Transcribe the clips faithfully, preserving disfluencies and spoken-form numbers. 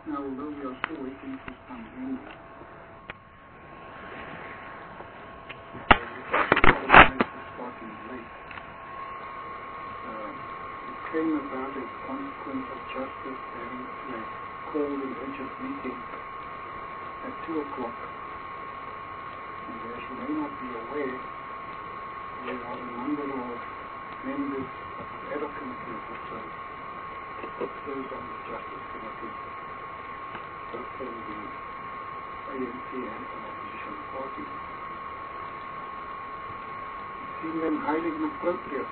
Now, although we are still waiting for some members, starting late, uh, it came about as a consequence of Justice having to have called an urgent meeting at two o'clock. And as you may not be aware, there are a number of members of the ad hoc committee also serves on the Justice Committee, both from the A N C and from opposition parties. It seemed then highly inappropriate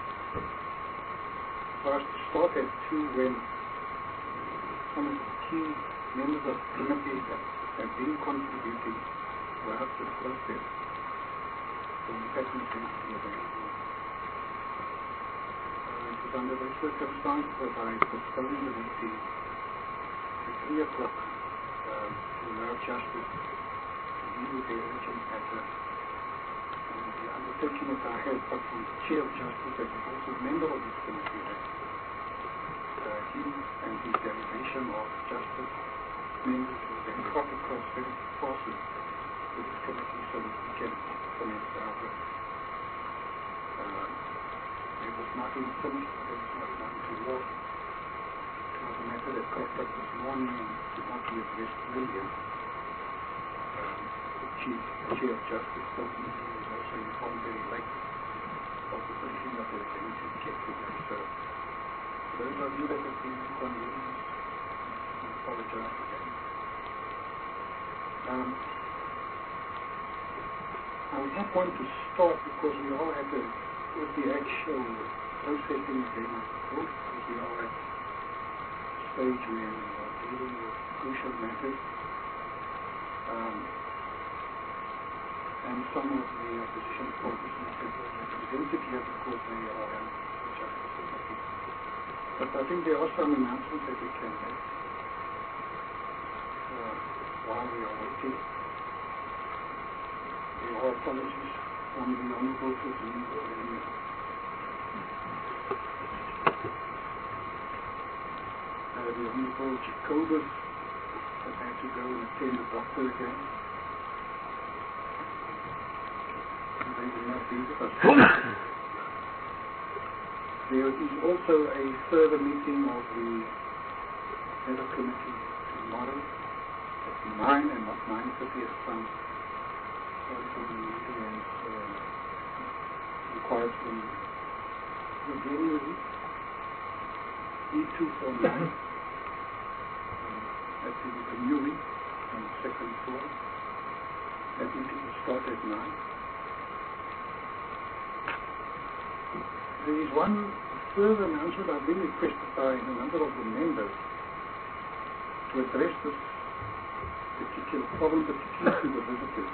for us to start at two when some of the key members of the committee that have been contributing throughout this process from the pattern to be available. Uh, it was under those circumstances that I postponed the meeting to three o'clock uh, to allow Justice to deal with the urgent matter. And the undertaking that I had, but from the Chair of Justice, that was also a member of this committee, that uh, he and his delegation of Justice members will then cut across very fast with this committee so that we can commence our work. Uh, there was nothing finished, there was not nothing to war. It was a matter that cropped up this morning and could not be addressed earlier. Um, the Chief the Chair of Justice told me he was also informed very late of the briefing of the things he kept today. So, those of you that have been inconvenienced, I apologize again. Um, I was not going to start because we are at the, with the actual processing again of the court, because we are at a stage where we are dealing with crucial matters. Um, and some of the opposition parties are represented here because they are in the Justice Committee. But I think there are some announcements that we can make uh, while we are waiting. There are apologies from the Honourable President of the uh, the Honourable Jacobus that had to go and attend the doctor again. And they will not be with us. There is also a further meeting of the ad hoc committee tomorrow at nine and not nine thirty at some. From the meeting as uh, required from the January E two four nine uh, at the Renewing on the second floor. That meeting will start at nine. There is one further announcement. I've been requested by a number of the members to address this particular problem, particularly to the visitors.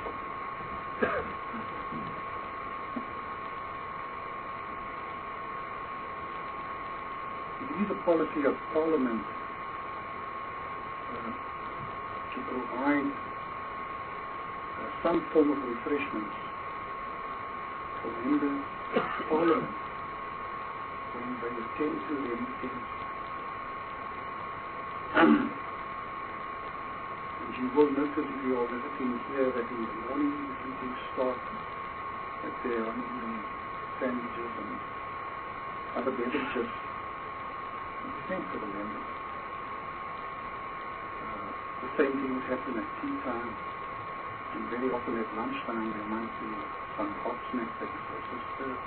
It is a policy of Parliament uh, to provide uh, some form of refreshments for members of Parliament when they attend to their meetings. You will notice if you are visiting here that in the morning the meetings start, that there are only sandwiches and other beverages sent to the members. Uh, the same thing would happen at tea time, and very often at lunchtime there might be some hot snack that is also served.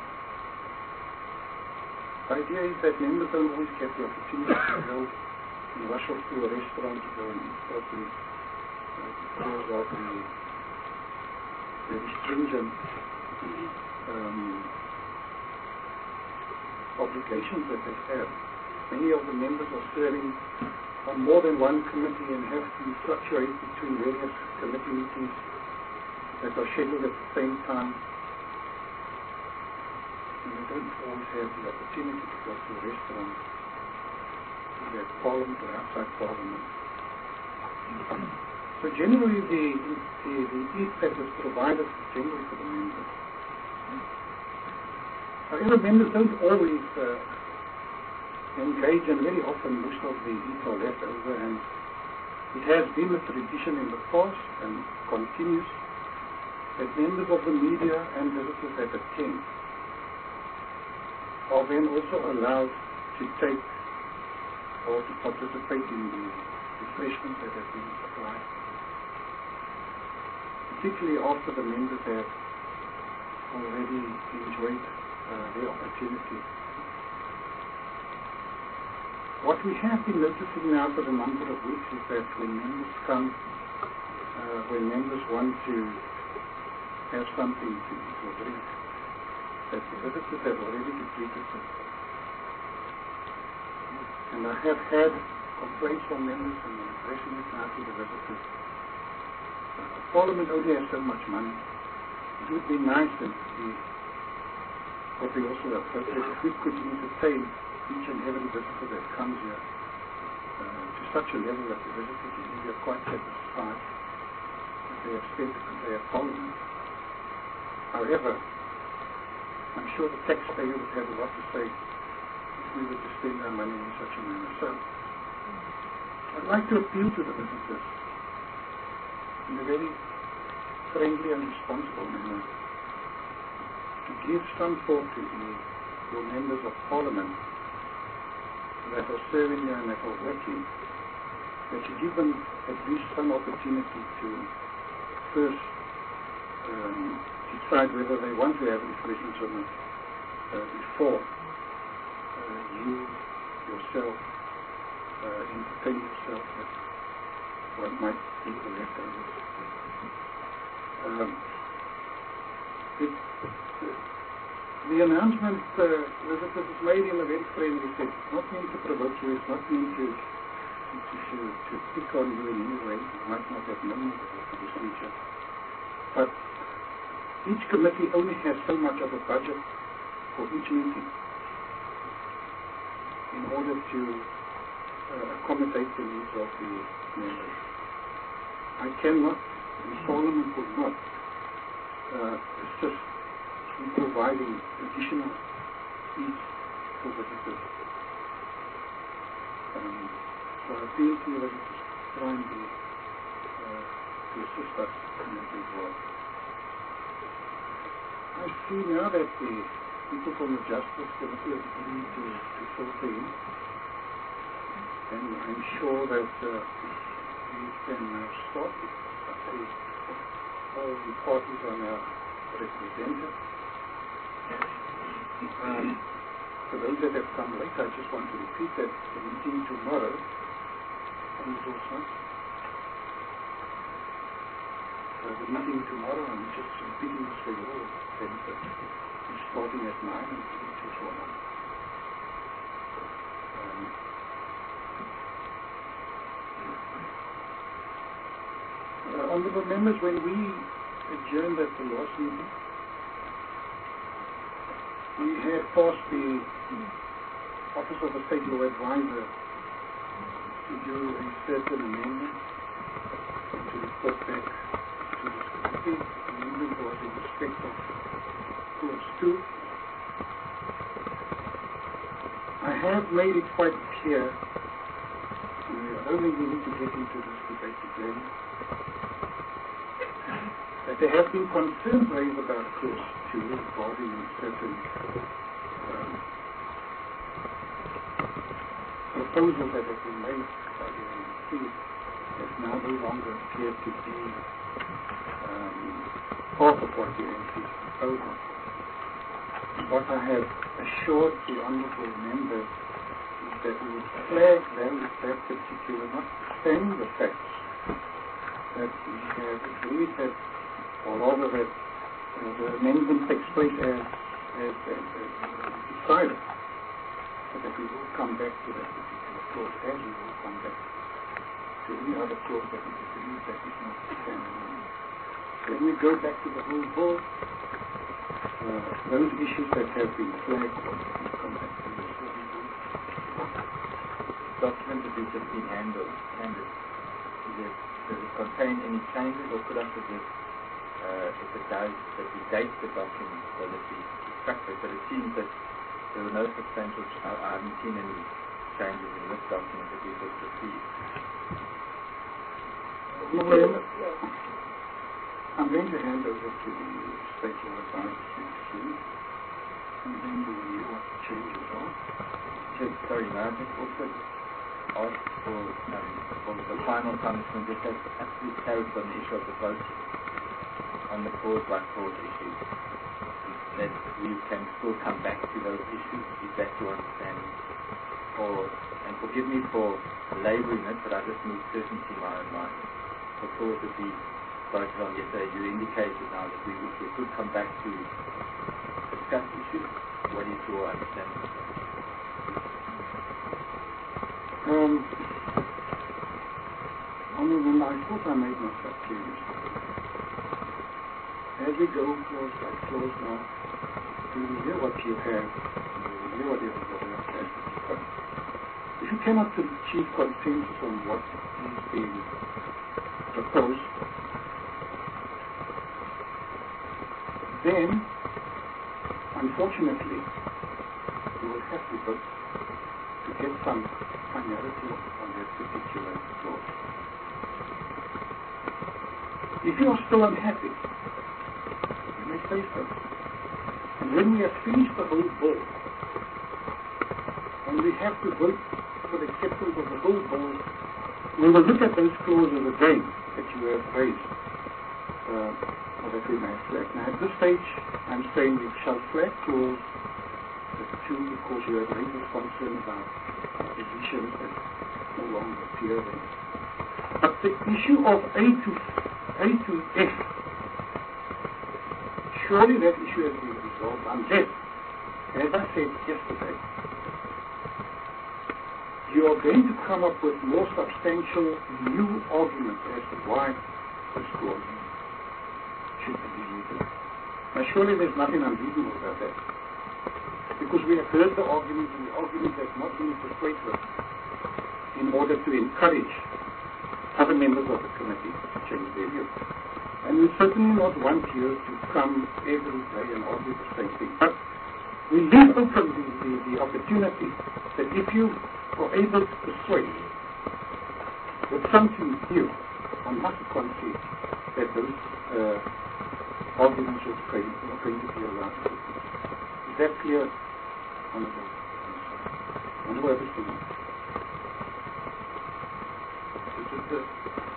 The idea is that members don't always get the opportunity to go and rush off to a restaurant to go and eat properly. Because of the very stringent um, obligations that they have. Many of the members are serving on more than one committee and have to fluctuate between various committee meetings that are scheduled at the same time. And they don't always have the opportunity to go to a restaurant, either at Parliament or outside Parliament. So generally the, the, the eat that is provided generally for the members. However, members don't always uh, engage, and very often most of the eats are left over, and It has been a tradition in the past and continues that members of the media and visitors that attend are then also allowed to take or to participate in the refreshments that have been supplied, particularly after the members have already enjoyed uh, the opportunity. What we have been noticing now for a number of weeks is that when members come, uh, when members want to have something to eat or drink, that the visitors have already depleted them. And I have had complaints from members and I'm addressing it now to the visitors. Uh, Parliament only has so much money. It would be nice and be, what we also appropriate, if we could entertain each and every visitor that comes here uh, to such a level that the visitors in India are quite satisfied that they have spent a day at Parliament. However, I'm sure the taxpayer would have a lot to say if we were to spend our money in such a manner. So, I'd like to appeal to the visitors in a very friendly and responsible manner to give some thought to the, your members of Parliament that are serving here and that are working, that you give them at least some opportunity to first um, decide whether they want to have refreshments or not uh, before uh, you yourself uh, entertain yourself with what might be the leftovers. Um, it, The announcement, uh, visitors, is made in a very friendly sense. It's not meant to provoke you, it's not meant to, to, to, to pick on you in any way. You might not have known about the procedure. But each committee only has so much of a budget for each meeting in order to uh, accommodate the needs of the members. I cannot, and Parliament would not, uh, assist in providing additional eats for visitors. Um, so I appeal to you visitors to try and be, uh, to assist us in that as well. I see now that the people from the Justice Committee are beginning to, to filter in, and I'm sure that uh, we can uh, start. I see all the parties are now represented. Um, for those that have come late, I just want to repeat that the meeting tomorrow is also. So the meeting tomorrow, I'm just repeating this for you all, benefit, is starting at nine and till twelve. Um, uh, honourable members, when we adjourned at the last meeting, we had passed the Office of the State Law Advisor to do a certain amendment to report back to the committee. The amendment was in respect of clause two. I have made it quite clear, and we are only need to get into this debate again, that there have been concerns raised about clause two regarding certain um, proposals that have been made by the N C that now no longer appear to be um, part of what the N C is proposing. What I have assured the honourable members is that we would flag them with that particular, notwithstanding the facts that we have agreed that, or rather that uh, the amendment takes place as, as, as, as decided, so that we will come back to that particular clause, as we will come back to any other clause that we believe that is not standing. Then we go back to the whole board. Uh, those issues that have been flagged will come back to the document that has just been handled, handed, is it, does it contain any changes, or could I suggest uh, if it does, that we date the document so that we track it? But it seems that there were no substantial, I, I haven't seen any changes in this document that we just received. Well, I'm going to hand over to the State Law Advisory soon, and then we'll hear what the changes are. Just, sorry, may I just also ask for, um, for the final punishment, just have absolute clarity on the issue of the vote on the cause by cause issue, that we can still come back to those issues. Is that your understanding? Or, and forgive me for labouring it, but I just need certainty in my own mind. The clause that we voted on yesterday, you indicated now that we, we could come back to discuss issues. What is your understanding? Um, Honourable, I thought I made myself clear. As we go clause by clause now, we will hear what you have, we will hear what everybody else has. But if you cannot achieve consensus on what is being proposed, then, unfortunately, you will have to vote to get some finality on that particular clause. If you are still unhappy, you may say so. And when we have finished the whole bill, and we have to vote for the acceptance of the whole bill, we will look at those clauses again that you have raised, uh, or that we may have flagged. Now, at this stage, I'm saying we shall flag clause two because you have raised this concern about positions that no longer appear there. But the issue of A to A to F, surely that issue has been resolved unless, as I said yesterday, you are going to come up with more substantial new arguments as to why this clause should be deleted. Now surely there's nothing unreasonable about that. Because we have heard the arguments, and the arguments have not been persuasive in order to encourage other members of the committee to change their view. And we certainly not want you to come every day and argue the same thing. But we leave open the, the, the opportunity that if you are able to persuade with something new, one must concede that those uh, arguments are going, are going to be around. Is that clear? Honourable. Honourable everything. Just, uh,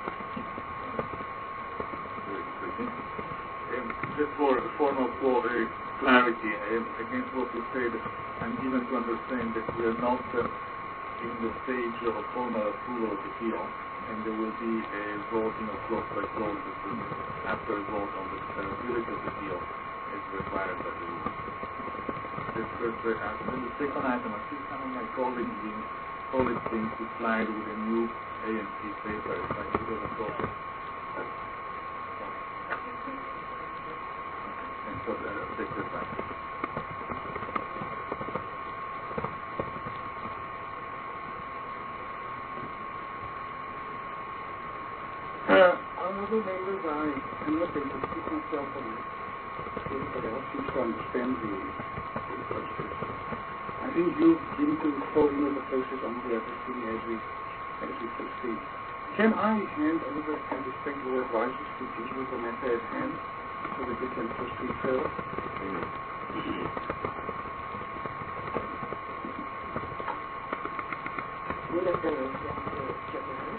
um, just for formal for, uh, clarity, um, against what you said, I'm given to understand that we are not uh, in the stage of formal approval of the deal, and there will be a voting of clause by clause after a vote on the sustainability of the deal as required by the rules. That's first uh, item. And the second item, I see some of my colleagues being, colleagues being supplied with a new A and C paper. If I could have a copy. And so uh, take that back. Uh, honourable members, I am not going to speak myself on this. Everybody else seems to understand the, the process. I think you begin to fall into the process on the other thing as we, as we proceed. Can I hand over to the State Law Advisors to deal with the matter at hand so that we can proceed further? Good afternoon, Chairman.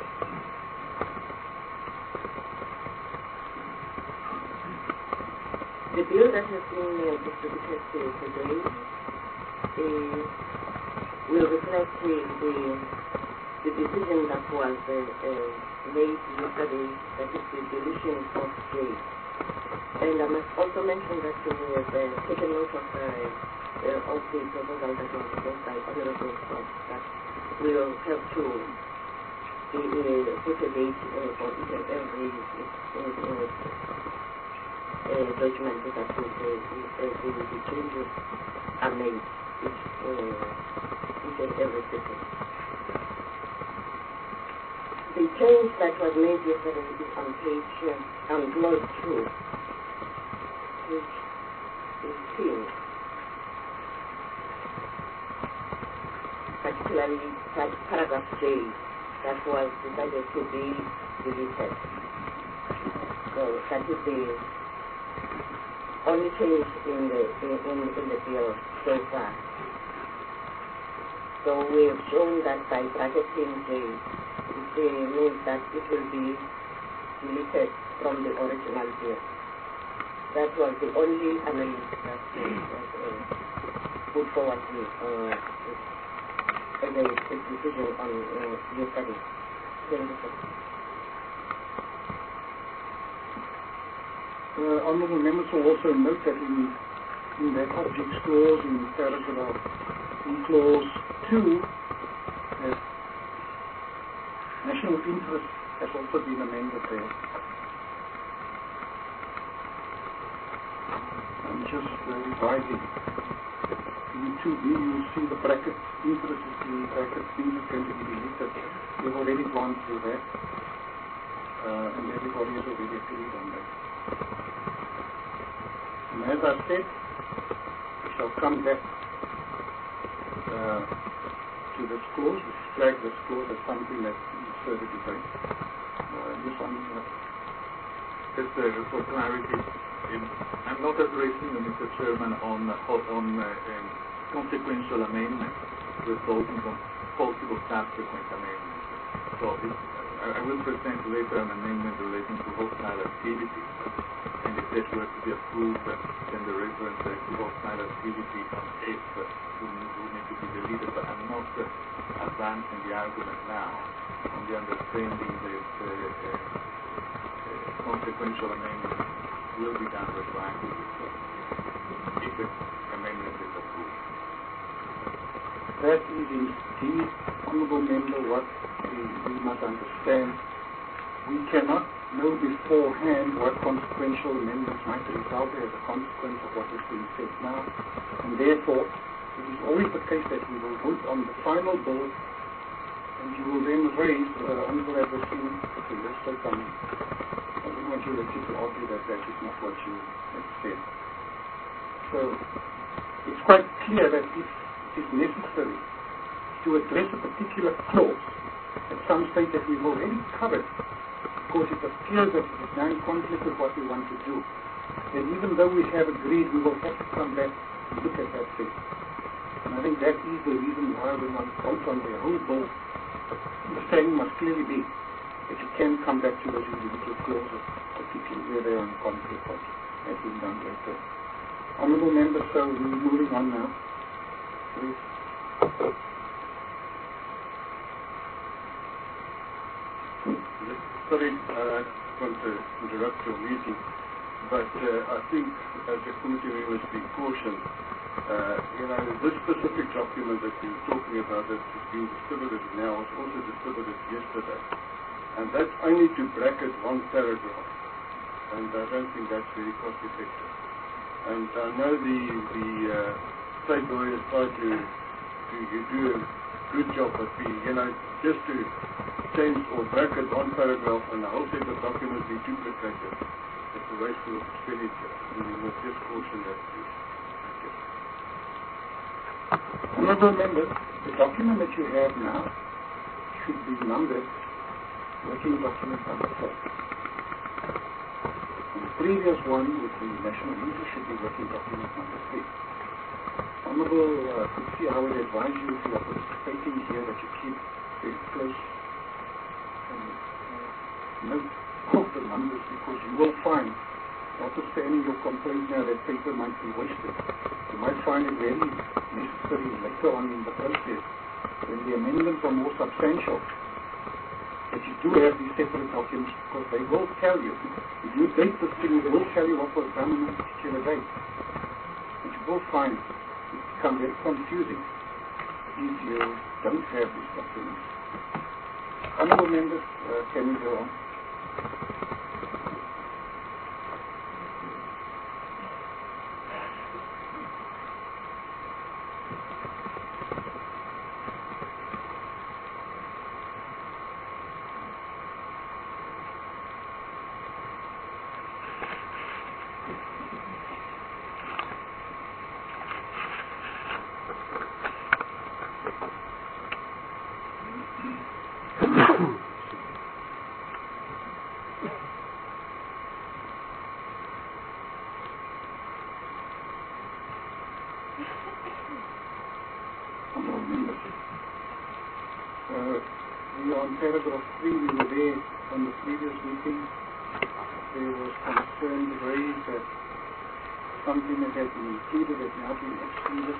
The bill that has been uh, distributed uh, today uh, will reflect uh, the, the decision that was uh, uh, made yesterday, that is the deletion of J. And I must also mention that we have uh, taken note of, uh, uh, of the proposal that was made by Honourable Scott that will help to uh, uh, put a date uh, for each and every uh, uh, Uh, judgment that the, the, the, the changes are made each, uh, each and every sitting. The change that was made yesterday is on page, uh, on clause two, page eighteen, particularly paragraph J, that was decided to be deleted. So that is the only change in the in, in, in the bill so far. So we have shown that by bracketing the it means that it will be deleted from the original bill. That was the only amendment that was uh, put forward with, uh, as a, a decision on uh, yesterday. Thank you, sir. Uh, honourable members will also note that in, in that objects clause, in paragraph, in clause two, uh, national interest has also been amended there. I'm just uh, revising. In two B, you see the bracket interest is the bracket things are going to be deleted. We've already gone through that, uh, and everybody has already agreed on that. And as I said, we shall come back uh, to this clause, we flag this clause as something that is further debate. Uh, this one, uh, Just uh, for clarity, in, I'm not addressing uh, Mister Chairman on uh, on uh, um, consequential amendments resulting from possible subsequent amendments. So it, I, I will present later an amendment relating to hostile activity, and if that were to be approved, uh, then the reference uh, to hostile activity on F uh, would, need, would need to be deleted. But I'm not uh, advancing the argument now on the understanding that uh, uh, consequential amendments will be done retroactively if the amendment is approved. that is indeed, honourable member, what we, we must understand. We cannot know beforehand what consequential amendments might result as a consequence of what is being said now, and therefore it is always the case that we will vote on the final bill, and you will then raise, uh, honourable adversary, okay, let's take on. I don't want you to keep argue that that is not what you have said. So it's quite clear that if it is necessary to address a particular clause at some stage that we've already covered, because it appears that it is now in conflict with what we want to do, then even though we have agreed, we will have to come back and look at that thing. And I think that is the reason why we want to vote on the whole bill. Understanding must clearly be that you can come back to those individual clauses, particularly where they are in conflict, as we've done later. Honourable members, so we're moving on now. Please. Sorry, uh, I don't want to interrupt your meeting, but uh, I think as a committee we must be cautioned. Uh, you know, this specific document that you're talking about that is being distributed now was also distributed yesterday. And that's only to bracket one paragraph. And I don't think that's very cost effective. And I know the, the uh, state lawyers try to, to you do a good job, but we, you know, just to change or bracket one paragraph and a whole set of documents be duplicated, it's a wasteful expenditure. And we must just caution that, please. Honourable members, the document that you have now should be numbered working document number four. And the previous one with the national interest should be working document number three. Honourable uh, Kutsi, I would advise you, if you are participating here, that you keep very close and uh, note of the numbers, because you will find, notwithstanding your complaint now that paper might be wasted, you might find it very necessary later on in the process, when the amendments are more substantial, that you do have these separate documents, because they will tell you, if you date this thing, they will tell you what was done on a particular date. And you will find it become very confusing if you don't have these documents. Honourable members, uh, can we go on? Honourable members, uh, we are on paragraph three. We were there on the previous meeting. There was concern raised that something that had been included has now been excluded.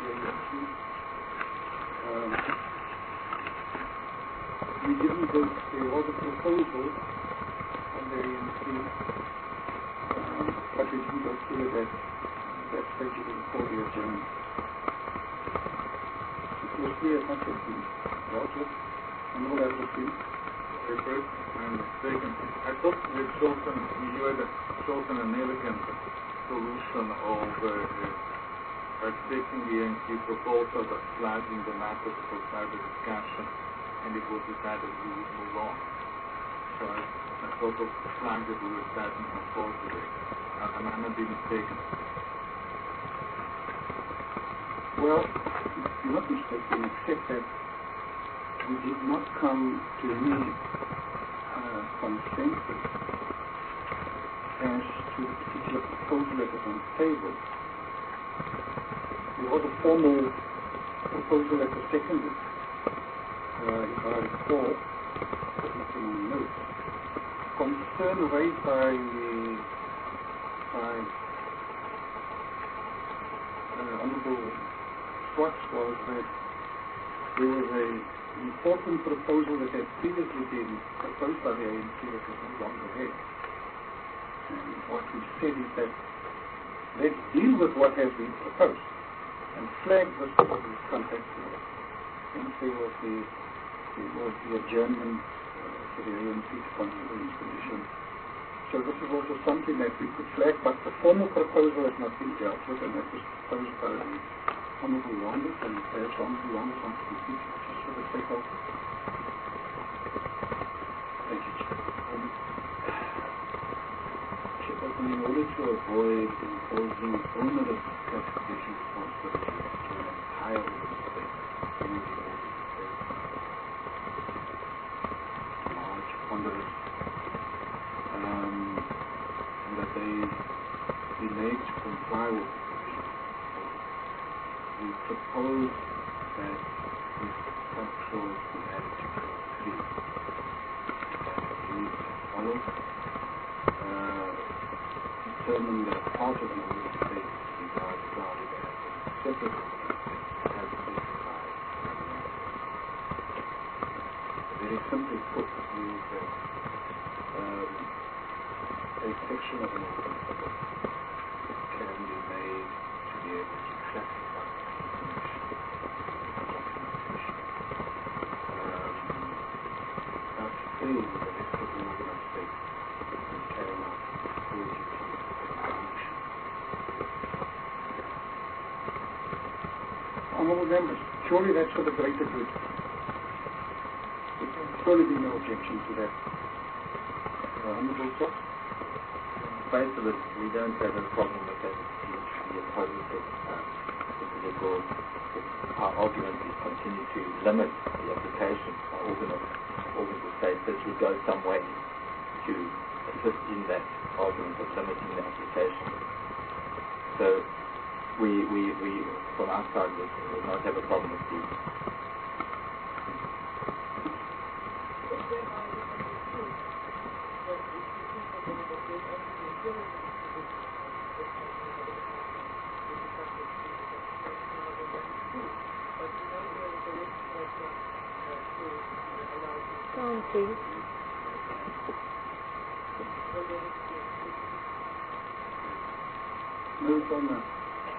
Um, we didn't vote. There was a proposal on the A N C, um, but we didn't go through it at that stage of the before the adjournment. It was clear as much as been dealt with, and all that was been. Very first, I'm mistaken. I thought we had chosen, you had chosen an elegant solution of uh, uh, accepting the A N C proposal but flagging the matters for further discussion, and it was decided we would move on. So I, I sort of flagged that we were starting from four today. I, I might not be mistaken. Well, you're not mistaken, except that we did not come to any uh, consensus as to the particular proposal that was on the table. There was a formal proposal that was seconded, uh, if I recall, looking on the notes. Concern raised by the by uh, Honourable Swartz was that there was a important proposal that had previously been proposed by the A N C that was no longer there. And what we said is that let's deal with what has been proposed and flag this for the contact board. Hence there was the, there was the adjournment uh, for the A N C to consider this position. So this is also something that we could flag, but the formal proposal has not been dealt with, and that was proposed by the Honourable Longest, and perhaps Honourable Longest wants to speak just for the sake of. Thank you, Chair. Um, Chairperson, in order to avoid imposing onerous classification responsibilities to an entire state, some of the older states, large, ponderous, um, and that they be made to comply with the provisions. So we propose that this subclause be added to clause three. And it reads as follows. Uh, determine that part of the older state be regarded as a separate order as specified in the law. Very simply put, it means that um, a section of an order can be made to be able to classify information and documentation. Um, without saying that the rest of the organ state is carrying out core duties and function. Honourable members, surely that's for the greater good. There can surely be no objection to that. Uh, Honourable Swartz? Face of it, we don't have a problem with that. It should be a positive, uh, because our argument is continue to limit the application by organ of organs of state, that we go some way to assist in that argument of limiting the application. So we, we, we from our side, we will not have a problem with the County. Move on now.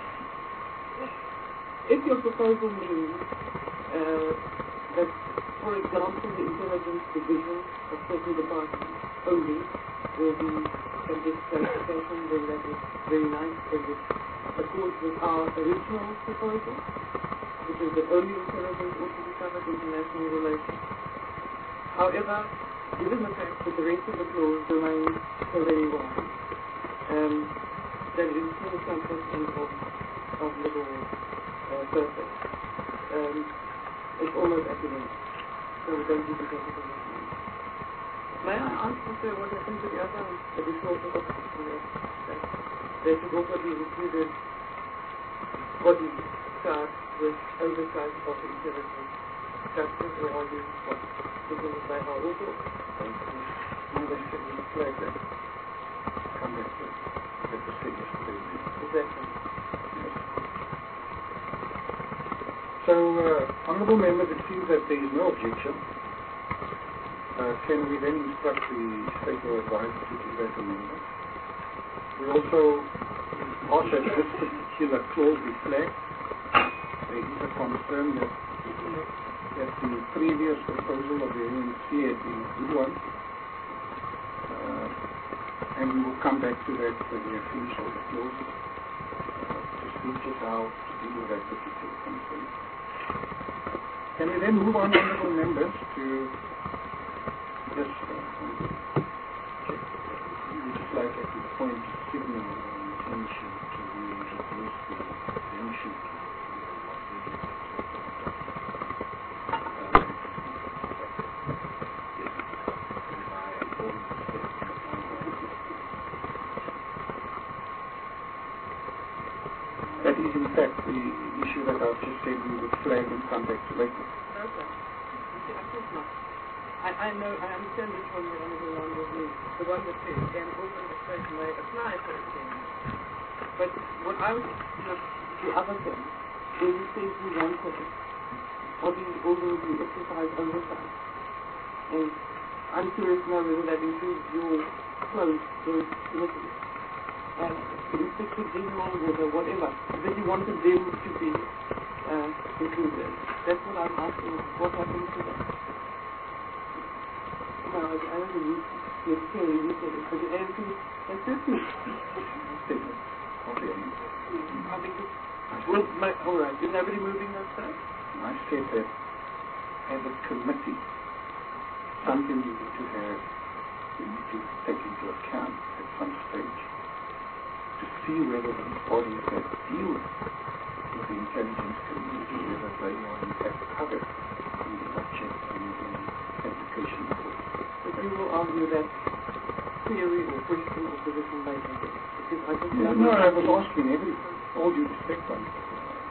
If your proposal means uh, that, for example, the intelligence division of certain departments only will be subject to classification, then that is very nice, as it accords with our original proposal, which is that only intelligence ought to be covered in international relations. However, given the fact that the rest of the clause remains so very wide, um, that it is still something of, of little uh, purpose. Um, it's almost academic, so we don't even take it as a position. May I ask also what happened to the other additional proposals that, that should also be included body charged with oversight of intelligence justice, or are you what? Because they are also No, they should be flag that. Come back to that was said yesterday. exactly. Yes. So, uh, honourable members, it seems that there is no objection. Uh, can we then instruct the state law advisor to do that amendment? We also ask that this particular clause be flagged. There is a concern that, that the previous proposal of the A N C had been a good one. Uh, and we will come back to that when we have finished all the clauses uh, to see just how to deal with that particular concern. Can we then move on, honourable members, to this? Uh, check. We would just like at this point to signal our intention to reintroduce the exemption. That is in fact the issue that I've just said we would flag and come back to later. Okay. Of course not. I, I know, I understand this one, the honourable one will be the one that says can open the station may apply for a thing. But what I was, you know, the other thing, where you say you want to body over the exercise oversight. And I'm curious now whether that includes your clothes, those committees. Uh, the Inspector General or whatever, that you wanted them to be uh, included. That's what I'm asking, what happens to that? No, I, I don't know, you're scary, you said it, but the A N C, that's certainly. Okay. I think it's, well, my, all right, is nobody moving that stuff? I said that as a committee, something we need to have, we need to take into account at some stage to see whether these bodies that deal with the intelligence community, whether they are in fact covered in the object and the application of it. But you will argue that theory or question or position later. Because I just No, no, I was asking every, all due respect, on, uh,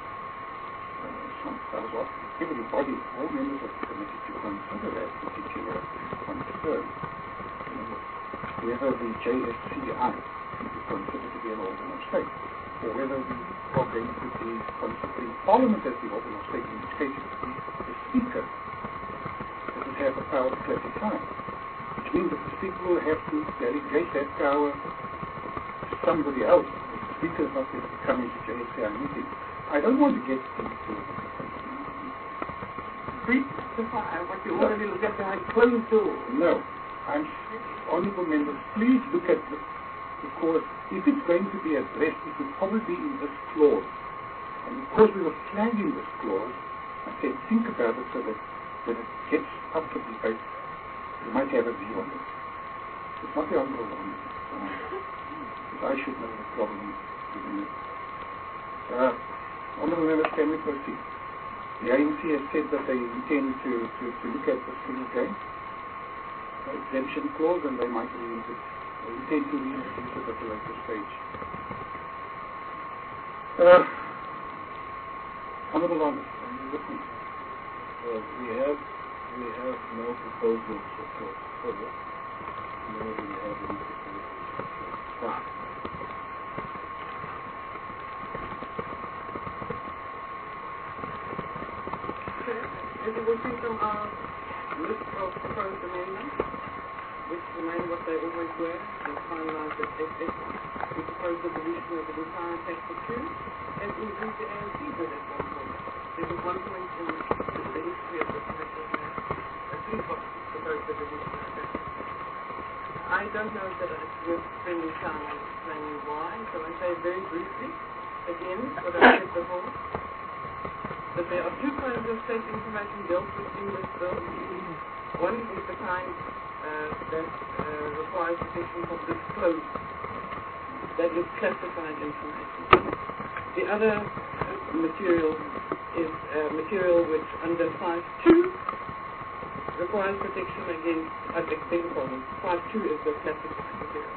uh, I was asking everybody, all members of the committee to consider that particular concern. You know, whether the J S C I is considered to be an organ of state, or whether we are going to be considering Parliament as the organ of state, in which case it would be the Speaker that would have the power to classify, which means that the Speaker will have to delegate that power to somebody else. The Speaker is not going to come into J S C I meeting. I don't want to get into specify what you already look at behind closed doors. No. I'm honourable members, please look at the, because if it's going to be addressed, it will probably be in this clause. And because we were flagging this clause, I said think about it so that when it gets up for debate, you might have a view on it. It's not the honourable one. Because I should know the problem within it. Uh, honourable members, can we proceed? The A N C has said that they intend to, to, to look at this thing again. Exemption clause, and they might reuse it. They intend to reintroduce it at a later stage. Uh, Honourable Honor, are you with me? Uh, we have we have no proposals for further, nor do we have any proposals for Ah. As you will see from our list of proposed amendments, which remain what they always were, and finalised at F F, we proposed the deletion of the entire Factor two, and indeed the A N C did at one point. There was one point in the history of the Factor where at least what proposed the deletion of that. I don't know that it's worth spending time on explaining why, so I say very briefly, again, what I said before, that there are two kinds of state information dealt with in this bill. One is the kind uh, that uh, requires protection from disclosure, that is classified information. The other uh, material is uh, material which under five two requires protection against, I beg your pardon, five two is the classified material.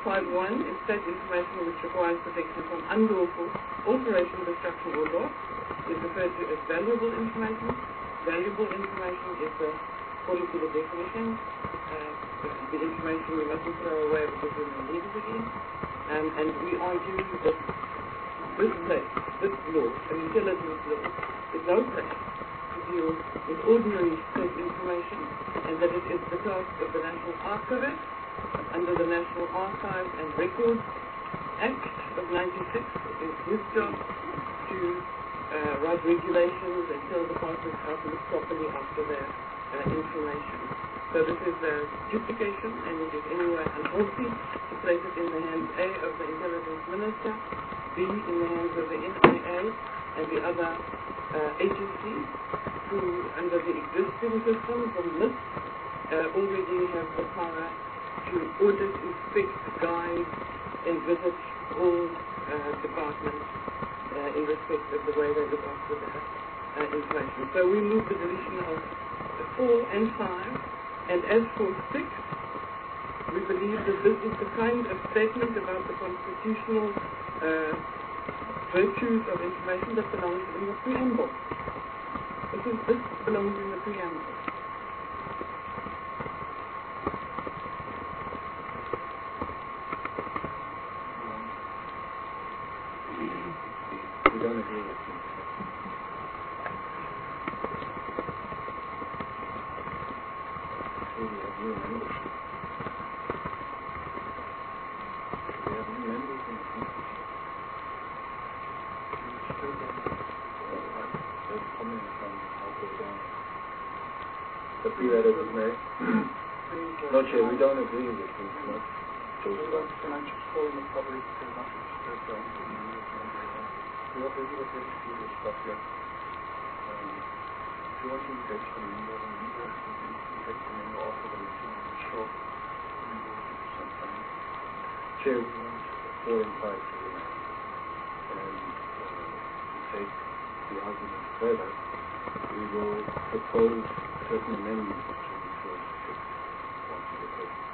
Part one is state information which requires protection from unlawful alteration, destruction, or loss. Is referred to as valuable information. Valuable information is, uh, according to the definition, uh, the information we mustn't throw away because we may need it again. Um, and we argue that this place, this law, an intelligence law, is no place to deal with ordinary state information, and that it is the task of the National Archivist under the National Archives and Records Act of ninety-six. It is his job to uh, write regulations and tell departments how to look properly after their uh, information. So this is a duplication, and it is anyway unhealthy to place it in the hands A of the Intelligence Minister, B in the hands of the N I A and the other uh, agencies who, under the existing system from NIST, uh, already have the power to audit, inspect, guide, and visit all uh, departments uh, in respect of the way they look after their uh, information. So we move the deletion of four and five, and as for six, we believe that this is the kind of statement about the constitutional uh, virtues of information that belongs in the preamble. This, is, this belongs in the preamble. We don't agree with you. We have new members. We have new members in the country. They're coming from Alto Zone. The pre-edit was made. No, Chair, we don't agree with you. No. Can I just call the public to message that um, we have regulatory serious stuff here. Um, if you want to engage them in more than media, you can engage them in your offer, but it's in the short, we will do sometime. Chair, we want four and five to remain. And uh, to take the argument further, we will propose certain amendments to the first six once we get ready.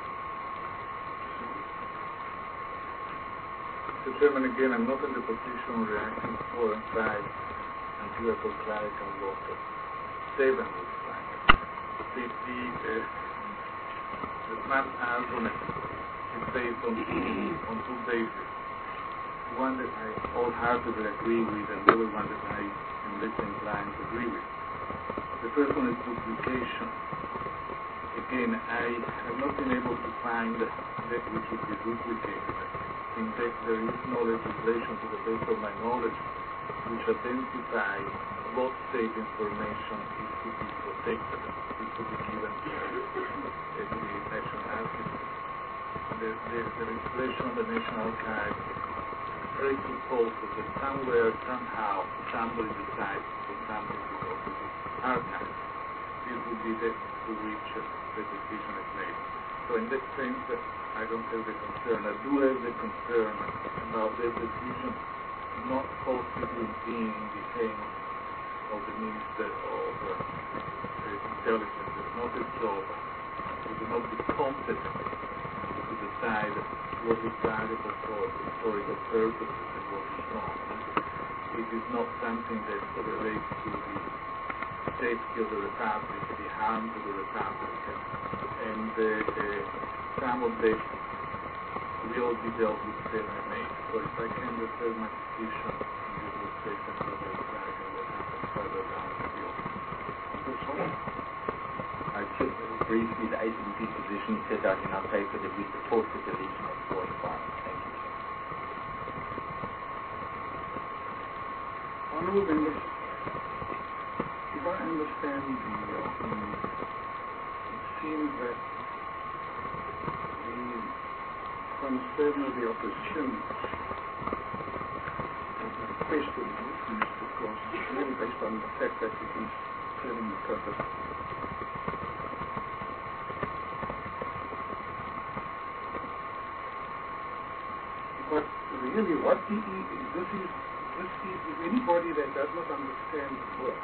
Mister Chairman, again, I'm not in the position of reacting to four and five until I got clarity on what the seven looks like. The, the, uh, the smart argument is based on, on two bases. One that I wholeheartedly agree with, and the other one that I am less inclined to agree with. The first one is duplication. Again, I have not been able to find that which would be duplicated. In fact, there is no legislation, to the best of my knowledge, which identifies what state information is to be protected, is to be given to the National Archives. The, the, the legislation on the National Archives presupposes that somewhere, somehow, somebody decides for something to go to the archives. This would be the to which the decision is made. So in that sense, I don't have the concern. I do have the concern about the decision not possibly being in the hands of the Minister of uh, Intelligence. It's not his job. He will not be competent to decide what is valuable for historical purposes and what is not. It is not something that relates to the safety of the Republic, the harm to the Republic, and uh, uh, some of this will be dealt with seven and eight. So if I can reserve my position in this respect until there is clarity on what happens further down the field. I just briefly, the A C B P position set out in our paper that we support the deletion of four and five. Thank you. Honourable members, if I understand the argument, it seems that the concern of the opposition is a request for the movement, because it's really based on the fact that it is serving the purpose. But really, what the, this is, this is, if anybody that does not understand the work,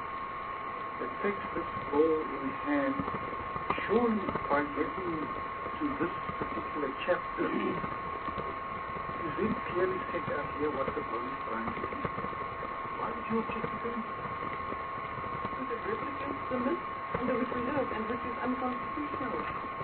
that takes this law in hand, surely by getting to this particular chapter, is very clearly set out here what the bill is trying to do. Why would you object to that? Because it replicates the myth under which we live and which is unconstitutional.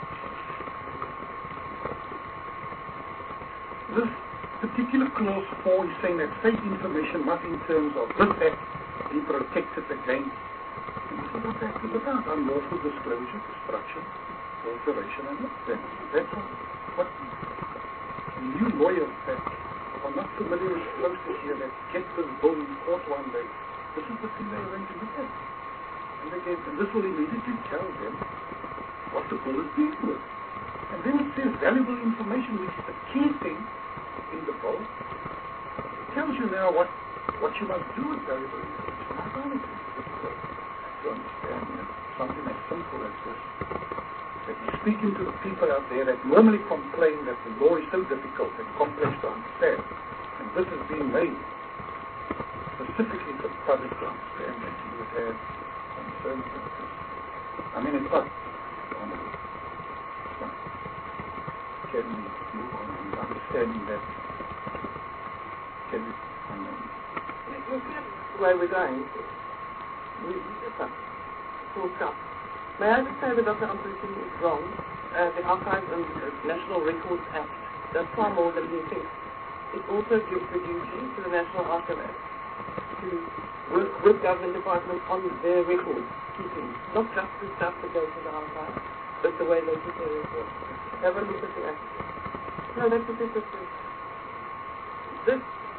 This particular clause four is saying that state information must, in terms of this act, be protected against. And this is what that is about: unlawful disclosure, destruction, alteration, and offense. That's what you lawyers that are not familiar with the process here that get this bill in court one day. This is the thing they are going to look at, and, they get, and this will immediately tell them what the bill is dealing with. And then it says valuable information, which is the key thing in the bill. It tells you now what, what you must do with valuable information. I find it difficult to understand, you know, something as simple as this. That you're speaking to the people out there that normally complain that the law is so difficult and complex to understand. And this is being made specifically for the public to understand, that you would have concerns about this. I mean, it's not honorable. Can we move on and understanding that? Can we, um, We'll see where we're going. We just have full stop. May I just say that Doctor Ambrosian is wrong. Uh, the Archives and uh, National Records Act does far more than he thinks. It also gives the duty to the National Archives to work with government departments on their records keeping, not just the stuff that goes to the archive, but the way they keep their records. Have a look at the act. No, that's what this is. This,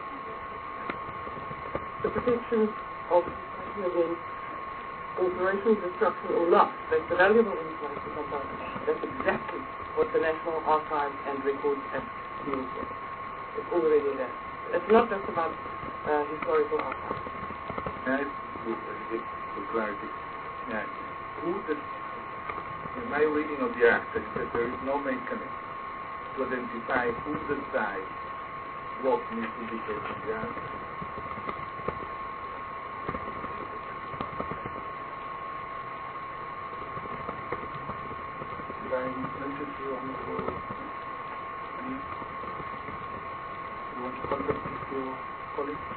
the protection of against alteration, destruction, or loss, that's the valuable information component. That's exactly what the National Archives and Records Act deals with. It's already there. It's not just about uh, historical archives. Can I get for clarity? Yeah. Who does, in my reading of the Act, is that there is no mechanism to identify who decides what needs to be kept in the Act. did I notice you on the road? You want to contact with your colleagues?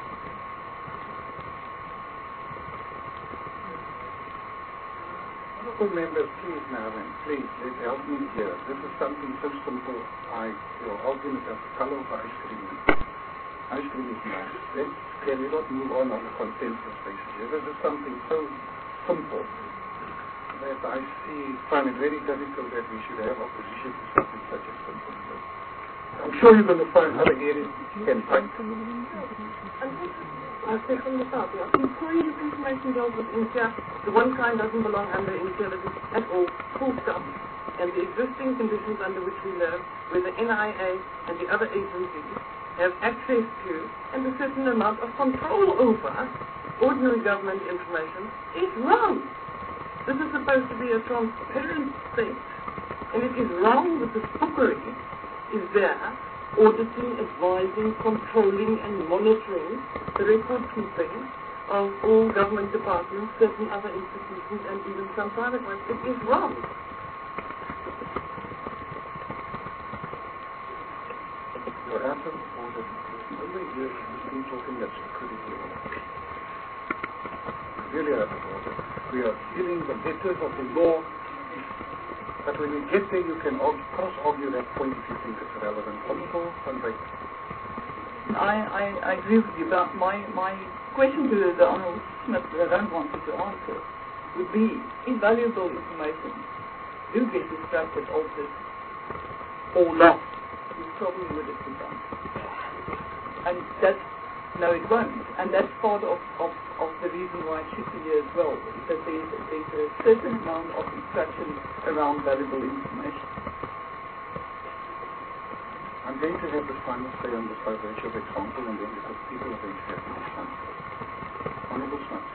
Honorable members, please now then, please, let help me here. This is something so simple. I, your argument as the color of ice cream. Ice cream is nice. Let's, can we not move on on a consensus basis here? This is something so simple that I see, find it very difficult that we should have opposition to something such as simple. So I'm sure you're going to find other areas you can find. I'll say from the top, yeah. The kind of information dealt with in here, the one kind doesn't belong under intelligence at all, full stop. And the existing conditions under which we live, where the N I A and the other agencies have access to and a certain amount of control over ordinary government information, is wrong. This is supposed to be a transparent state, and it is wrong that the spookery is there, auditing, advising, controlling, and monitoring the record keeping of all government departments, certain other institutions, and even some private ones. It is wrong. Your answer or the only here has been talking that's critically wrong. Really out of order. We are dealing the letters of the law, but when we get there, you can argue, cross-argue that point if you think it's relevant. Honorable Van Wyk. I, I, I agree with you, but my, my question to the Honourable Smith that I don't want you to answer would be, invaluable information do get distracted, altered, or lost, you probably would have been done. And that's, no it won't, and that's part of, of, of the reason why it should be here as well, because there's, there's a certain amount of distraction around valuable information. I'm going to have the final say on this by virtue of example, and then because people are going to have to respond. Honourable Smith.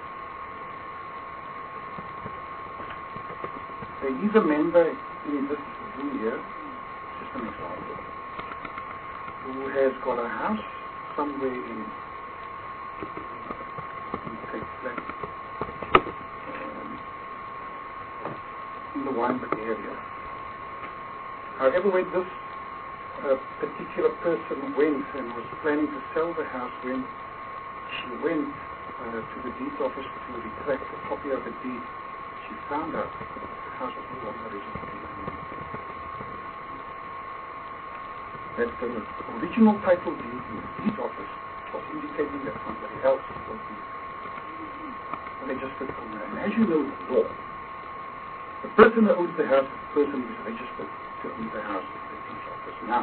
There is a member in this room here, just an example, who has got a house somewhere in, in Cape Flat, um, in the Wynberg area. However, when this uh, particular person went and was planning to sell the house, when she went uh, to the deed office to retract a copy of the deed, she found out the house was no longer registered anymore. That the original title deed in the deed office was indicating that somebody else was the registered owner. And as you know, the law, the person who owns the house is the person who is registered to own the house in the deed office. Now,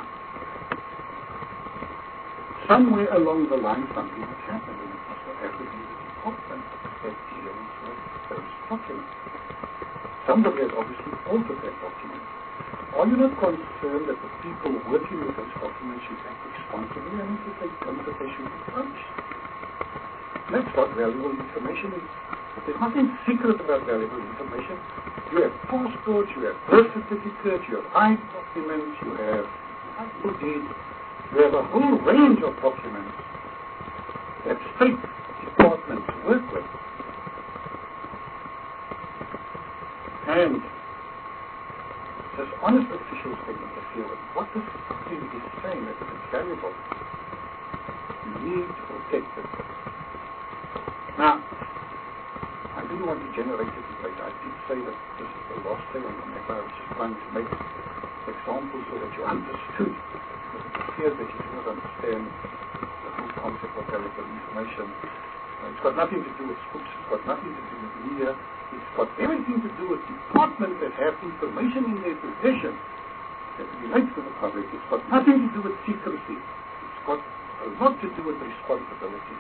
somewhere along the line, something has happened, and it must have to be the department that deals with those documents. Somebody has obviously altered that document. Are you not concerned that the people working with those documents should act responsibly, and if they don't, that they should be punished? That's what valuable information is. There's nothing secret about valuable information. You have passports, you have birth certificates, you have I D documents, you have title deeds, you have a whole range of documents that state departments work with. And as honest officials can interfere with what this thing is saying, that if it's valuable, you need to protect it. Now, I didn't want to generate a debate. I did say that this is the last thing on the matter. I was just trying to make examples so that you understood. Because it appears that you do not understand the whole concept of valuable information. Uh, it's got nothing to do with spooks. It's got nothing to do with media. It's got everything to do with departments that have information in their possession that relates to the public. It's got nothing to do with secrecy. It's got a lot to do with responsibility.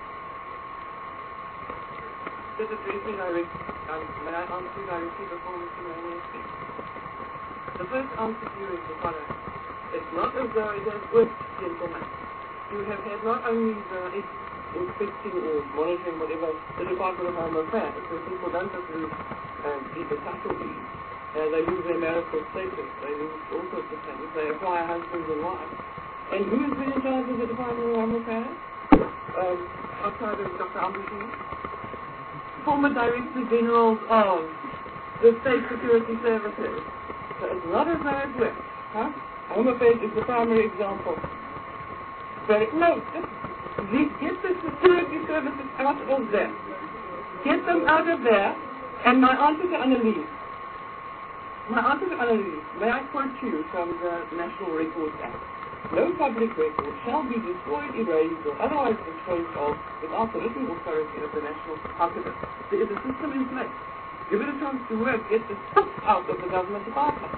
Just address me directly. Um, may I answer you directly before Mister Manning speaks? The first answer to you is the following. It's not as though it has worked, gentlemen. You have had not only the inspecting or monitoring whatever the Department of Home Affairs, so people don't just lose um, the title deed. Uh, they lose their marital status. They lose all sorts of things. They acquire husbands and wives. And who has been in charge of the Department of Home Affairs? Um, outside of Doctor Ambushini? Former Director Generals of the State Security Services. So it's not as though it works. Huh? Home Affairs is the primary example. But no, just get the security services out of there. Get them out of there. And my answer to Annalise, my answer to Annalise, may I quote you from the National Records Act? No public record shall be destroyed, erased, or otherwise disposed of without the written authority of the National Archivist. There is a system in place. Give it a chance to work. Get the stuff out of the government department.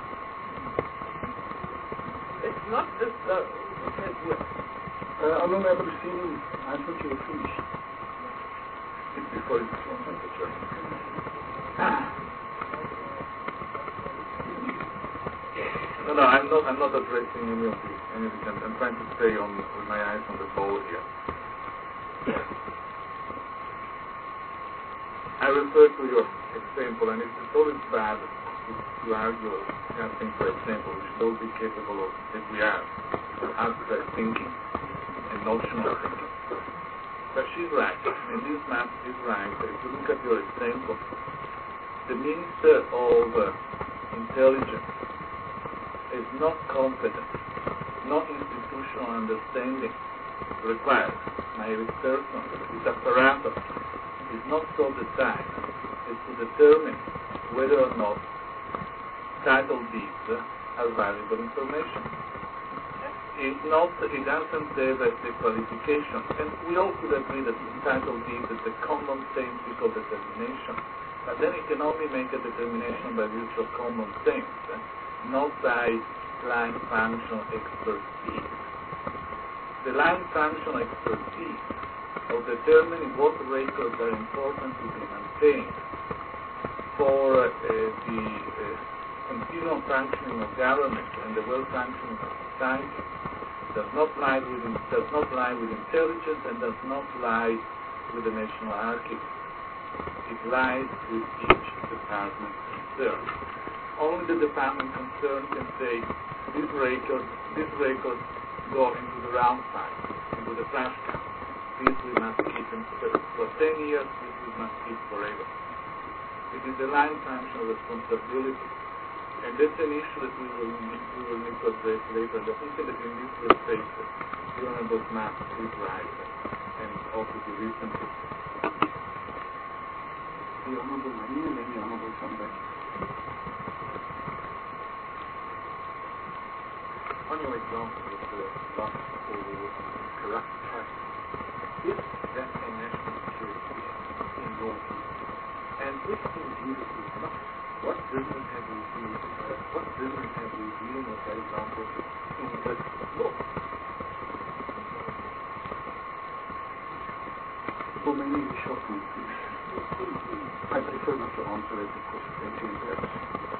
It's not just uh, it has worked. Uh, I'm not able to see him. I thought you were finished. It's before it's on the church. No, no, I'm not. I'm not addressing any of this. Any of this. I'm, I'm trying to stay on with my eyes on the ball here. I refer to your example, and it's, it's always bad to, to argue asking for example. We should all be capable of, if we are, abstract thinking and notional thinking. But she's right, and this map is right. If you look at your example, the Minister of uh, Intelligence is not competent, not institutional understanding required by his person, his apparatus is not so designed as to determine whether or not title deeds are valuable information. It's not, it doesn't say that the qualification, and we all could agree that title deed is a common sensical determination, but then it can only make a determination by virtue of common sense, not by line function expertise. The line function expertise of determining what records are important to be maintained for uh, the uh, continual functioning of government and the well-functioning of society does not lie with does not lie with intelligence and does not lie with the national archive. It lies with each department concerned. Only the department concerned can say this record, this record go into the round file, into the flash count. This we must keep in for ten years, this we must keep forever. It is the line function of responsibility And that's an issue that we will need, we will need to address later. But I think that in this respect, the Honorable Matt is right, and also the recent. The Honorable Mani and then the Honorable Sandberg. On your example of the loss for corrupt trust, if that's a national security issue in law, and if indeed it is not, what business have we dealing uh, what business have we dealing with that example in this law? For many, the short conclusion. I prefer not to answer it because it's very embarrassing.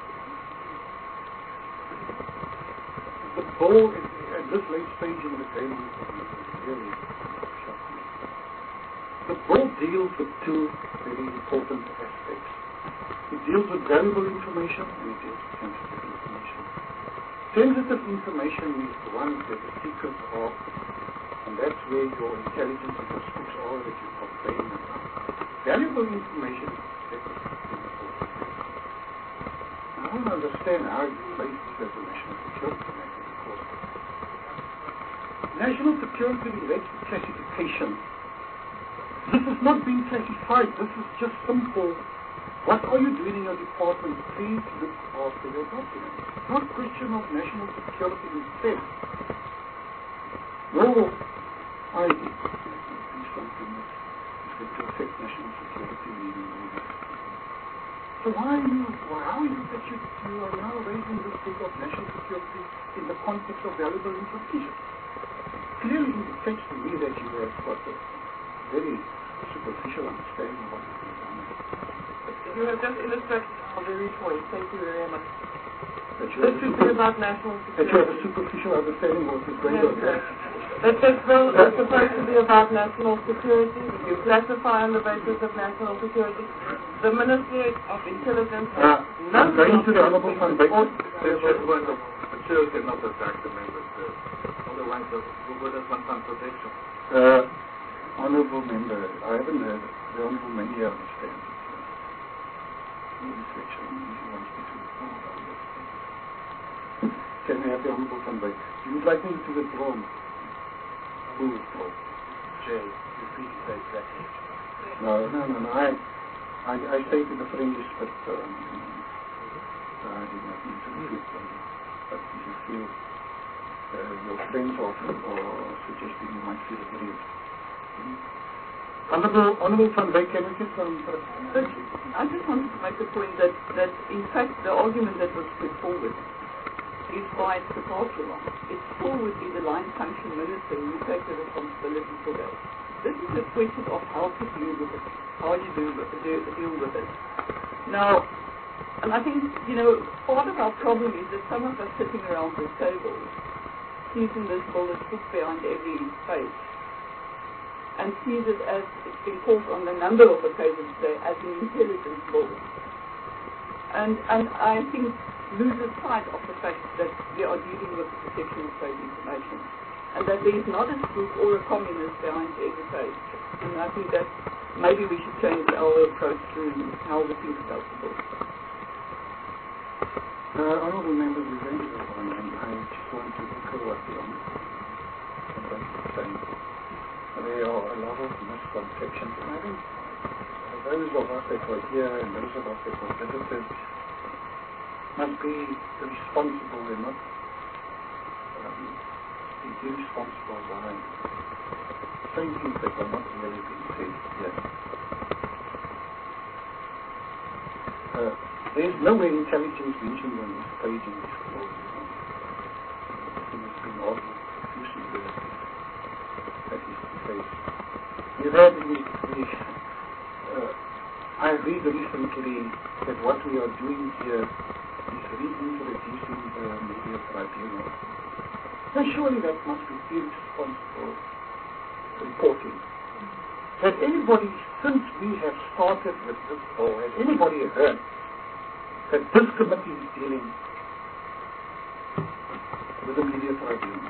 The ball is, at this late stage in the game is really shocking. The ball deals with two very important aspects. It deals with valuable information and it deals with sensitive information. Sensitive information is the one that the secrets are, and that's where your intelligence and your spooks are that you've got playing around. Valuable information is separate from the important thing. I don't understand how you place this as a national security matter because national security relates to classification. This is not being classified. This is just simple. What are you doing in your department? Please look after your documents. It's not a question of national security itself. Your I D is something that is going to affect national security meaning. So why are you, why, how is it that you, you are now raising this thing of national security in the context of valuable information? Clearly indicates to me that you have got a very superficial understanding of what is going on. You have just illustrated our very point. Thank you very much. That you This have a should super- be about national that you have a security. superficial understanding of what is going Yes, on. yes. That festival is supposed to be about national security. You classify on the basis of national security. The Ministry of Intelligence Uh, has I'm going to the Honorable Van Beek. The chairman of the chair cannot attack the members. Uh, otherwise, the where does one find protection? Uh, Honorable Member, I haven't heard the Honorable Many understands. Reflection, if he wants me to respond, I will respond. Can we have the Honorable Van Beek? You would like me to withdraw? Who withdraw? Chair, you free to say exactly. No, no, no, no. I, I, I say to the friendly, but um, I do not need to refute them. But if you feel uh, your friends are, are suggesting you might feel aggrieved. Hmm? Honorable, Honorable Van Beek, can we get some... But I just wanted to make the point that, that in fact the argument that was put forward is by its departure wrong. It's still would be the line function minister who take the responsibility for that. This is a question of how to deal with it, how you do, do, deal with it. Now, and I think, you know, part of our problem is that some of us sitting around this table sees invisible as put behind every page and sees it as, it's been called on a number of occasions today, as an intelligence bill. And, and I think loses sight of the fact that we are dealing with the protection of trade information and that there is not a spook or a communist behind every page. And I think that maybe we should change our approach to how we think about the book. Uh, Honorable Members, we're going to go on, and I just want to echo what the Honorable Van Beek was saying. There are a lot of misconceptions, and I think uh, those of us that were here and those of us that were visitors must be responsible and not um, be irresponsible by saying things that are not really being said here. Uh, there's nowhere intelligence mentioned on this page in this clause. It has been argued profusely with it. That is the case. We've had the, the uh, I read recently that what we are doing here is reintroducing the media tribunal. Now surely that must be irresponsible reporting. Has anybody, since we have started with this law, has anybody heard that this committee is dealing with the media tribunal?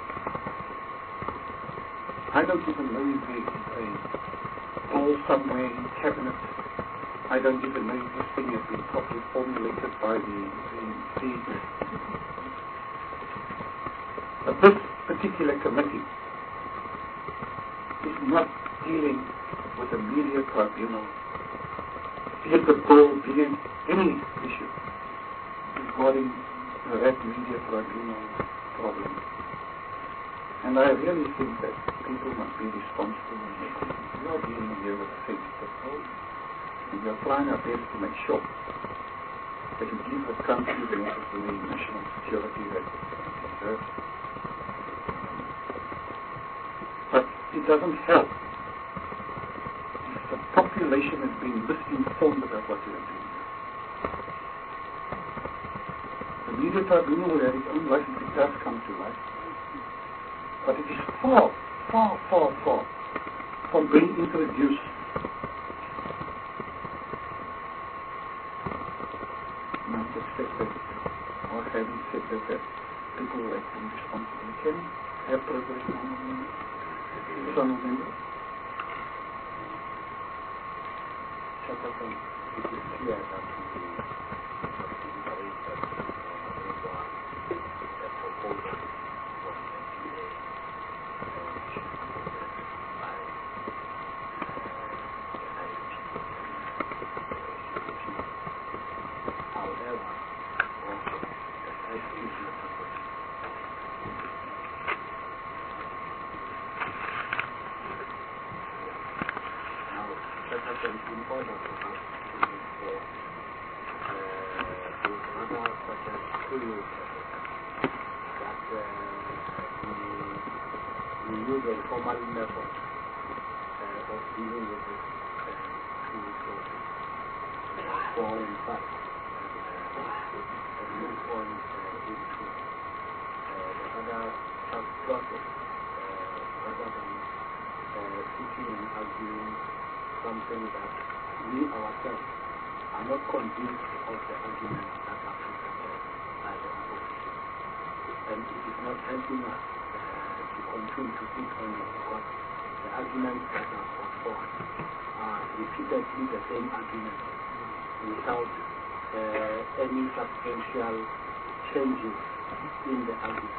I don't even know if there is a ball somewhere in cabinet. I don't even know if this thing has been properly formulated by the A N C. But this particular committee is not dealing with a media tribunal, be it the bill, be it any issue regarding that media tribunal problem. And I really think that people must be responsible in this. We are dealing here with a sensitive role, and we are trying our best to make sure that we give the country the necessary national security that it deserves. But it doesn't help if the population is being misinformed about what we are doing. The media tribunal will have its own life if it does come to life. But it is far, far, far, far from being introduced. And I suspect that, or having said that, that people will act irresponsibly. Can have progress on some of them. Chairperson, it is clear that we have deliberated over the proposal from the N P A and should be progressed by the I M P and the C D P. However, also the site is not supported. Now, Chairperson, in order for us to move forward, uh, we would rather suggest to you that uh, we, we use a formal method uh, of dealing with this uh, two clauses, uh, four and five, and, uh, and move on uh, into uh, the other sub-clauses uh, rather than uh, sitting and arguing something that we ourselves are not convinced of the arguments that are presented by the opposition. And it is not helping us uh, to continue to sit on it because the arguments that are put forward are repeatedly the same arguments without uh, any substantial changes in the argument.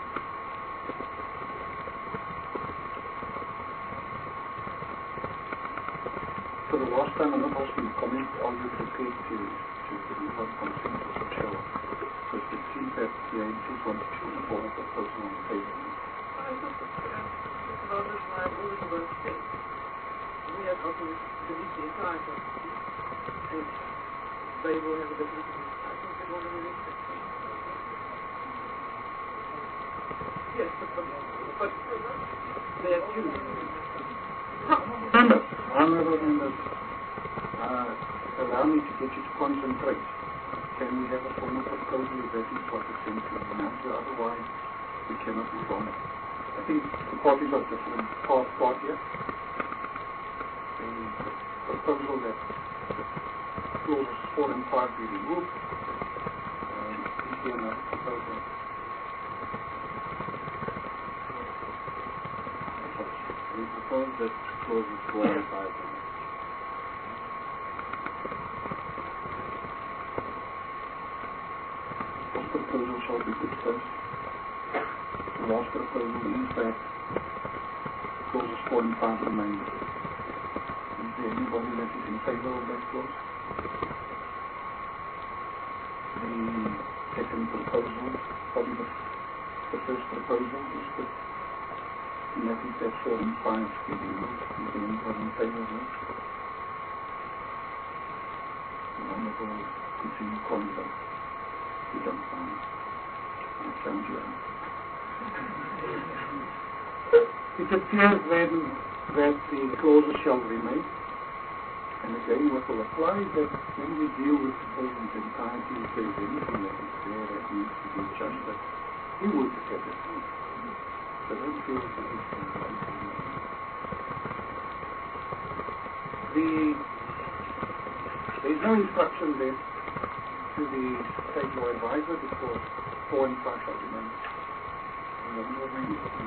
So the last time I'm not asking comment, are you prepared to, to, to move on consensus or show? Because it seems that the A N C wants to put forward a proposal on the table. I thought that uh, it's about this why all the work states. We have also released the entire constitution, and they will have a different opinion. I think they want to release it. Yes, but, but, but they are due. Members, honorable members, uh, allow me to get you to concentrate. Can we have a formal proposal that is what is sent to the answer? Otherwise, we cannot move on. I think the parties are different part, part here. The proposal that clauses four and five be removed. Um, is there another proposal? We propose that clauses four and five are This proposal shall be put first. The last proposal is that clauses four and five remain. Is there anybody that is in favor of that clause? The second proposal, probably the, the first proposal is that and I think that four and five will be removed. Is there anybody in favor of that? The Honourable Continue Conda. You don't find. I found you out. It appears then that the clauses shall remain. And again, what will apply is that when we deal with the present entirety, if there is anything that is there that needs to be adjusted, we will look at it. So don't feel that it's the there is no instruction there to the state law advisor because four and five shall remain. We have no reason to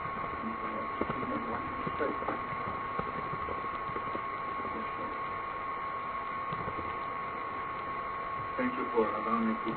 one state. for allowing me to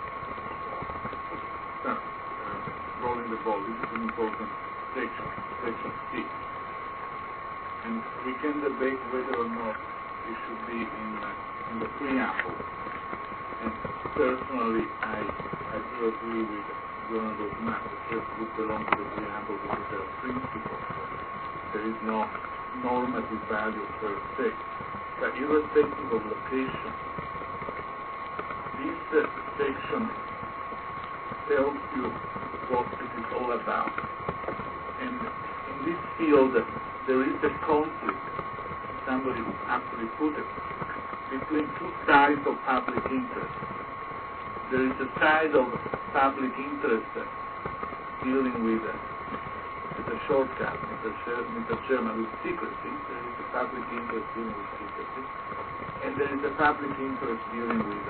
start uh, rolling the ball. This is an important section, section six. And we can debate whether or not it should be in, uh, in the preamble. And personally, I, I do agree with the Honorable Matt that it would belong to the preamble because there are principles. There is no normative value per se. But irrespective of location, this uh, section tells you what it is all about. And in this field, there is a conflict, somebody actually put it, between two sides of public interest. There is a side of public interest uh, dealing with, uh, as a shortcut, Mister Chair, Mister Chairman, with secrecy. There is a public interest dealing with secrecy. And there is a public interest dealing with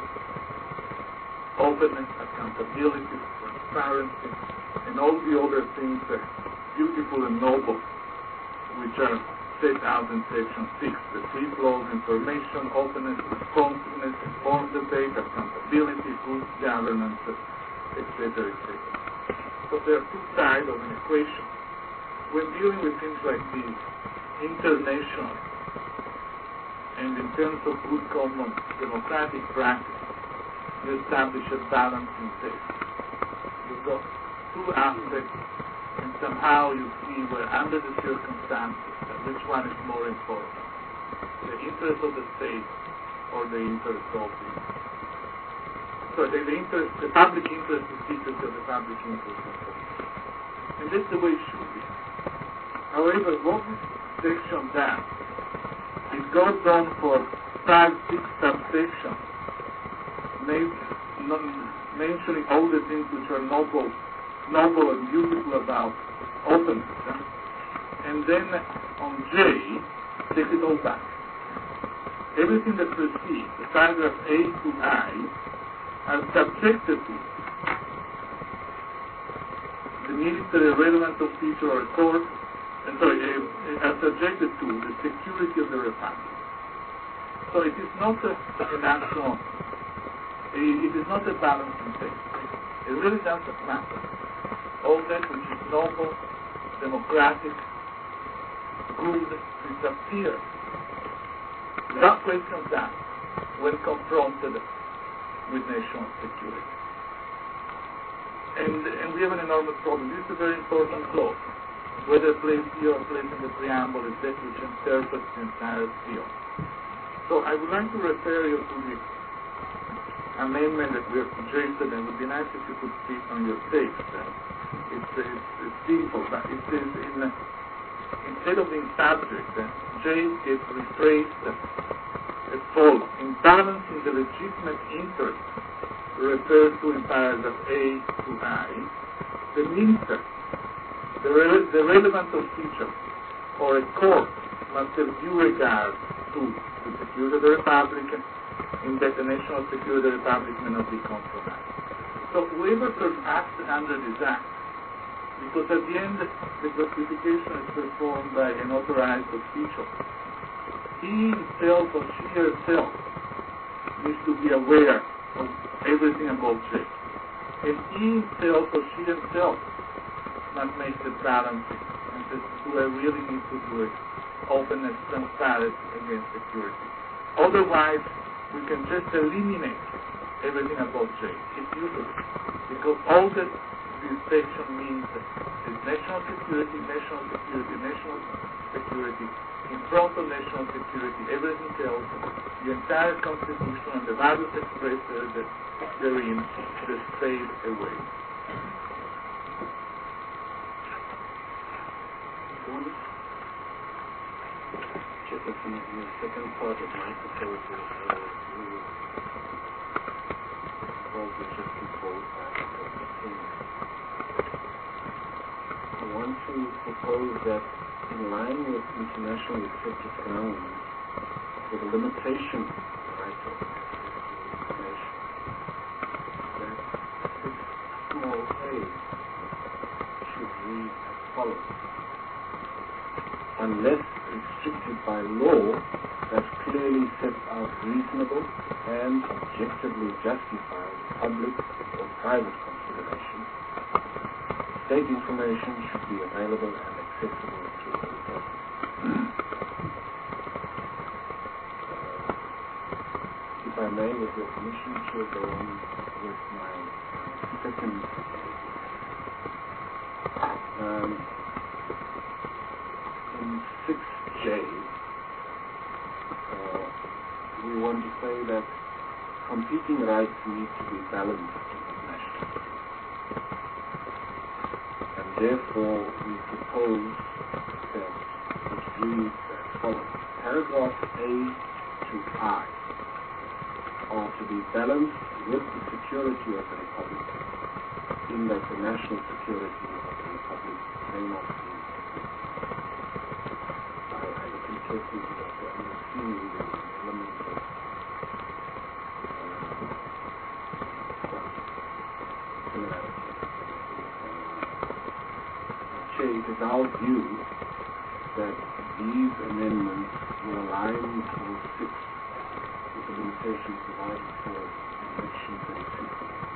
uh, openness, accountability, transparency, and all the other things that are beautiful and noble, which are set out in section six, the free flow of information, openness, responsiveness, informed debate, accountability, good governance, et cetera, et cetera. So there are two sides of an equation. When dealing with things like these, international, and in terms of good common democratic practice, you establish a balancing test. You've got two aspects, and somehow you see where under the circumstances, which one is more important, the interest of the state or the interest of the, so the, the interest, the public interest is equal to the public interest of the state. And that's the way it should be. However, what this section does, it goes on for five, six subsections, mentioning all the things which are noble, noble and beautiful about openness. Huh? And then on J, take it all back. Everything that precedes, the paragraph A to I, are subjected to the military relevant of feature or court, and sorry, uh, are subjected to the security of the Republic. So it is not a, a national, a, it is not a balancing test. It really doesn't matter. All that which is noble, democratic, good, disappear. Without question that when confronted with national security. And, and we have an enormous problem. This is a very important clause. Whether placed here or placed in the preamble is that which interprets the entire field. So I would like to refer you to the amendment that we have suggested, and it would be nice if you could see it on your text. Uh, it's, it's, it's simple, but it says in, uh, instead of being subject, uh, J is rephrased uh, as follows. In balancing the legitimate interest referred to in paragraph A to I, the minister, the, re the relevant official, or a court must have due regard to the security of the Republic, in that the national security of the Republic may not be compromised. So whoever acts under this act, because at the end the classification is performed by an authorized official, he himself or she herself needs to be aware of everything about J. And he himself or she himself must make the balancing and says, do I really need to do it? Openness, transparency against security. Otherwise, we can just eliminate everything about J. It's useless. Because all that this section means is national security, national security, national security. In front of national security, everything else, the entire Constitution and the values expressed therein just fade away. Jefferson, in the second part of my proposal, uh, we will also just propose that I want to propose that in line with internationally accepted grounds for the limitation of the right of information, that this small a should read as follows. Unless restricted by law that clearly sets out reasonable and objectively justifies public or private consideration, state information should be available and accessible to all persons. uh, if I may, with your permission, to go on with my uh, second um, in six J, uh, we want to say that competing rights need to be balanced internationally. And therefore, we propose that it reads as follows. Paragraph A to I are to be balanced with the security of the Republic, in that the national security of the Republic may not be. I, I look carefully to Doctor Anderson in the elements of it is our view that these amendments will align with six with the limitations provided for in Section thirty-six.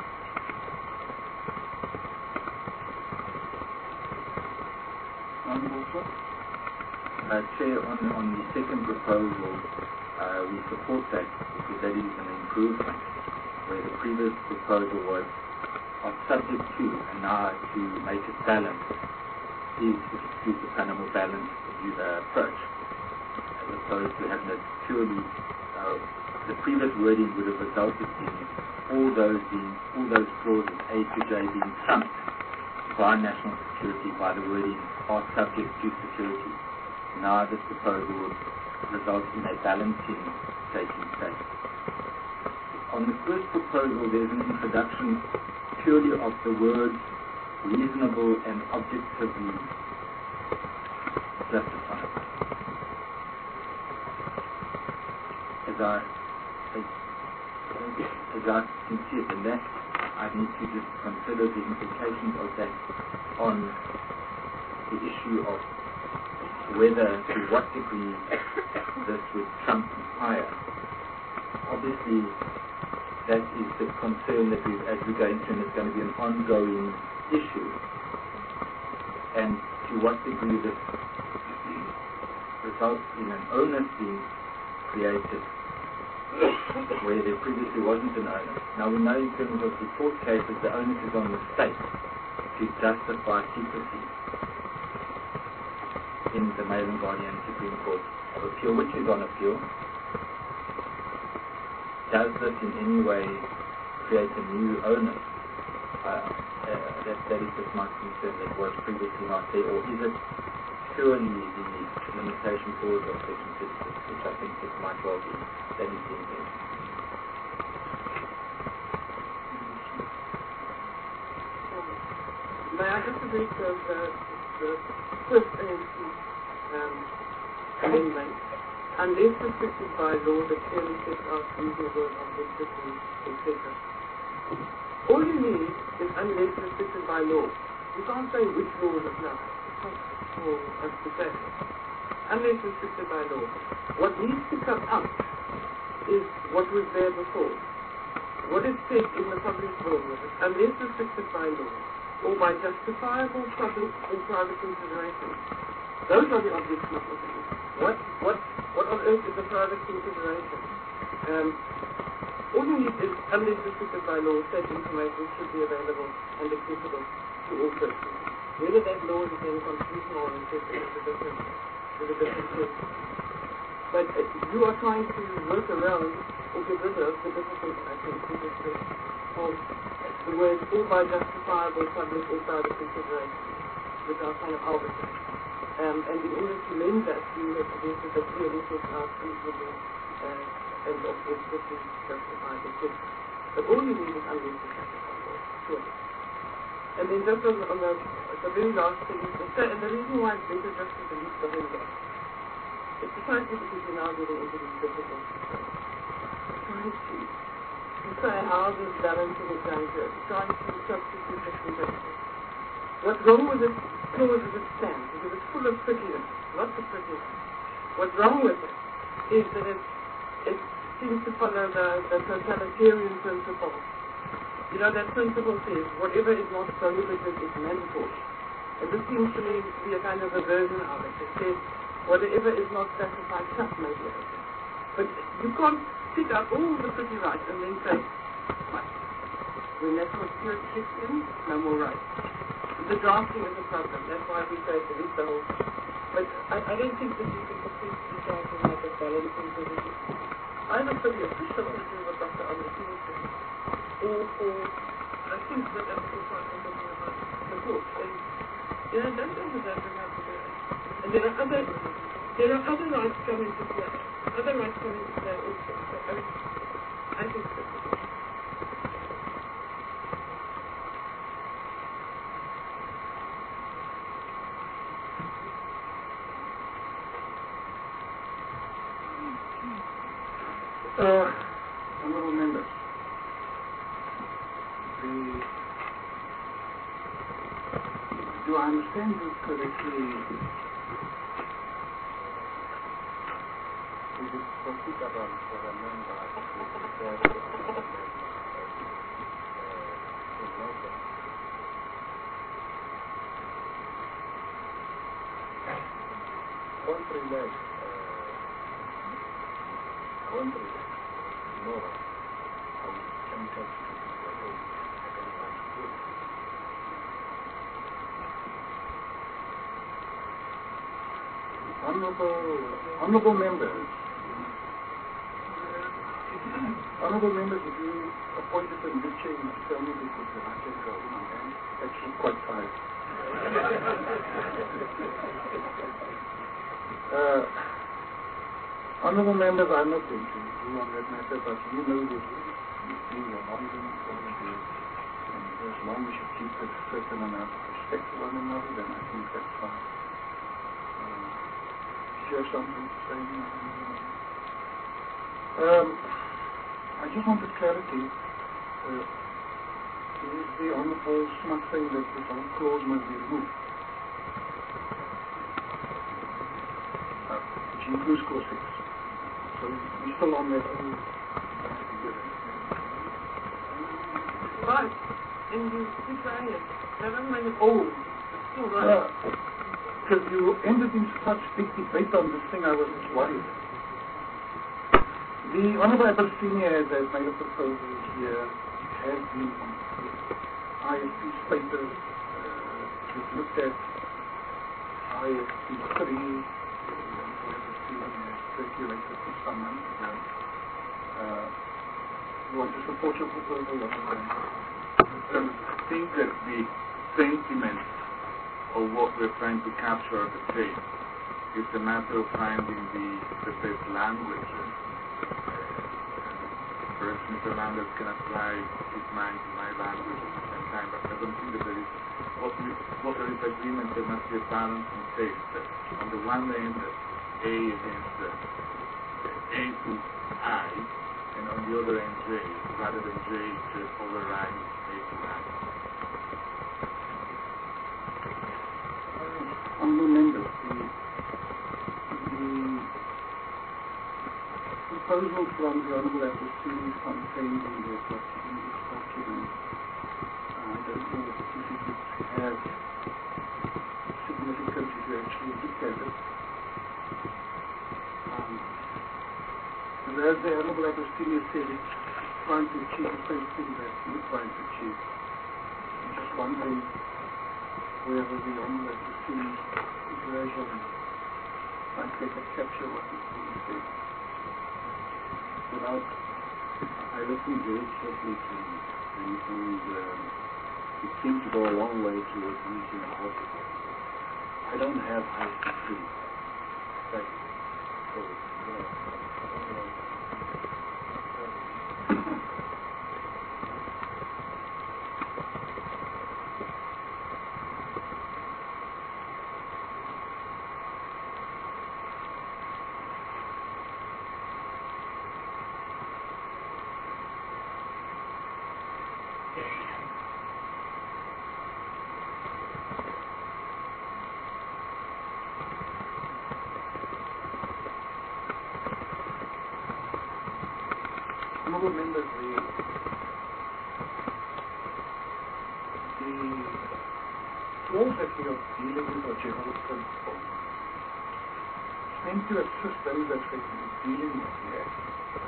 Uh, Chair, on, on the second proposal, uh, we support that because that is an improvement, where the previous proposal was of subject to, and now to make it balanced, is to excuse the kind of more balanced uh, approach, as opposed to having it purely, uh, the previous wording would have resulted in all those being, all those clauses A to J being trumped by national security by the wording are subject to security. Now this proposal would result in a balancing taking place. On the first proposal, there's an introduction purely of the words reasonable and objectively justified. As I, as, as I can see it, and that I need to just consider the implications of that on the issue of whether, to what degree this would trump empire. Obviously, that is the concern that we, as we go into, and it's going to be an ongoing issue, and to what degree this results in an onus being created where there previously wasn't an onus. Now we know in terms of the court cases, the onus is on the state to justify secrecy in the Mail and Guardian Supreme Court of Appeal, which is on appeal. Does this in any way create a new onus? Uh, uh, that, that is just my concern, that was previously not there, or is it purely the limitation clause of Section thirty-six, which I think it might well be, that is in there. May I just read the, the, the first A N C um, amendment? Unless restricted by law that clearly sets out reasonable objectivity, et cetera. All you need is unless restricted by law. You can't say which laws apply. It's not for us to say. Unless restricted by law. What needs to come out is what was there before. What is said in the public will was unless restricted by law or by justifiable public or private consideration. Those are the objects not looking at. What, what, what on earth is a private consideration? Um, all you need is, unless restricted by law, said information should be available and accessible to all persons. Whether that law is then constitutional or accepted is a different, is a different question. But uh, you are trying to work around or get rid of the difficult, I think, of the words all by justifiable public or private consideration, which are kind of arbitrary. Um, and in order to lend that, you have suggested that clearly set out reasonable uh, and objectively justified, et cetera. But all you need is unless restricted by law, surely. And then just on, on the, the very last thing, and the reason why it's better just to delete the whole lot, it's precisely because you're now getting into these difficult trying to, to say how this balancing is going to, trying to substitute different principles. What's wrong with this clause as it stands, because it's full of prettiness, lots of prettiness. What's wrong with it is that it, it seems to follow the, the totalitarian principle. You know, that principle says whatever is not prohibited is mandatory. And this seems to me to be a kind of a version of it. It says whatever is not specified shall may be open. But you can't pick up all the pretty rights and then say, right, when national security kicks in, no more rights. The drafting is a problem. That's why we say to read the whole. But I, I don't think that you can completely draft and make a balancing position. I was pretty official in doing what Doctor Anderson said. Or for, I think that that's the point I'm talking about the book. And, you know, don't overdo how to do it. And there are other, there are other rights coming to play. Other rights coming to play also. So I, I think that's it. Uh, honorable members, the, do I understand you correctly? Is it profitable for the member to prepare the amendment in order? One relate, uh, one relate. More, I will come to the room. I can find good. Honorable, honorable members, honorable members, if you appointed a new chair, you tell me because then I can go. I'm actually quite tired. uh, honorable members, I'm not going to rule on that matter, but you know that you are arguing one of you, and as long as you keep a certain amount of respect to one another, then I think that's fine. Uh, do you have something to say? Um, I just wanted clarity. Uh, is the Honourable Smart saying that this whole clause must be removed? Uh, which includes clause six. So we're still on that old. Right. And you keep trying it. That doesn't make it old. It's still right. Because uh, you ended in such big debate on this thing, I was worried. The Honourable Abercrombie has, has made a proposal here. It has been on the I S P's papers. Uh, we've looked at I S P three. Circulated for some months ago. Uh, you want to support your proposal? So I think that the sentiment of what we're trying to capture at the tape is a matter of finding the, the best language. Uh, perhaps Mister Landers can apply his mind to my language at the same time, but I don't think that there is, what, we, what there is agreement, there must be a balance in taste. Uh, on the one hand, A against uh, A to I, and on the other end J, rather than J just override A to I. Honourable members, the, the proposal from the Honourable Abercrombie is contained in the document. document. Uh, I don't know if it would have significance if you actually looked at it. Um, and as the Honourable Abercrombie said, it's trying to achieve the same thing that we're trying to achieve. I'm just wondering whether the Honourable Abercrombie's version might better capture what is being said. Without, I listened very carefully to you, and, and um, it seemed to go a long way towards reaching the article. I don't have I S P three. Right. So, you know, I don't know. Honourable members, the, the clause that we are dealing with are general principles. It's meant to assist those that we are dealing with the Act.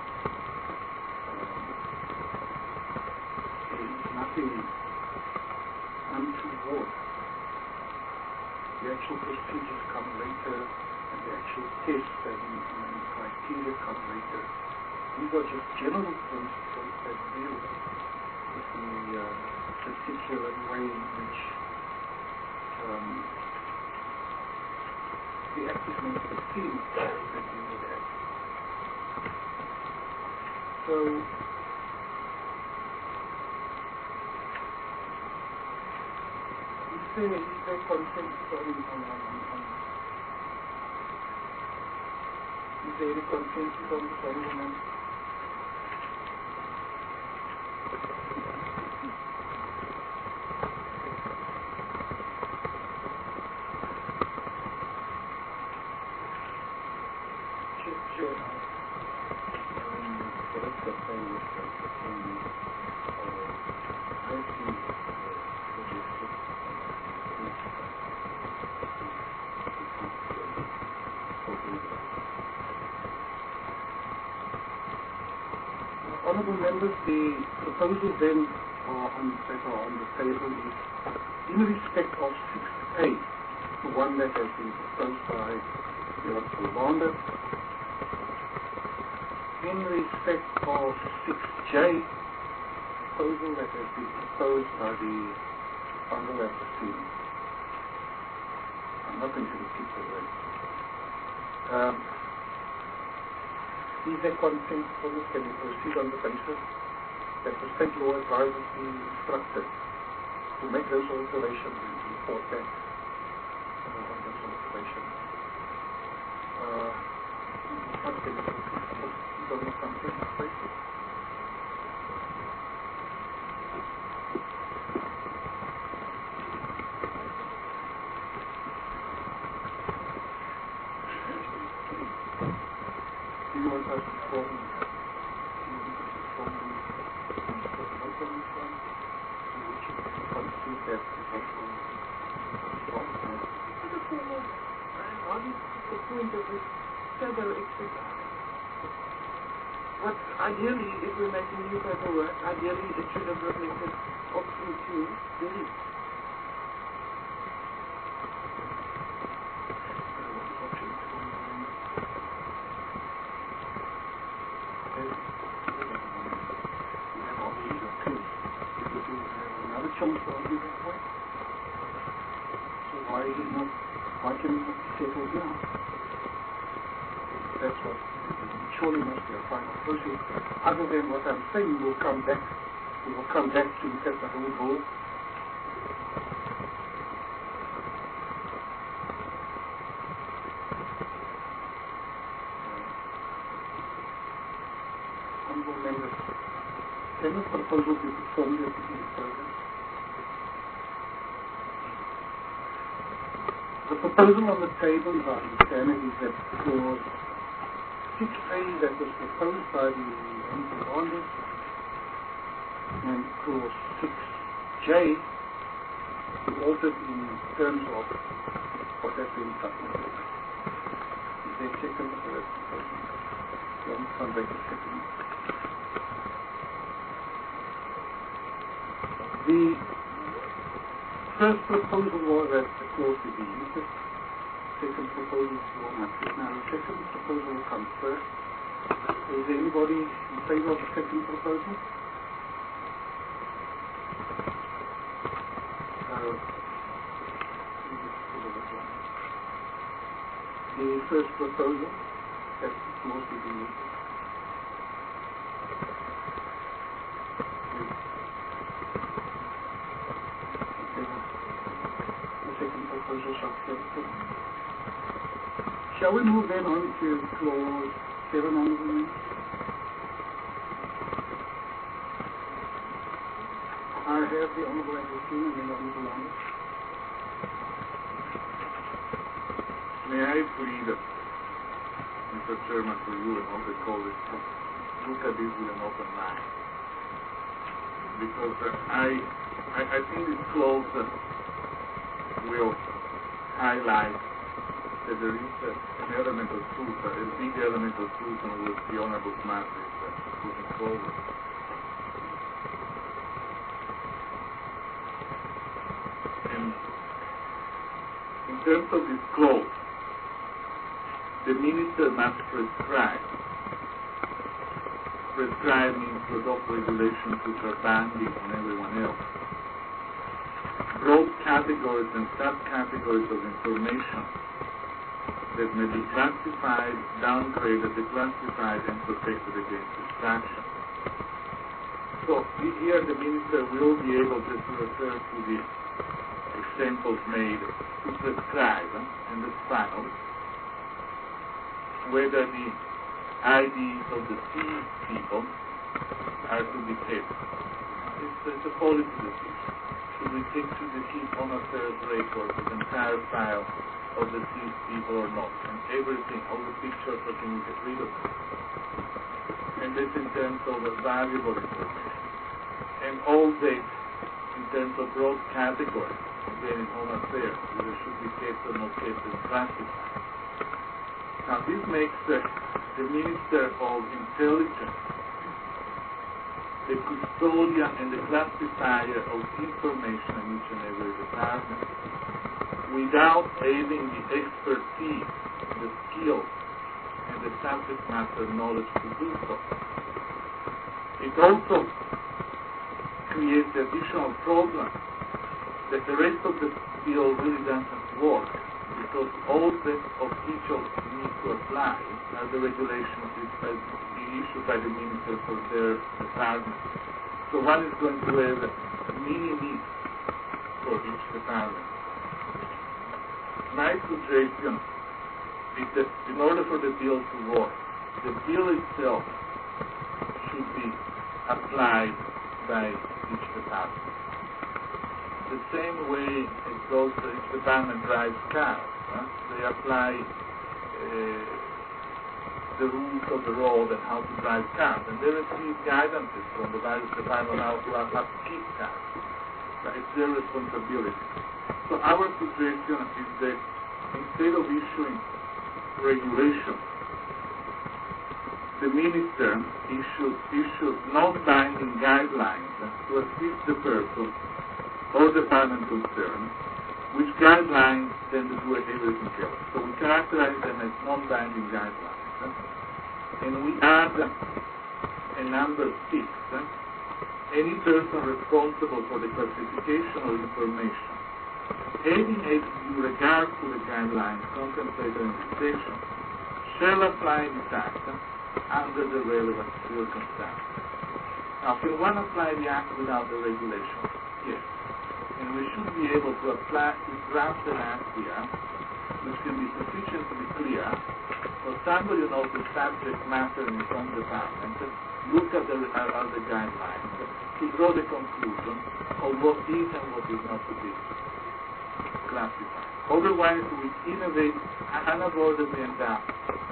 Um, there is nothing untoward. The actual procedures come later, and the actual tests and, and criteria come later. These are just general principles that deal with the uh, particular way in which um, the Act is meant to be seen that deal with the Act. So, is there, is there consensus on, on, on, on is there any consensus on this honourable member? Honourable members, the proposals then are on, that are on the table is in respect of six A, the one that has been proposed by the Honourable Landa. In respect of six J, proposal that has been proposed by the Honourable Abdul. I'm not going to repeat the rest. Um, Is there consensus for this? Can we proceed on the basis that the state law advisors be instructed to make those alterations and report back uh, on those alterations? Uh, what can we proceed on the consensus basis? Do you want us to form, do you want us to form the vote on this one? Do you want to conclude that the vote on this one? What a form of, uh, on the point of this shadow exercise. What ideally, if we're making new paperwork, ideally it should have reflected option two, delete. Why is it not, why can it not be settled now? That's what, surely must be a final process. Other than what I'm saying, we'll come back, we will come back to look at the whole board. Uh, honourable members, can the proposal be performed at the program? The proposal on the table, if I understand it, is that clause six A that was proposed by the Honourable Landa and clause six J be altered in terms of what has been submitted. Is there a second for that proposal? One come back a second. The first proposal was that the clause be deleted. Second proposal is one hundred. Now the second proposal will come first. Is there anybody in favour of the second proposal? Uh, the first proposal that the clause be deleted. Shall we move then on to clause seven, honourable members? I have the honourable Abdul and the honourable Landa. May I plead, Mister Chairman, for you and all the colleagues, to look at this with an open mind. Because uh, I, I, I think this clause uh, will highlight that there is uh, an element of truth, uh, a big element of truth on what the Honorable Master is uh, putting forward. And in terms of this clause, the minister must prescribe. Prescribe means to adopt regulations which are binding on everyone else. Broad categories and subcategories of information that may be classified, downgraded, declassified, and protected against distraction. So here the minister will be able just to refer to the examples made to prescribe, and that's final, whether the I Ds of the C people are to be kept. It's, it's a policy decision. Should we keep, should we keep on affairs record the entire file of the C people or not? And everything, all the pictures, or can we get rid of them? And this in terms of valuable information. And all this in terms of broad categories, again in home affairs, whether should be kept or not kept and classified. Now this makes uh, the Minister of Intelligence the custodian and the classifier of information in each and every department without having the expertise, the skills, and the subject matter knowledge to do so. It also creates the additional problem that the rest of the bill really doesn't work, because all that officials need to apply are the regulations issued by the minister for their department. So one is going to have mini needs for each department. My suggestion is that in order for the bill to work, the bill itself should be applied by each department. The same way as those uh, each department drives cars, huh? They apply uh, the rules of the road and how to drive cars, and they receive guidances from the various departments on how to, how to keep cars. But it's their responsibility. So our suggestion is that instead of issuing regulations, the minister issues, issues non-binding guidelines to assist the person or department concerned, which guidelines then do everything else. So we characterize them as non-binding guidelines. And we add a number six. Any person responsible for the classification of information, having a due regard to the guidelines contemplated in this section, shall apply this act under the relevant circumstances. Now, can one apply the act without the regulation? Yes. And we should be able to apply, to draft an act here, which can be sufficiently clear for somebody who knows the subject matter in his own department, look at the, uh, at the guidelines, to draw the conclusion of what is and what is not to be classified. Otherwise, we innovate and unavoidably end up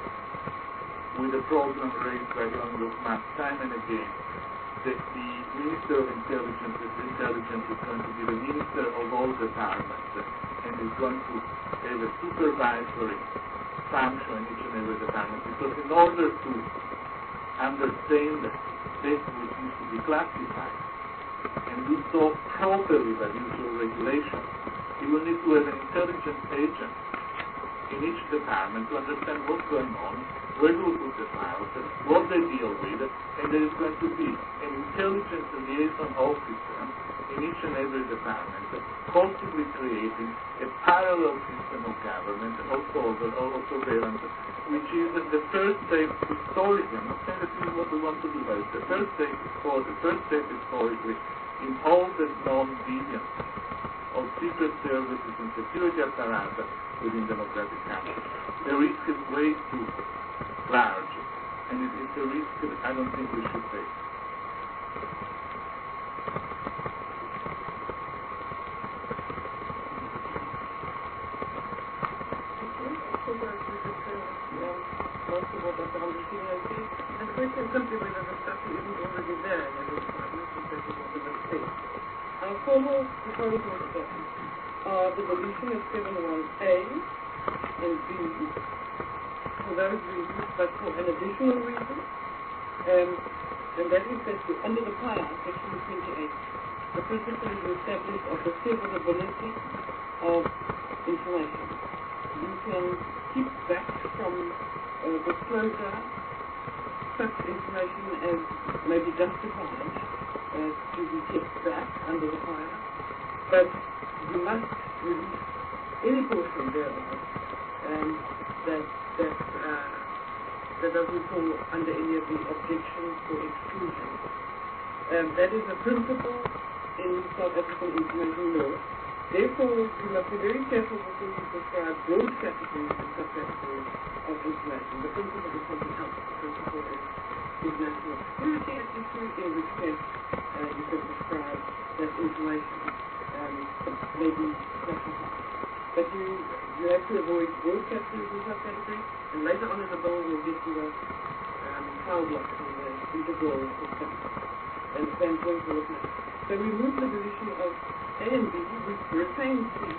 with the problem raised by the Honorable Master time and again, that the Minister of Intelligence, Intelligence is going to be the Minister of all departments and is going to have a supervisory function in each and every department. Because in order to understand that which needs to be classified and do so properly by the usual regulations, you will need to have an intelligence agent in each department to understand what's going on, where do we put the files, what they deal with, and there is going to be an intelligence liaison officer in each and every department, constantly creating a parallel system of government and also of surveillance, which is the first step historically. I'm not saying that this is what we want to do, but it's the first step, or the first step historically in all the non-deviance of secret services and security apparatus within democratic countries. The risk is way too large, and it, it's a risk that I don't think we should take. most of what Doctor Andrusini has said. And the question is simply whether the structure isn't already there in the requirements, and that is what the list says. Our formal proposals are the deletion of seven one A and B for those reasons, but for an additional reason, um, and that is that under the P I A, section twenty-eight, the principle is established of the severability of information. You can keep back from uh, disclosure such information as may be justified uh, to be kept back under the P I A, but you must release any portion thereof um, that that uh, that doesn't fall under any of the objections or exclusions. Um, that is a principle in South African information law. Therefore, you must be very careful before you prescribe broad categories and subcategories of information. The principle is something else. The principle is, is national security at issue, in which case uh, you can prescribe that information um, may be classified. But you, you have to avoid broad categories and subcategories, and later on in the bill we'll get to the um, file blocks and the integral system. And the same point will apply. So we move the deletion of A and B, we retain C,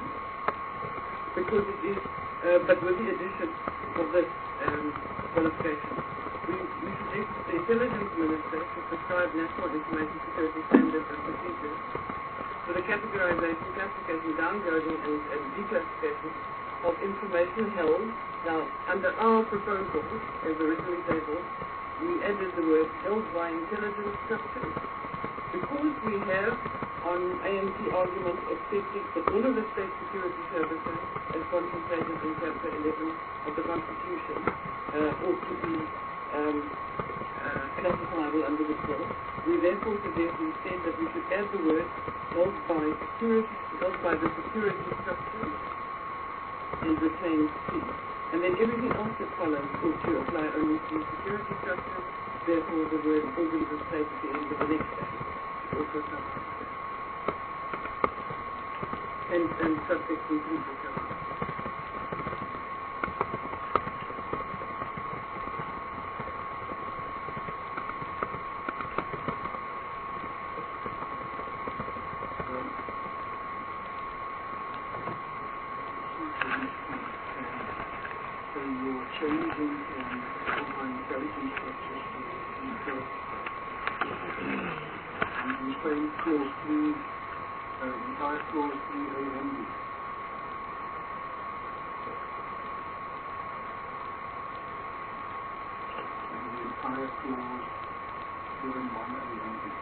because it is, uh, but with the addition of this um, qualification. We, we suggest the Intelligence Minister to prescribe national information security standards and procedures for the categorization, classification, downgrading, and, and declassification of information held. Now, under our proposal, as originally tabled, we added the word held by intelligence structures, because we have on A M T argument accepted that all of the state security services, as contemplated in Chapter eleven of the Constitution, uh, ought to be um, uh, classifiable under this bill. We therefore suggest instead that we should add the word held by security, held by the security structures, and retain C. And then everything else that follows ought to apply only to security structures. Therefore, the word organs of state at the end of the next page also comes. And, and subject to legal cover. So you're changing um, all my intelligence structures to intelligence. And you say clause three, uh, entire clause three A and B. And the entire clause seven one A and B.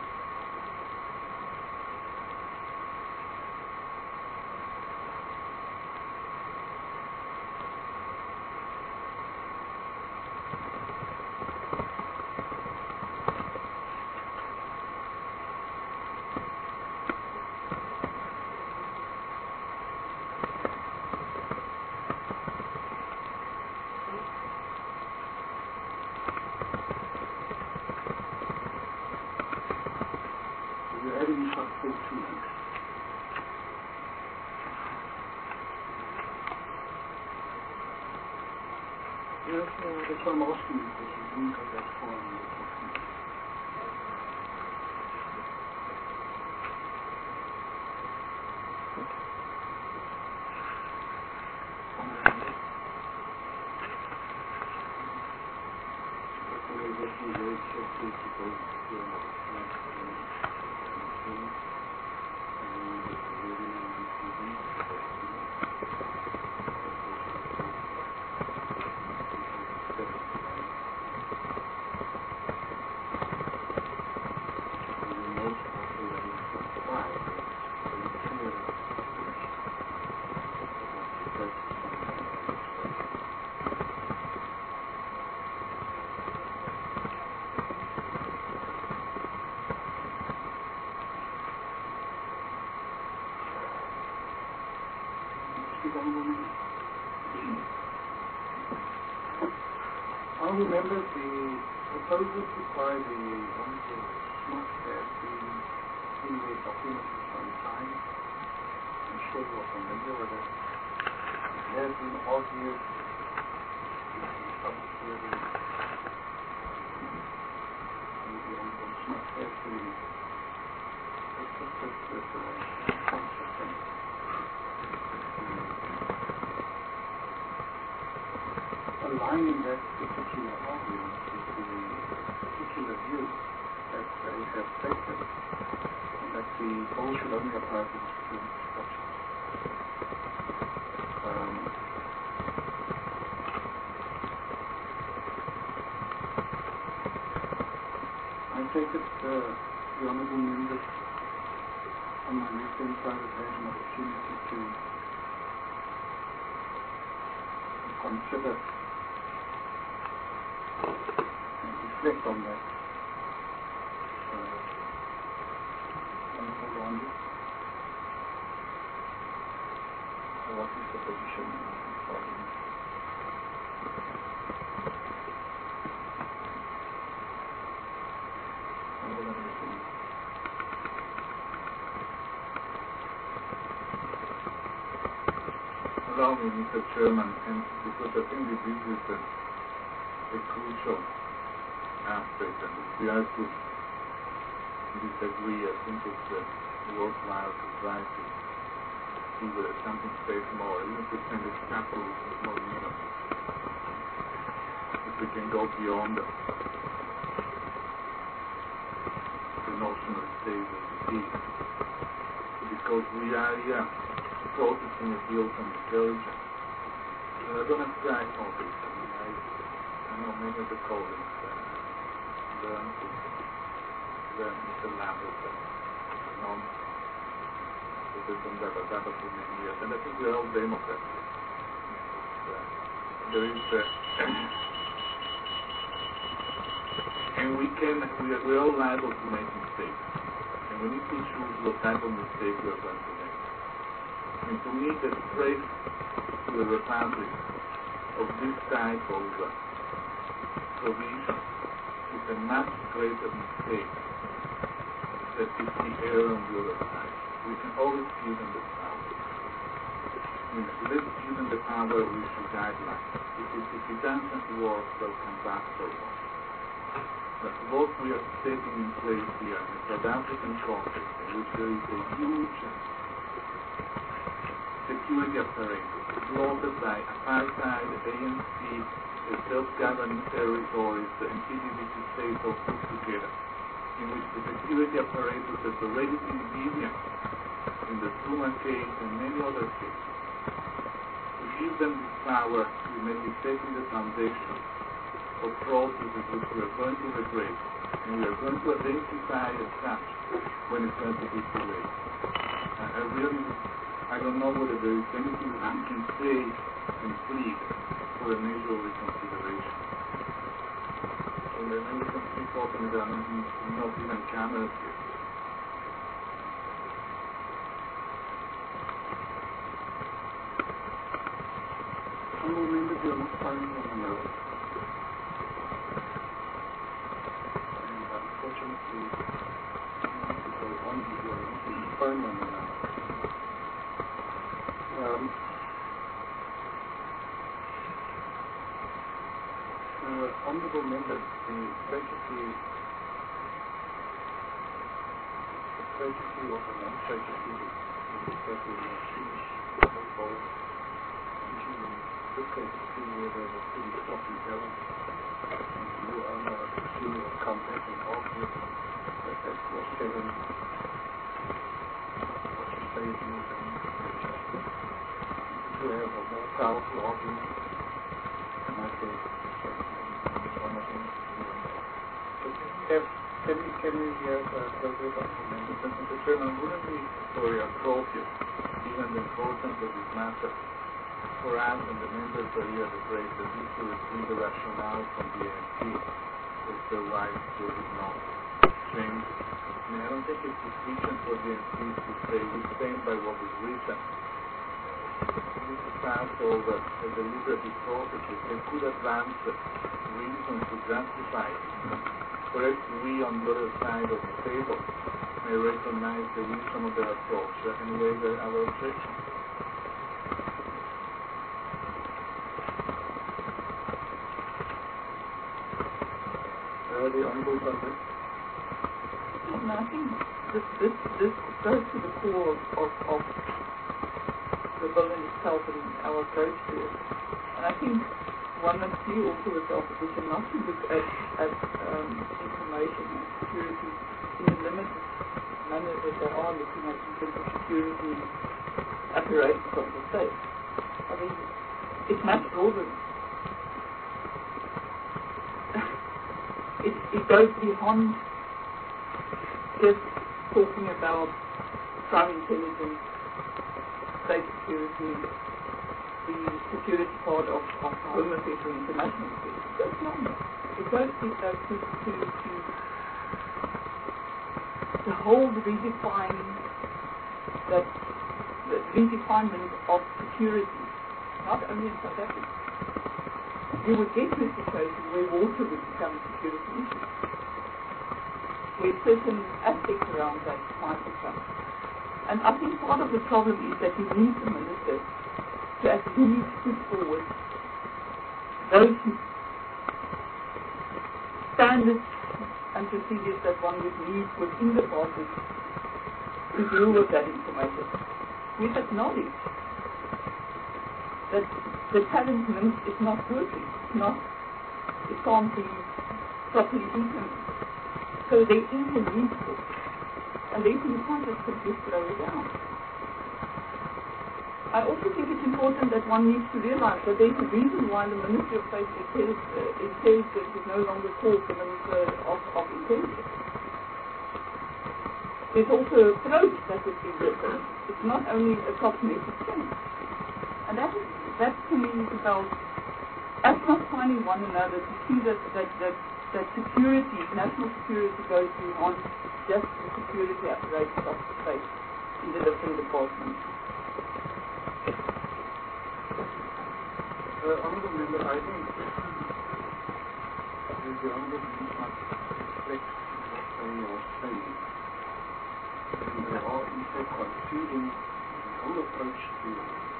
You're adding sub fourteen. Yes, uh, That's what I'm asking you, because you didn't go that far in your document. I remember the proposals require the one of the smart have been in the document for some time. I'm sure you're familiar with it. It has been argued in some theory aligning that particular argument with the particular view that they have taken, that the whole should only apply to the student structure. Um, I take it uh, the honourable members on my left-hand side have had an opportunity to consider and reflect on that. Uh, Honourable Gandhi, what is the position of Parliament? Honourable Gandhi. Allow me, Mister Chairman, and because I think that this is a, a crucial aspect, and if we are to disagree, I think it's uh, worthwhile to try to see whether something says more, even to send a couple of more minutes. If we can go beyond the, the notion of stable disease, because we are here. Yeah, processing a field from intelligence. And I don't have to act on this. I mean, I, I know many of the colleagues uh, learn to learn Mister Lambert and known Professor Dabadaba for many years. And I think we're all Democrats. Uh, there is uh, and we can, we are, we're all liable to make mistakes. And we need to choose what type of mistake we are going to make. And to me, the threat to the Republic of this type of uh, provision is a much greater mistake that is the error on the other side. We can always give them the power. I mean, let's give them the power we should guidelines. If it, if it doesn't work, they'll come back for more. But what we are setting in place here in the South African context, in which there is a huge security apparatus blocked by apartheid, A N C, self-governing territories, and P D V C states all put together, in which the security apparatus has already been given in the Zuma case and many other cases. To give them this power, we may be setting the foundation for processes which we are going to regret, and we are going to identify as such when it's going to be too late. I, I really I don't know whether there is anything I can say and plead for a measure of reconsideration. So then we can speak openly, there are not even cameras here. Honourable members, you are not firing on the road. And unfortunately, to go on with your phone on the road. Um, uh, honourable members, the tragedy, the tragedy or the non-tragedy in respect to the Swedish football, which in this case is to whether the city stock in balance, and you are now a consumer of contact and argument that that was seven, what you say is more than justice. To have a more powerful argument, and I think one of them is have, can we, can we have a further document? Mister Chairman, wouldn't it be very appropriate, given the importance of this matter, for us and the members of here at the break, that we should receive the rationale from the A N C as to why they did not change? I mean, I don't think it's sufficient for the A N C to say we stand by what was written. This is part of uh, the deliberative processes. They could advance reasons to justify it. Perhaps we on the other side of the table may recognize the wisdom of their approach uh, and waive our objection. Uh, the Honourable Governor. And I think this, this, this goes to the core of, of, of the bill in itself and our approach to it. And I think one must see also the opposition not to look at, at um, information and security in the limited manner that they are looking at in terms of security apparatus of the state. I mean, it's much broader. it, it goes beyond just talking about crime intelligence, state security, the security part of, of Home Affairs or international affairs. It goes beyond that. It goes to, uh, to, to, to the whole redefine that the redefinement of security, not only in South Africa. You would get to a situation where water would become a security issue, where certain aspects around that might become. And I think part of the problem is that you need the minister to at least put forward those standards and procedures that one would need within the party to deal with that information. We acknowledge that the talent link is not working, it's not, it can't be properly implemented. So there is a need for it. And therefore you can't just simply throw it down. I also think it's important that one needs to realize that there's a reason why the Ministry of State says uh, it says that it is no longer called the Minister of, of Intelligence. There's also an approach that would be different. It's not only a cosmetic change. And that, is, that to me is about us not finding one another to see that, that, that, that security, national security goes beyond just the security apparatus of the state in the different departments. Uh, Honourable Member, I think the Honourable Member must reflect what they are saying. And they are in fact conceding the whole approach to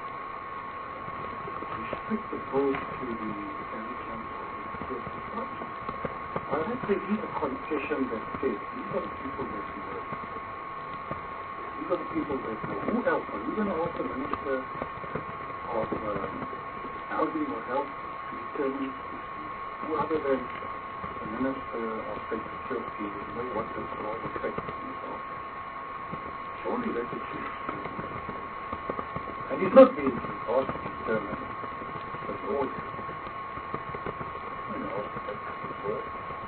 restrict the board to the intelligence of the State Department. I think there is a concession that says these are the people that we work. These are the people that know. Who else? Are we going to ask the Minister of um, Housing or Health to determine who other than the Minister of State Security would know what the laws affect these are? Surely that is true. And he's not being asked to determine the laws. You know, that's his work.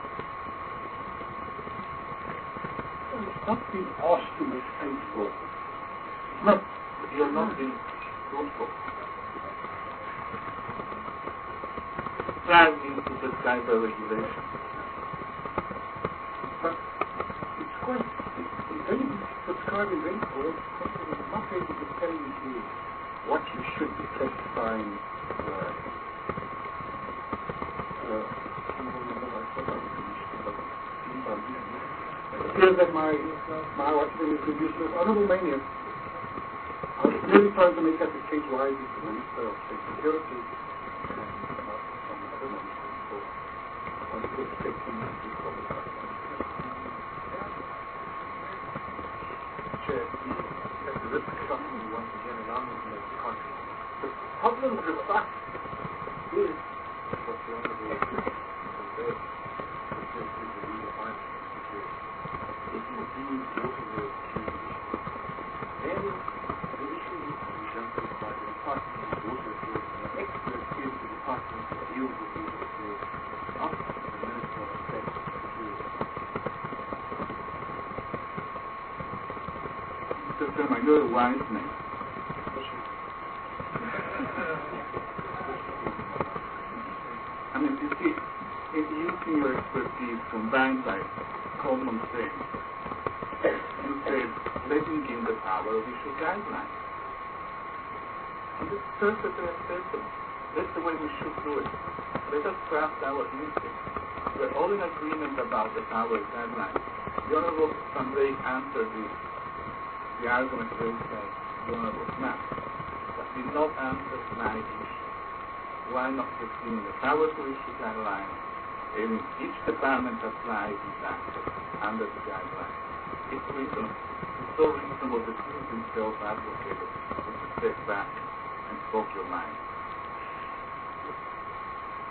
He's not being asked to make sense for it. Not, you're not being truthful. Plan means to prescribe a regulation. But it's quite, it's very prescribing very broad because it's not able to tell you what you should be specifying. Uh, uh, it appears that my, my what's been introduced was Honourable Mania. I was really trying to make that the case why the Minister of State Security Chair, at the risk of shocking you once again, allow me to make the country. The problem with us is what the Honourable said, which is the redefinement of security. If indeed water were key issue, then the issue needs to be dealt with by the Department of Water Affairs and the experts in the Department that deals with water affairs, not the Minister of State Security. Mister Chairman, you're a wise man. I mean, you see, in using your expertise combined by common sense, you said, let me give the power of issue guidelines. And this is perfectly acceptable. That's the way we should do it. Let us craft our instincts. We're all in agreement about the power of guidelines. The Honourable Van Dijk answered this, the argument raised by the Honourable Smith, but did not answer my issue. Why not just give the power to issue guidelines, and each department applies these aspects under the guidelines? It's reasonable. It's so reasonable that you himself advocated to step back and spoke your mind.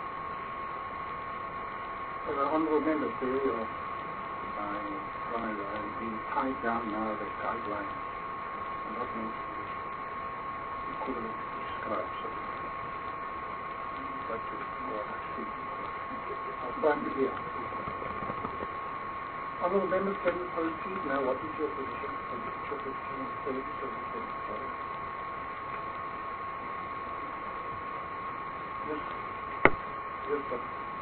Uh, honourable members, there you are. My prior, I'm being tied down now the guidelines. I'm not meant to be equivalent to describe, so like to go on actually. I'll try and be helpful. Honourable members, can you proceed now? What is your position on each of the team service of the Senate? Yes. Yes, sir.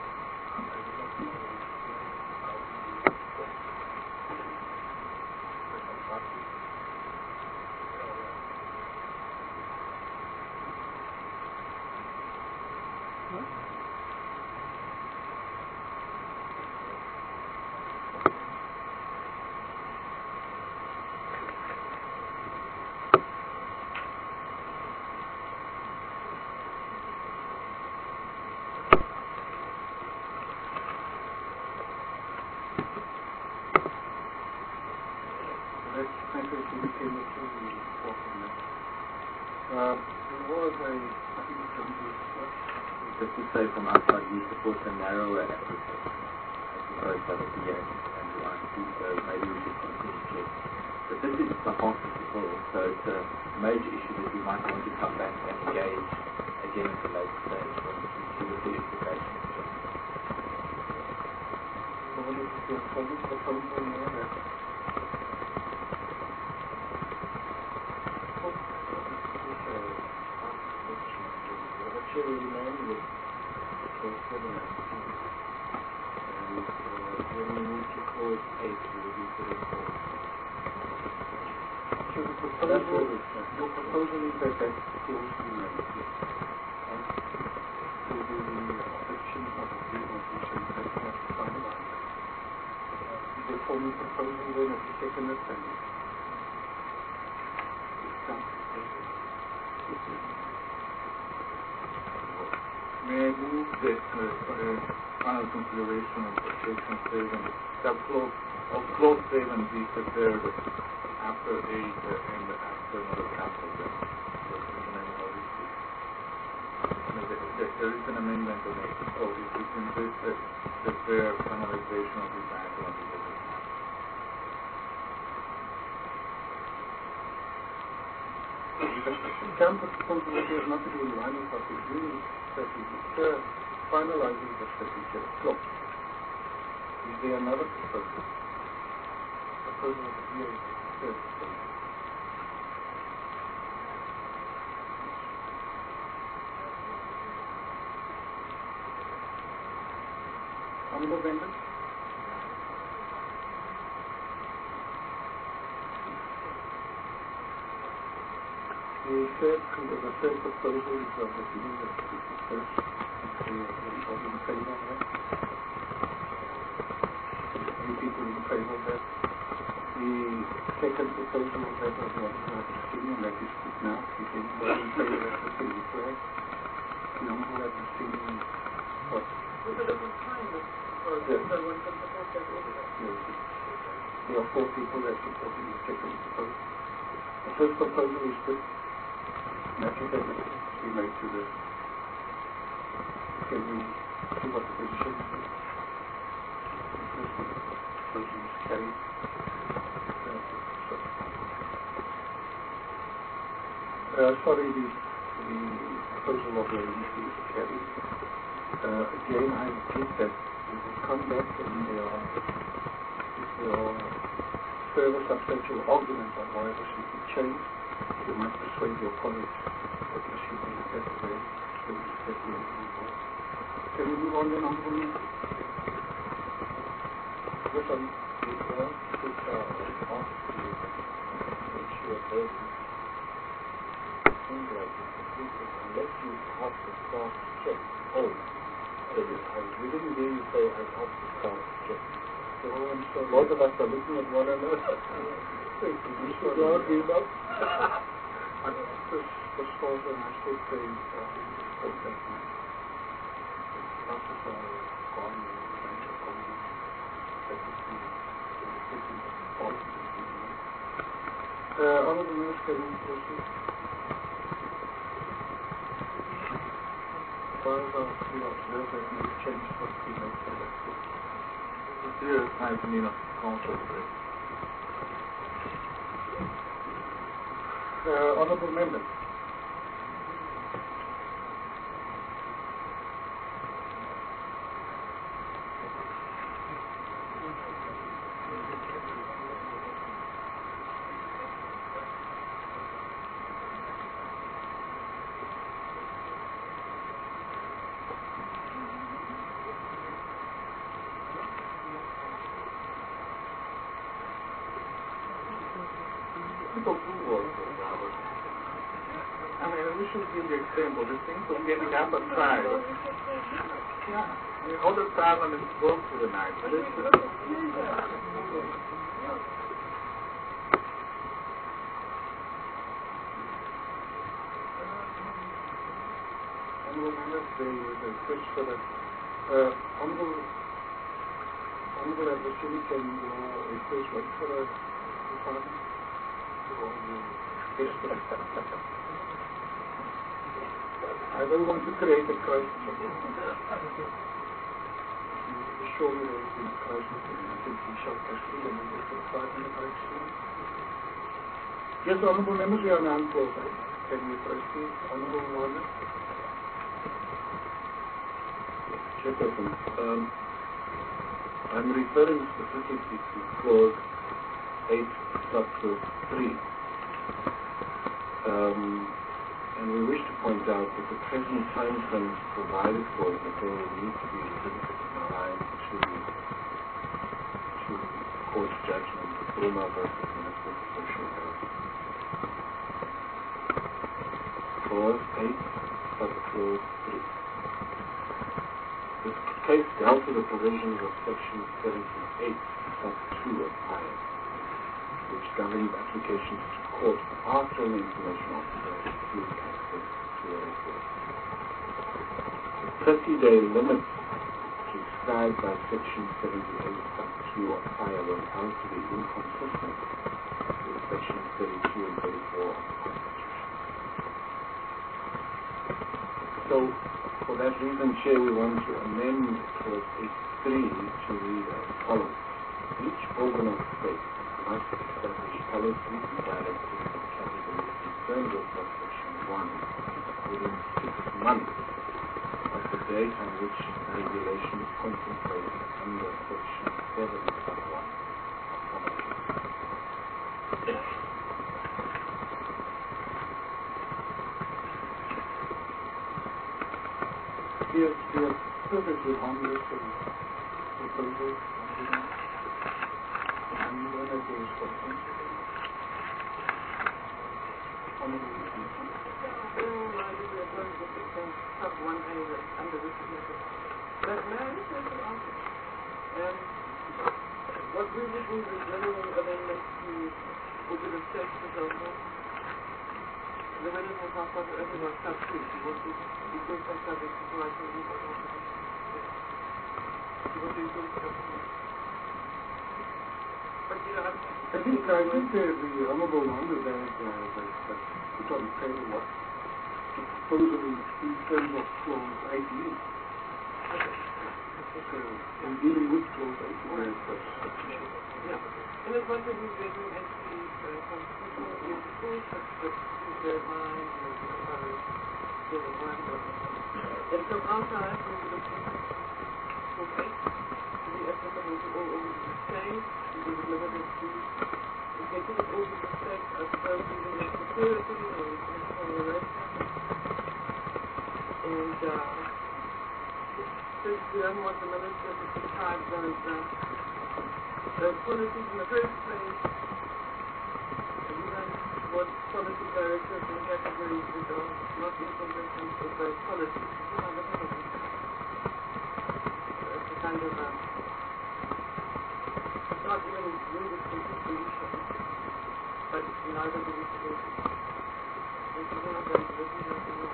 Uh, there was a, I think it's going to Just to say from outside, we support a narrower approach as proposed by the P A and the I C, so maybe we should continue to check. But this is the heart of the bill, so it's a major issue that we might want to come back and engage again at a later stage when we see the full implications. So what is your comment, proposal now that remain with the seven nineteen, and uh, when we need to cause eight, we will be putting four. So the proposal, your proposal is that that clause be made, and for the opposition of the legal position that we have to finalize it. Uh, is there a formal proposal then at the second assembly? May I move that uh, uh, final consideration of section seven, that clause, of clause seven be prepared after eight uh, and after another council then? There is an amendment on it, so if we can just uh, prepare finalization of this item on the agenda. In terms of responsibility, has nothing to do with line of what we're doing, that we deter finalizing the strategic clock. Is there another proposal? Proposal of the P A third proposal. Honourable members? The third, the third proposal is of the beginning of the first. Everybody in favour of that? Any people in favour of that? The second proposal of that of the other signal that is put now. Is anybody in favour of that proposal declared? No one will have the signal. What? With a different time, or Yes. no one can support that over there. Yes. There are four people that support the second proposal. The first proposal is put. That's what we made to the. Can we see what the position is? The first proposal is carried. Uh, sorry, the, the proposal of the E C is carried. Uh, again, I repeat that we will come back and there are, if there are further substantial arguments on why this should be changed, you might persuade your colleagues that this should be looked at again. Can we move on then, honourable members? Yes, I'm. We want to put uh, off to ensure that things like this, unless you have to start check. Oh, so you, I, we didn't hear you say I have to start check. So, I'm sorry. Both of us are looking at one another. You should not give up. This, this falls on I still say, uh, contact me. Classes are gone, financial commitment. That is the, the decision of the policy. Uh, honourable members, can we proceed? As far as I we observe, there's no change what we made to that. Yes, nineteen of Council. Uh, honorable members. I mean, we should give the example. The things of getting up at five. Yeah. I mean, other parliaments work for the night. But it's, Honorable members, there is a request for the uh, honorable honorable adversary, can you uh, request one for the department? Yes, sir. I don't want to create a crisis. You show me there is a crisis, I think we shall actually and we get five minute correction. Yes, honorable members, we are now closed. Can we proceed? Honorable Warner? Chairperson, um, I'm referring specifically to clause eight subclause three. Um, and we wish to point out that the present time frames provided for in the bill need to be limited in line to, to court judgment of Bruma versus Minister for Social Health. Clause eight subclause three. This case dealt with the provisions of section seventy-eight sub two of I A, which governs applications to court after an information officer has received access to a report. The thirty-day limit prescribed by section seventy-eight sub two of I A was found to be inconsistent with section thirty-two and thirty-four of the Constitution. So, for that reason, Chair, we want to amend clause eight three to read as follows. Each organ of state must establish policies and directives for categories concerned with subsection one within six months of the date on which regulation is contemplated under section seven sub one of the We are, we are perfectly harmless and proposal and when it is questions. Honorable Sub one A under this committee. But may I just ask you, um, what we would do is general amendment to open a search for example. The wedding was not part of everyone sub two. You want to include that subject before I can leave what I want to do. You want to include sub two. But you know, I'm I think, I think the, the honorable member there uh, that, that put on the table what the proposal in, in terms of clause eighteen. okay. So, in dealing with clause eighteen, that's sufficient. Yeah. And as much as we've written actually uh, constitutional is the full structure of their mind and the colors, so the one and from outside we would have okay to be applicable to all over the state, to be limited to if they put it over the state, I suppose even the security or the relation. And uh since we don't want the minister to prescribe those uh those policies in the first place, and we don't want policy directors and categories that are not inconsistent with those policies. You know, the policies. It's a kind of a, it's not even really complete solution, but neither do we suppose it. It's one of those that we have to know.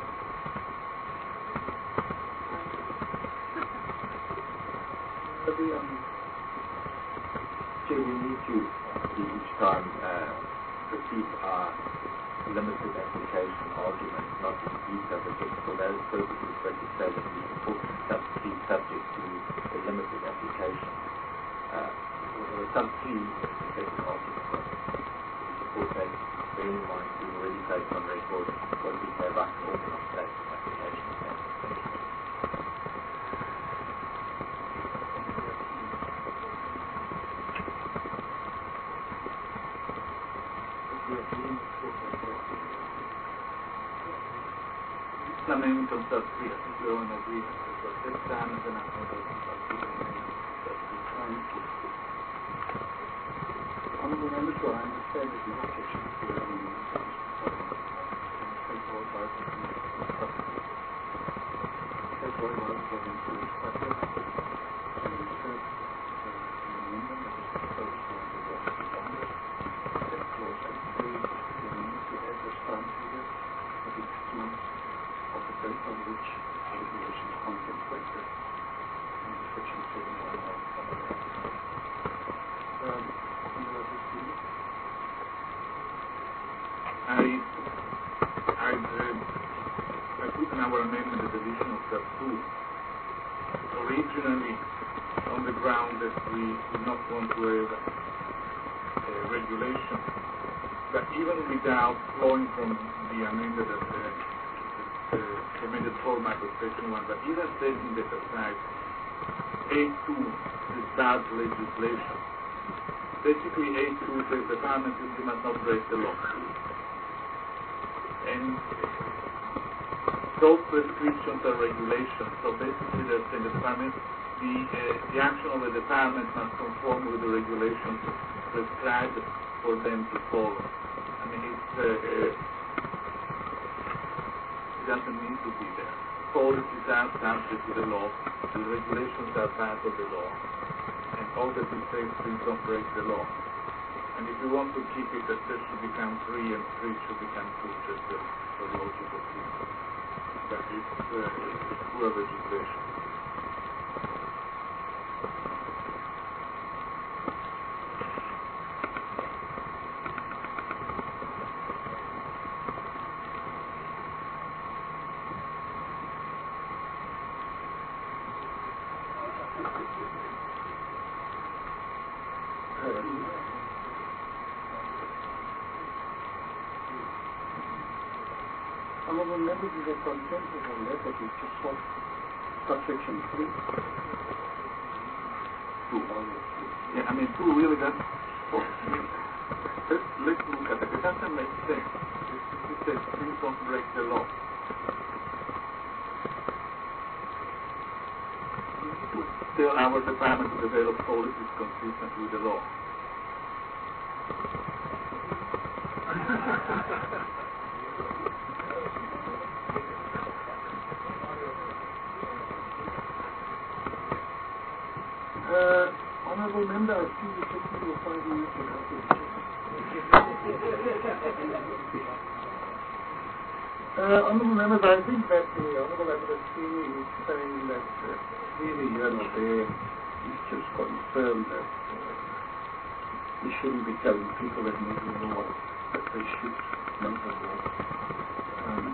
But the, um, Chair, we need to each time uh, proceed our limited application argument, not in detail, but just for those purposes, but to say that we support sub three subject to the limited application uh, sub three is taken off of the we suppose that bear in mind we've already taken on record what we say about the orthodox state application of that. Coming from sub three, I think we're on agreement because this time is an another sub three. Honourable Members, well, I understand that the objection to the amendment is straightforward by the straightforward by the provincial structure. And the third amendment that is proposed by the Board of Governors, that clause eight three, the amendment to add this time period of six months of the date on which the regulation is contemplated under section seven one of the Common Law. Um, I, I, uh, I put in our amendment the deletion of sub two, originally on the ground that we did not want to have a regulation, but even without flowing from the amended, uh, the, the amended format of section one, but even setting that aside, A two is bad legislation. Basically, A two says the parliament simply must not break the law. And those prescriptions are regulations. So basically, they're saying the parliament, the, uh, the action of the parliament must conform with the regulations prescribed for them to follow. I mean, it's, uh, uh, it doesn't need to be there. Policies are subject to the law. The regulations are part of the law. And all that it says, please don't break the law. And if you want to keep it, that this should become three and three should become two, just the, the logic of this. But it's, uh, it's poor legislation. Honourable Members, is there consensus on that, that we just swap subsection three? Two. Yeah, I mean, two really does. Oh, let's, let's look at it. It doesn't make sense. It says, please don't break the law. We need to tell our department to develop policies consistent with the law. Uh, Honourable Member, I see you took me your five minutes ago. uh, Honourable Members, I think that the Honourable Advocacy is saying that uh, really here or there, he's just confirmed that uh, we shouldn't be telling people that make the law that they should make the law. Um,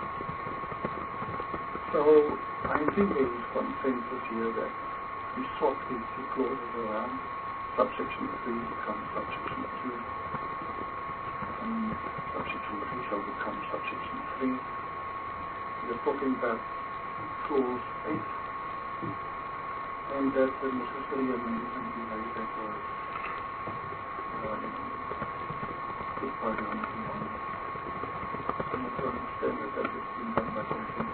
so I think there is consensus here that we swap these two clauses around. Subsection three becomes subsection two. Um, subsection three shall become subsection three. We are talking about clause eight. And that the necessary amendment be made that was um, put by the Honourable Member. And I understand that that has been done by consensus.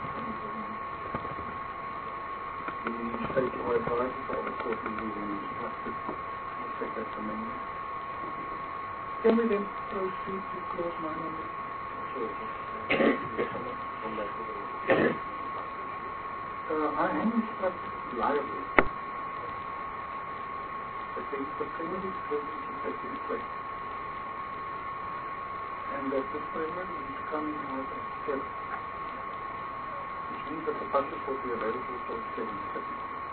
The state law advisors or the court will be instructed to take that amendment. Can we then proceed to clause nine on the uh, I am instructed liable that there is a preliminary privilege taking place and that the privilege is coming out at seven. Which means that the buses will be available till seven thirty.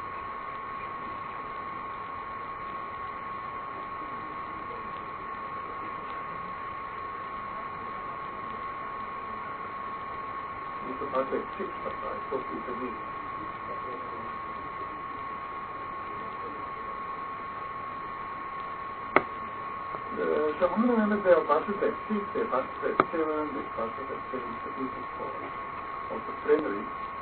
It's about at six, but I thought we could leave. so honourable members, they are buses at six, they are buses at seven, they are buses at seven thirty-four of the plenary.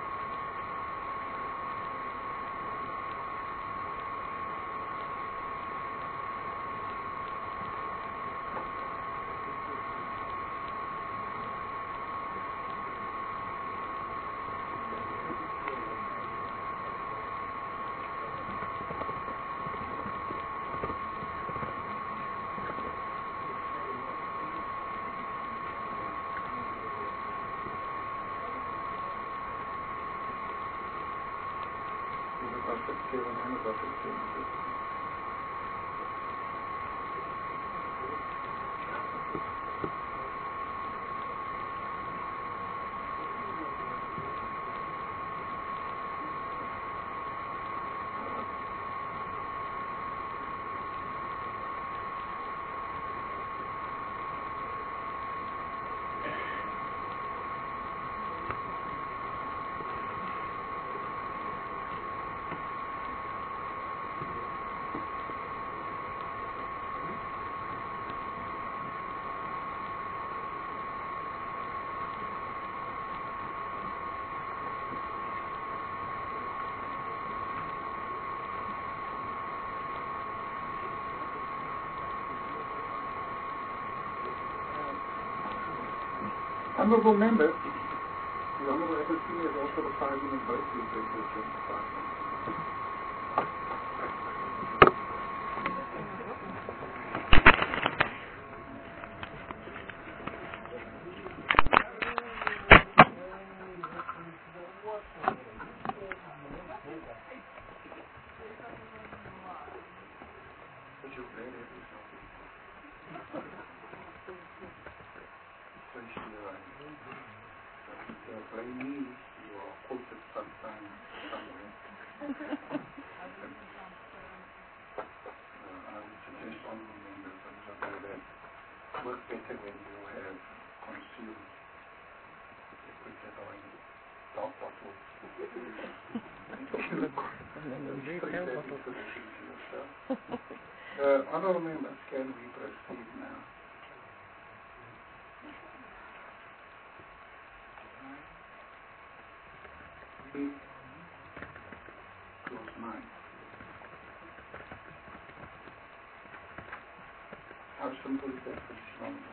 Honourable members, the Honourable F S C has also the five-minute vote to the agenda five minutes. Uh, honourable members, can we proceed now? We close mine. How simple is that for this moment?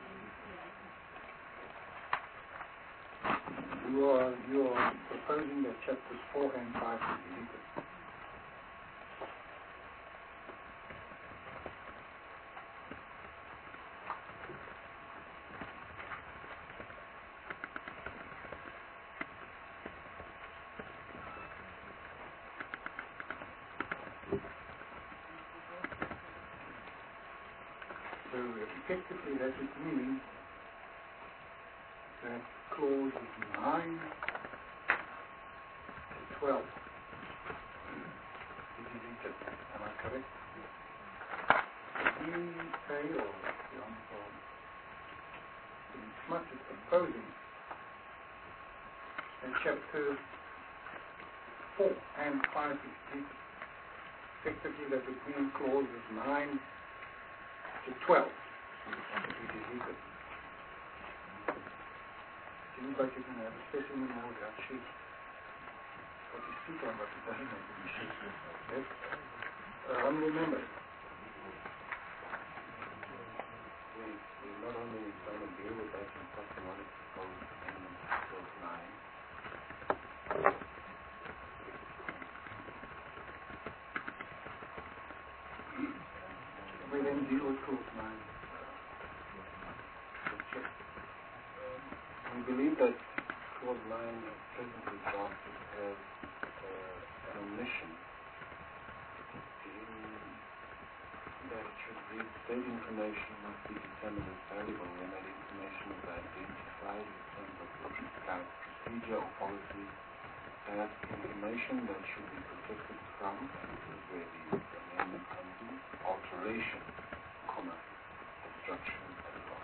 You are, you are proposing that chapters four and five be deleted. So effectively that would mean that clauses nine to twelve is deleted. Am I correct? We fail the Honourable Smart is proposing that chapter four and five is deleted. Effectively that would mean clauses nine to twelve to be deleted. Seems like you're going to have a specimen now without sheet. What you speak on, but it doesn't make any sheet. Yes? Uh, honourable members. We, we not only trying to deal with that, in fact we want to propose amendment to clause nine. We then deal with clause nine. We believe that clause nine is presently drafted as uh, an omission in that it should read state information must be determined as valuable when that information is identified in terms of prescribed procedure or policy as information that should be protected from, and this is where the amendment comes in, alteration, comma, destruction, and loss.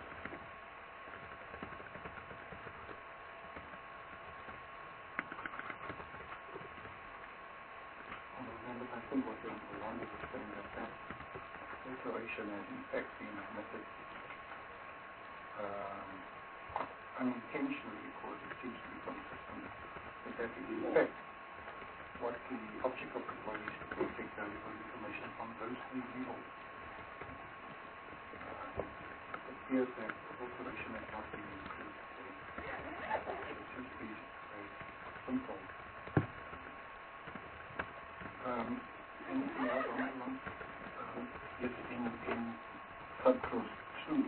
Honourable members, I think what the Honourable is saying is that alteration has in fact been omitted um, unintentionally because it seems to be consistent with that in fact what the object of the query is to take valuable information from those three levels. Uh, it appears that alteration has not been included. It seems to be very simple. Um, anything else on that one? Um, yes, in, in subclause two,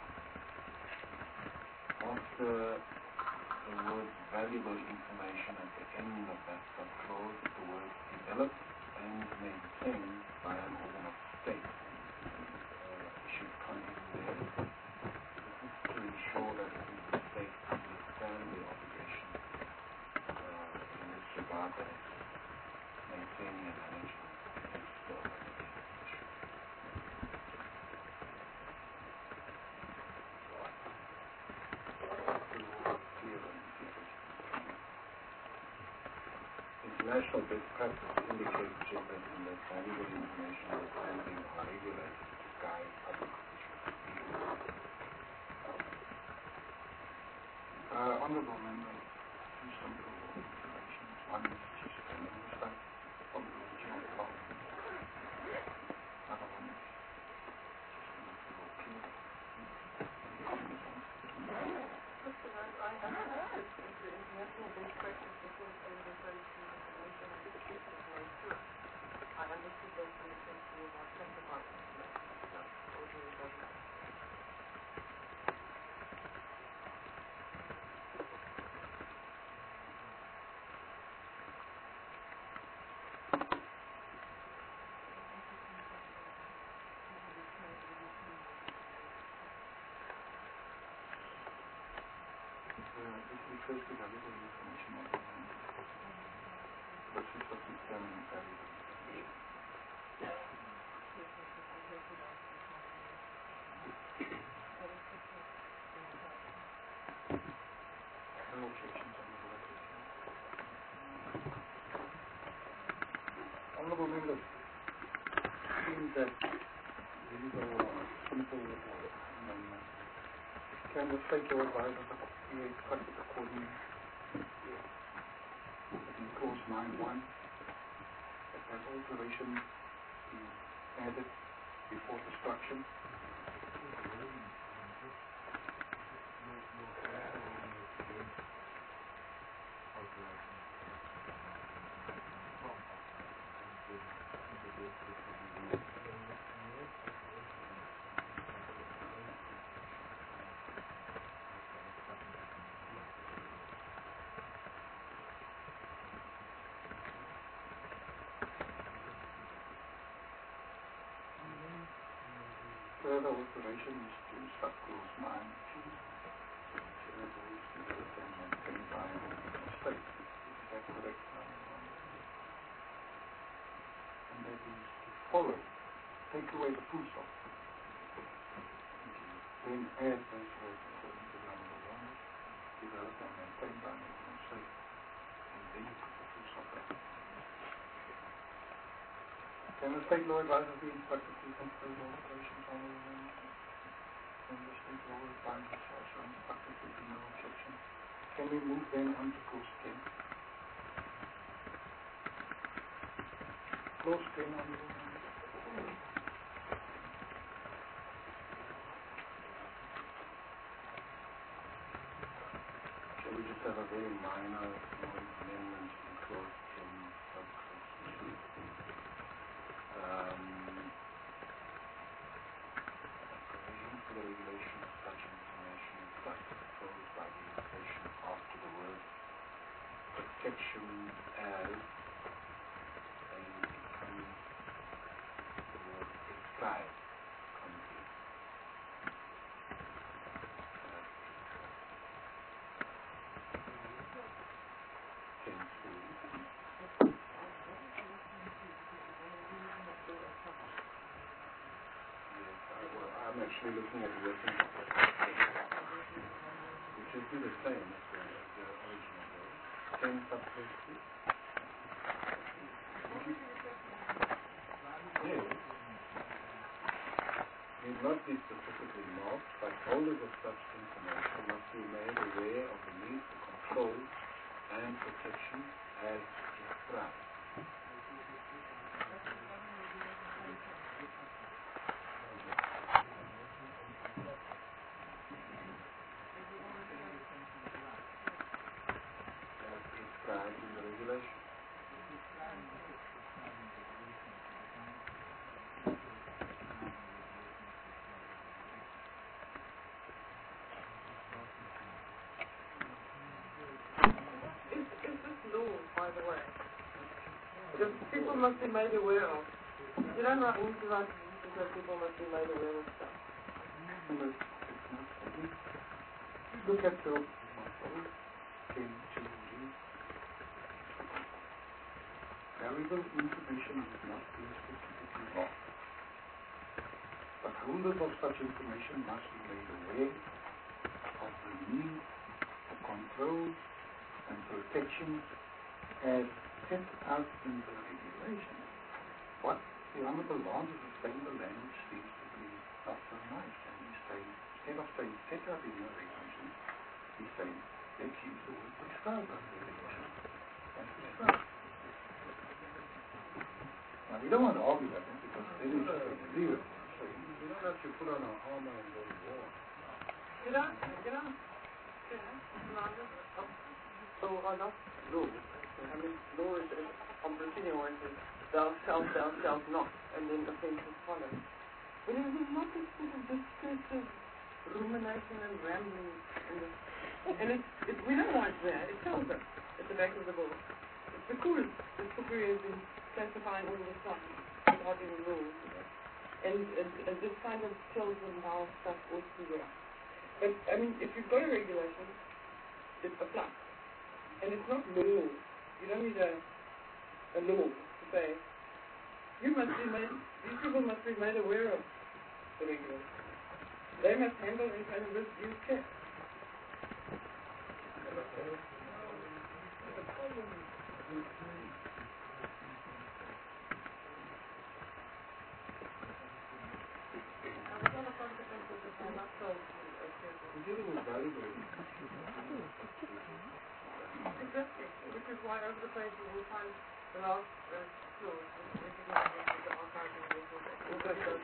after the word valuable information at the end of that subclause, the word developed and maintained by an organ of state uh, should come in there. This is to ensure that the state understand the obligation uh, in this regard, that it's maintaining and managing its uh, International best practice indicates that in the valuable information and handling are regulated to guide public officials. Uh, honourable members, two simple observations. One is just an oversight from the original policy. Another one is just a little clear. I have to the international best practice because they refer to information and district information. I understood those to refer to about counterpart information, not ordinary government. This refers to valuable information of the process of determining valuable information. No objections on the record. Honourable members, it seems that these are simple amendments. Can the state law advisor be instructed accordingly? In clause nine one, that that alteration be added before destruction. Further alterations to subclause nine two, which are those developed and maintained by an organ of state. Is that correct? And that is to follow, take away the full stop. Then add those words according to number one, developed and maintained by an organ of state. And then you put the full stop there. Can the state law advisor be instructed to consider those alterations on the amendment? And the state law advisor is also instructed to be no objection. Can we move then on to clause ten? Clause ten on the amendment. Shall we just have a very minor amendment in clause ten of clause two? Um, provision for the regulation of such information is thus proposed by the insertion after the word protection as, and it becomes the word prescribed comes in. Ten two. I'm actually looking at the working which is the same as the, as the original word. Ten subclause two. Yes. will not be specifically marked, but holders of such information must be made aware of the need for control and protection as described. As described in the regulation. Is, is this law, by the way, that people must be made aware of? You don't write into write because people must be made aware of stuff. Look at the ten to valuable information is not being specifically marked. But holders of such information must be made aware of the need for control and protection as set out in the regulation. What the Honorable Lord is saying, the language seems to be not so nice, and he's saying, instead of saying set out in the regulation, he's saying, let's use the word prescribe in the regulation. That's prescribed. Now, we don't want to argue that because then it's just a zero. So you don't have to put on a armor and go to war. You don't, you don't. Yeah. So are not law. I mean, law is on Brazilian one is thou shalt, thou shalt not, and then offences follow. But it is not this sort of discursive rumination and rambling, and, the, and it's, it, we don't want that. It tells us at the back of the book. It's because the Sukri has been classifying all the stuff without any rules. And, and, and this kind of tells them how stuff ought to work. But, I mean, if you've got a regulation, it applies. And it's not law. You don't need a, a law to say, you must be made, these people must be made aware of the regulation. They must handle it and this due check. Dealing with valuable Exactly, which is why over the page you will find the last uh, clause, which recognizes the archiving record.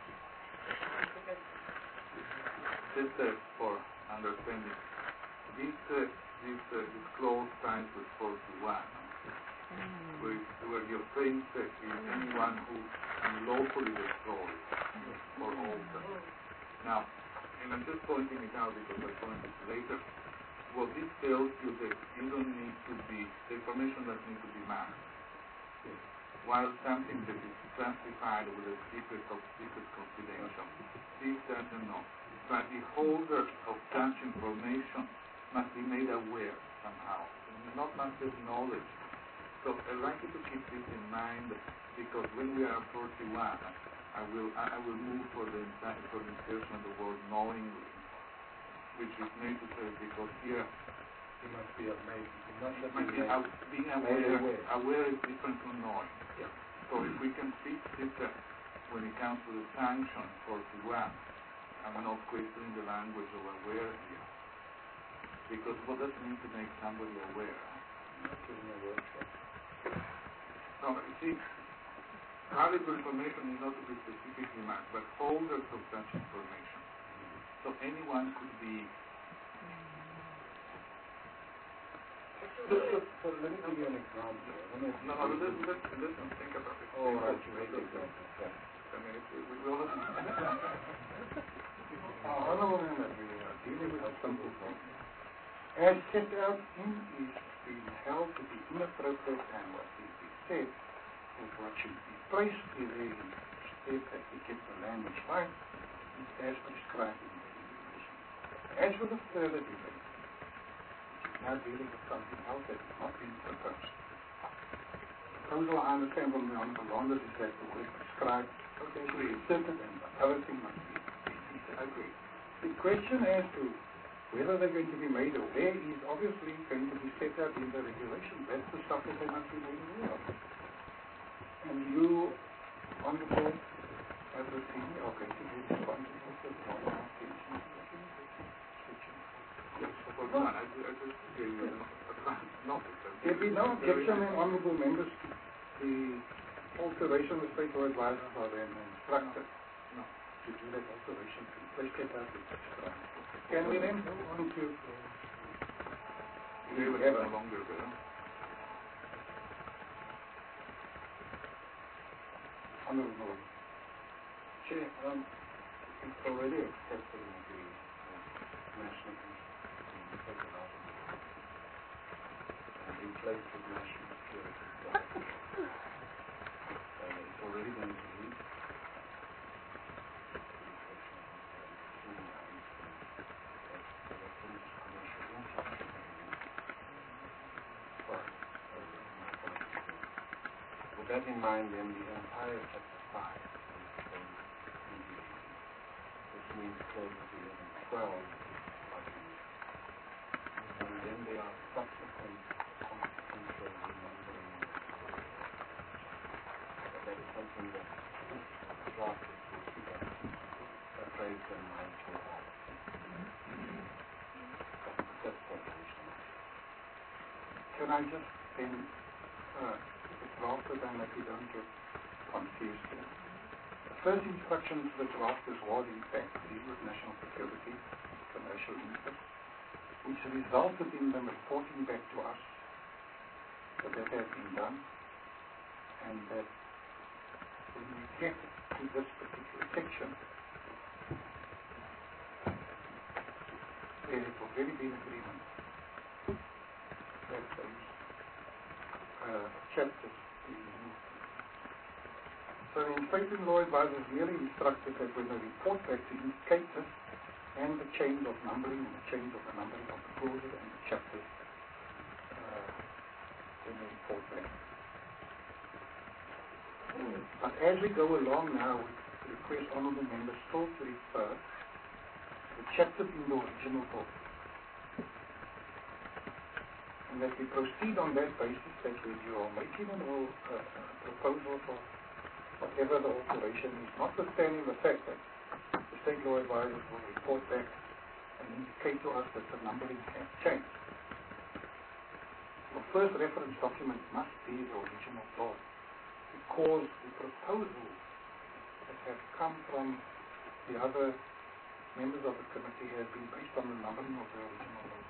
Just uh, for understanding, this uh, this uh, this clause times with forty-one, where, where you're saying that is anyone who unlawfully destroys or alters. Now, and I'm just pointing it out because I'll point it later. Well, this tells you that you don't need to be, the information doesn't need to be marked. Yes. While something that is classified with a secret of secret confidential, this doesn't know. But the holders of such information must be made aware somehow, and not must have knowledge. So I'd like you to keep this in mind because when we are forty-one, I will I will move for the for the insertion of the word knowingly, which is necessary because here you must be made. You must it be must be made, being aware. aware. Aware is different from knowing. Yeah. So if we can fix it uh, when it comes to the sanction forty-one, I'm not questioning the language of aware here, because what does it mean to make somebody aware? Not giving a workshop. No, you see. Valuable information is not to be specifically marked, but holders of such information. So anyone could be. Look, look, so let me give you an example. Let me No, no, listen, listen, listen, think about it. Oh, right, you make examples. Yeah. I mean, if we, we will have. Our Honorable Member, we are dealing with a simple problem. As set out in is being held to be inappropriate and what is being said is what should be placed in the state that we get the language right is as prescribed in the regulation. As for the further debate, which is now dealing with something else that is not being proposed. The proposal I understand from the Honorable London is that the word prescribed okay, should be inserted and the other thing must be repeated. I agree. The question as to whether they're going to be made aware is obviously going to be set out in the regulation. That's the stuff that they must be made aware of. And you, Honorable, I have received are going to be responsible for the documentation section. Yes, for no, I, I just gave you an advance notice. There be no objection, then, honourable members, to the alteration. The state law advisors are then instructed No. to do that alteration. Please get that. Can we then move on to They will have no longer there. Honourable Chair, um, it's already accepted in the uh, National Institute of and in place with national security. Uh, it's already been released. With that in mind, then the entire chapter five is closed immediately, which means closes eleven, twelve, and then there are subsequent constitutional renumbering. But that is something that drafted to keep us appraised and mindful of. That's what I wish to know. Can I just then uh, drafted and that we don't get confused here. The first instruction to the drafters was in fact to deal with national security, commercial interests, which resulted in them reporting back to us that that had been done, and that when we get to this particular section, there has already been agreement that those uh, chapters. So the Inspecting Law Advisors merely instructed that when they report back to indicate this and the change of numbering and the change of the numbering of the clauses and the chapters uh, when they report back. But as we go along now, we request honourable members still to refer to the chapters in the original book, and that we proceed on that basis, that when you are making an uh, proposal for whatever the alteration is, notwithstanding the fact that the state law advisors will report back and indicate to us that the numbering has changed. The first reference document must be the original law, because the proposals that have come from the other members of the committee have been based on the numbering of the original law.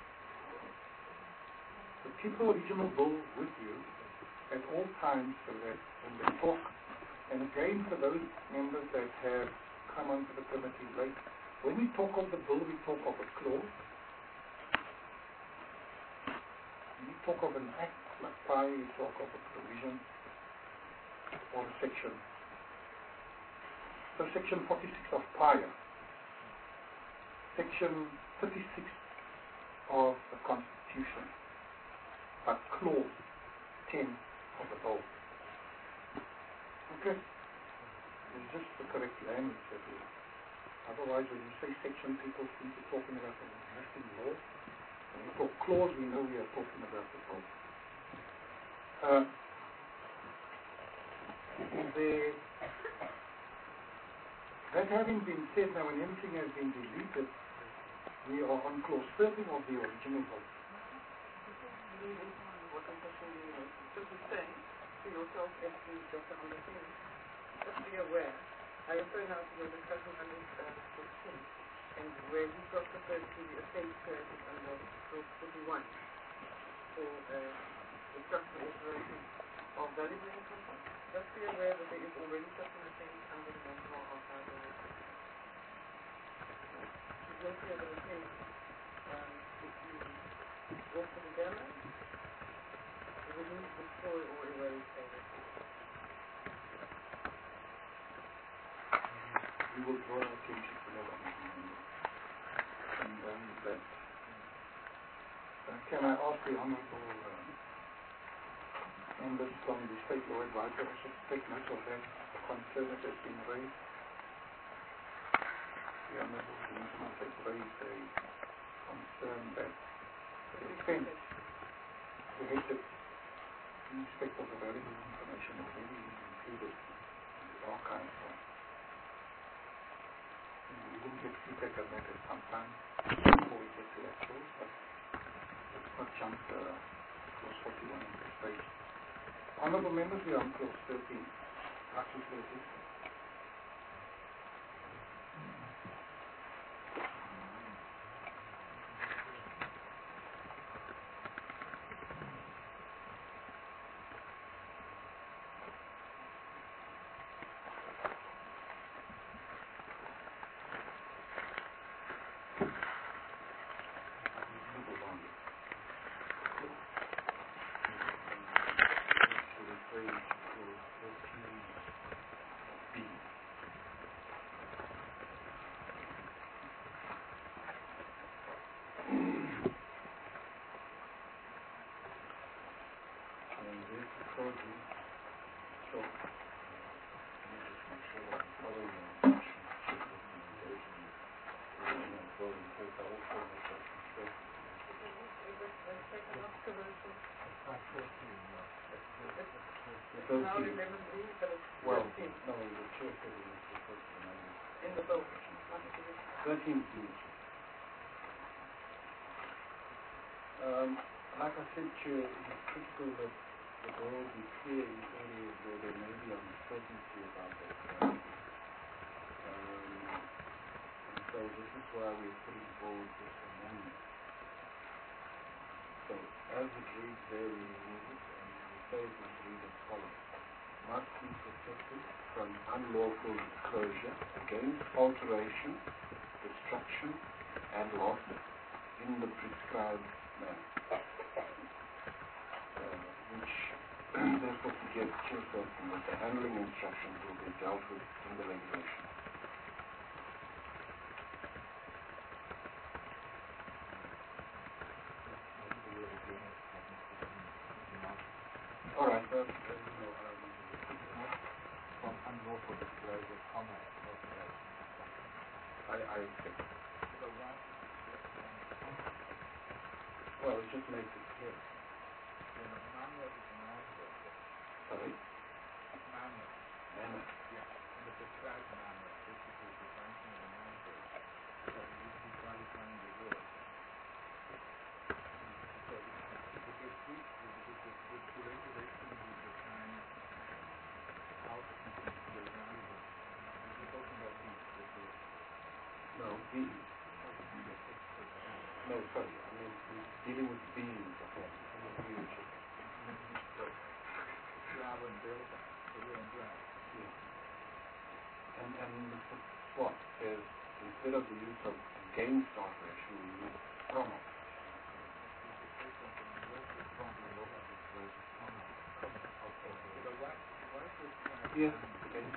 So keep the original bill with you at all times so that when they talk. And again, for those members that have come onto the committee late, when we talk of the bill, we talk of a clause. When we talk of an act like P I, we talk of a provision or a section. So section forty-six of P I A, section thirty-six of the Constitution, but clause ten of the bill. Okay. It's just the correct language that we otherwise when you say section, people think you're talking about an existing law. When we talk clause, we know we are talking about the law. Uh, the, that having been said, now when everything has been deleted, we are on clause thirteen of the original law. What concession do you make? Just to say to yourself and to Doctor Anderson, just be aware. I refer now to your discussion under uh, sixteen, and where you got referred to the estate created under clause forty-one for uh, the structural alteration of valuable income. Just be aware that there is already such an offence under the National Archive Act. You will see an offence um, if you go for the demo. Remove, destroy, or erase data. We will draw our attention to that on and um, that. Uh, can I ask the Honourable uh, members from the State Law Advisor also to take note of that concern that has been raised? The Honourable Commissioner has raised a concern that the offence created in respect of the valuable information already is included in the archive. feedback on that at some time before we get to that clause, but let's not jump uh, clause forty-one on this page. Honourable members, we are on clause thirteen. Article thirteen. Well, no, the chair said it was the first amendment. In the bill. thirteen B. Um, like I said, Chair, it's critical that the law be clear in areas where there may be uncertainty about that ground. Um, and so this is why we're putting forward this amendment. So, as it reads there, we remove it, and we say it must read as follows. Must be protected from unlawful disclosure against alteration, destruction, and loss in the prescribed manner. Uh, which therefore suggests chairperson that the handling instructions will be dealt with in the regulation. All right, uh, uh, you know, um, From unlawful disclosure, comma, alteration. I, I accept. So why? Well, it just makes it clear. You know, manner is an adverb. Sorry? Manner. Manner. Yeah. In the prescribed manner, this is the function of an adverb. So you should be qualifying the word. So if it speaks with the regulation, we define how to keep the valuable. We're talking about these. No, B. No, sorry, I mean, dealing with beings of that, in the future. Grab and build, the real and grab. Yes. And, and Mister Swart says, instead of the use of against alteration, we use from. Yes, against.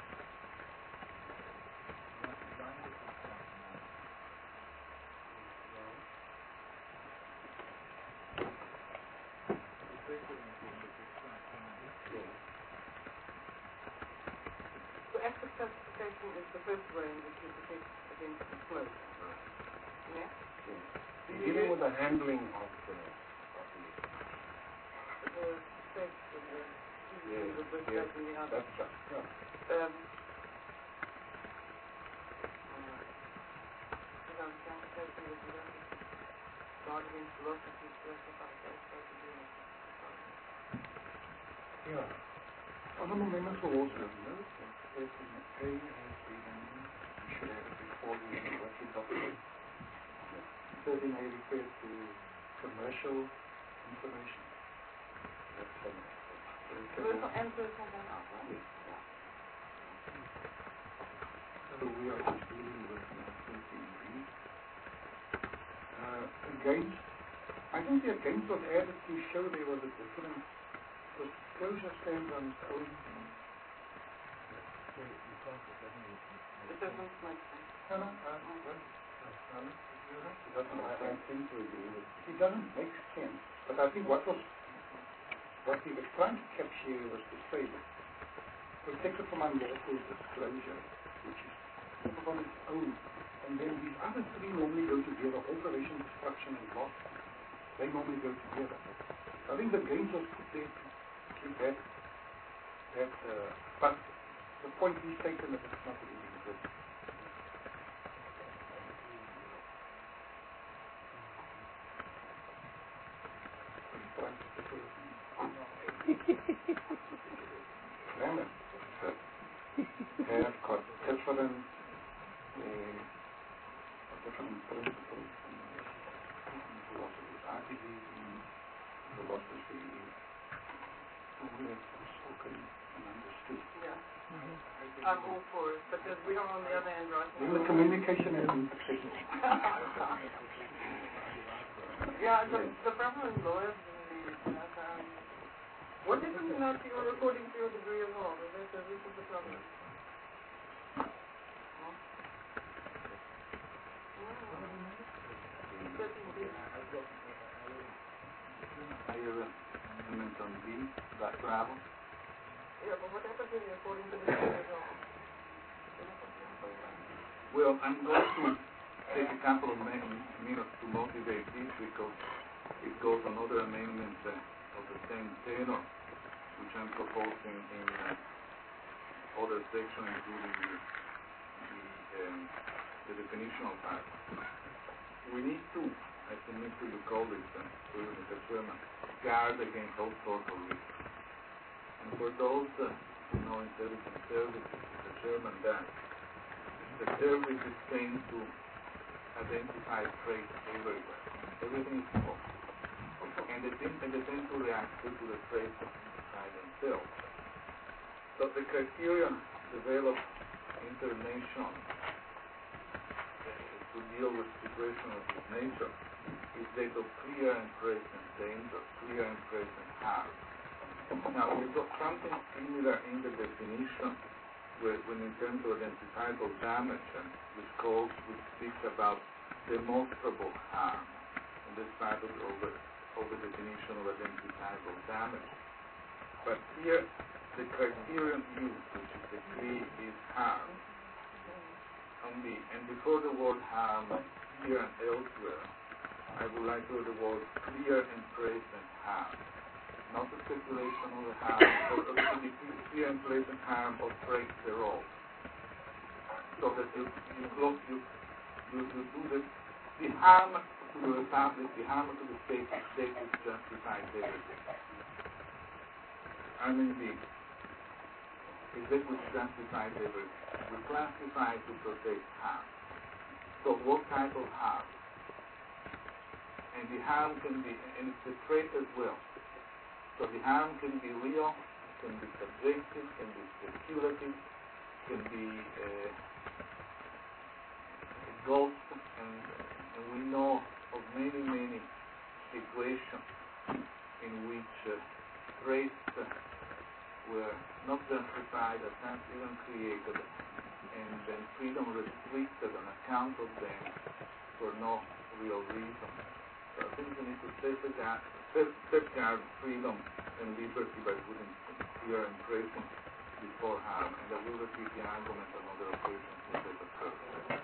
So active classification is the first way in which you protect against disclosure. Yeah? Yes. Dealing with the handling of the, of the The state of the yes, the birth yes, and the other. that's right. Yeah. Um, because I was trying to say to you that you don't guard against philosophy, classified as psychedelic. Yeah. Honourable members will also note that person A has been amended. We should have it before we work it up. thirteen A refers to commercial information. That's um, Commercial and personal done out, right? Yes. Yeah. So we are just dealing with thirteen B. Uh, against, I think the against was added to show there was a difference. The disclosure stands on its own. It doesn't make sense. No, no, uh, well, uh, um, you're right. It doesn't, I, I tend to agree with it. It doesn't make sense. But I think what was, what we were trying to capture here was to say that protected from unlawful disclosure, which is sort of on its own. And then these other three normally go together, alteration, destruction, and loss. They normally go together. I think the gains was put there to give that, that, uh, but the point he's taken that it's not really good. have got different uh, different principles in philosophy, practically in philosophy, to have spoken and understood. Yeah. I'm all for it, but then we are on the other hand right In now. the communication is impossible. Yeah, the, the problem in lawyers is that, um, what happens now to your according to your degree of law? Is that this is the problem? Huh? I have a comment on B, that travel. Yeah, but what happens when you're according to the degree of law? Well, I'm going to take a couple of minutes to motivate this because it goes on other amendments uh, of the same tenor, which I'm proposing in uh, other sections, including the, the, um, the definitional part. We need to, I submit to the colleagues and to Mister Chairman, guard against all sorts of risks. And for those uh, who know intelligence services, Mister Chairman, that the service is trained to identify traits everywhere. Everything is possible. And they tend, and they tend to react to the traits by themselves. So the criterion developed internationally uh, to deal with situations of this nature is that of clear and present danger, clear and present harm. Now, we've got something similar in the definition when in terms of identifiable damage, and which calls, which speaks about demonstrable harm. And this part of the, of the definition of identifiable damage. But here, the criterion used, which is the key, is harm. On the, and before the word harm, here and elsewhere, I would like to use the word clear and present harm. Not the speculation of the harm, but the clear and present harm of traits thereof. So that you, you, you, you, you do the, the harm to the republic, the harm to the state, the state is justified everything. I mean, the, is that which justifies everything. We classify to protect harm. So what type of harm? And the harm can be, and it's a trait as well. So the harm can be real, can be subjective, can be speculative, can be uh, a ghost, and, and we know of many, many situations in which uh, traits uh, were not justified, attempts even created, and then freedom restricted on account of them for no real reason. So I think we need to safeguard, safeguard freedom and liberty by putting clear and present before harm, and I will repeat the argument on other occasions if that occurs.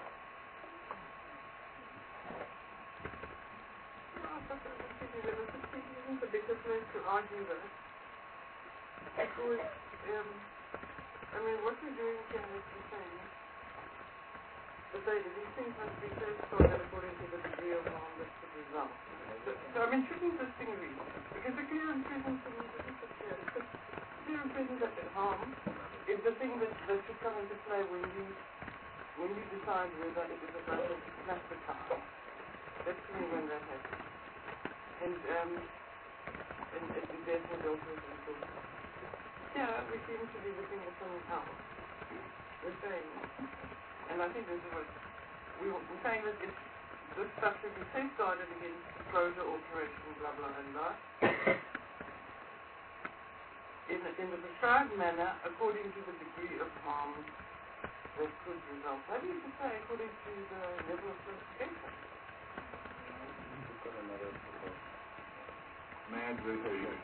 Isn't a bigger place to argue that? Because, um, I mean, what we're doing here is the same. But they, these things must be first sorted according to the degree of harm that could result. So, so I mean, shouldn't this thing read? Because the clear and present thing isn't so clear. Because clear and present that harm is the thing that, that should come into play when you when you decide whether it is appropriate to classify. That's really when that happens. And um, and, and therefore the alternative is yeah, we seem to be looking at something else. We're saying, and I think this is what we, we're saying that it's, this stuff should be safeguarded against disclosure, alteration, blah blah and blah. In the, in the prescribed manner, according to the degree of harm that could result. How do you say according to the level of classification? May I do it?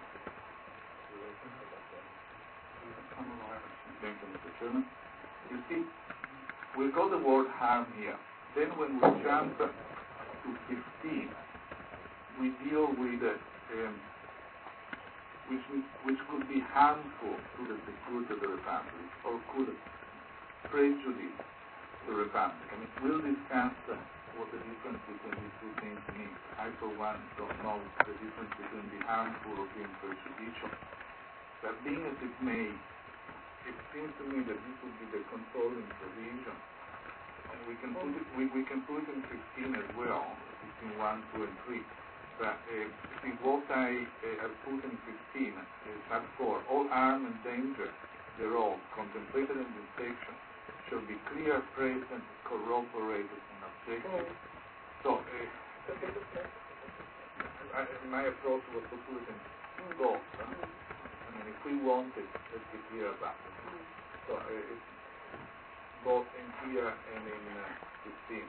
Thank you, Mister Chairman. You see, we've got the word harm here. Then when we jump to fifteen, we deal with uh, um, which, which could be harmful to the security of the Republic or could prejudice the Republic. I mean, we'll discuss uh, what the difference between these two things means. I, for one, don't know the difference between being harmful or being prejudicial. But being as it may, it seems to me that this would be the controlling provision. And we can put it, we, we can put it in fifteen as well, fifteen one, two, and three. But uh, see, what I uh, have put in fifteen, uh, sub four, all harm and danger thereof, contemplated in this section, shall be clear, present, corroborated, and objective. So, uh, I, my approach was to put it in both. Huh? I mean, if we want it, let's be clear about it. So, uh, it's both in here and in uh, fifteen.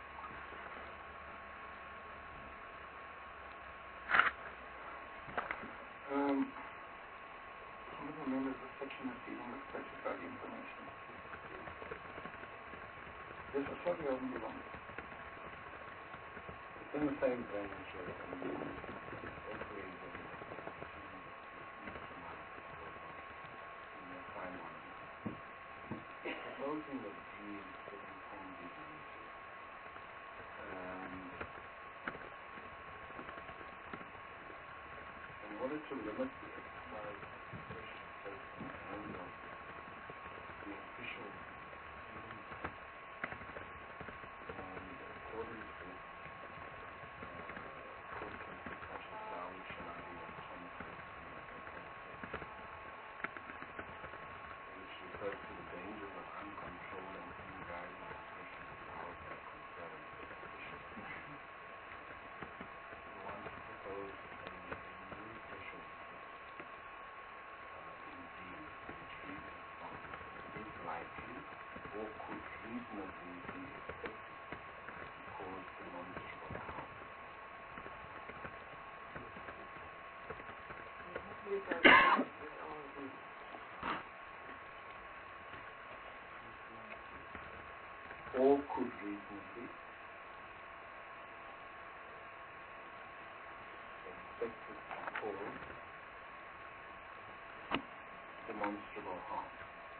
Um, some of the members of the section is dealing with specified information. This is what we all move on. It's in the same vein as your inquiries in the prime one. Supposing that G is informed B. Um, in order to limit the exercise of and of the official duties and accordance with court cases such as Dawud, Shalabi, and Thomas, which refers to the dangers of uncontrolled and unguided expression of powers that confer on the official. We want to propose a new section uh, in D, which reads as follows: is likely or could reasonably be expected to cause demonstrable harm. Or could reasonably expected to cause demonstrable harm.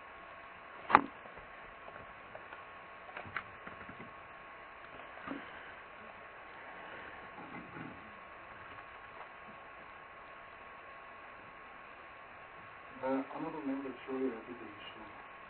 The honourable member is really happy to issue.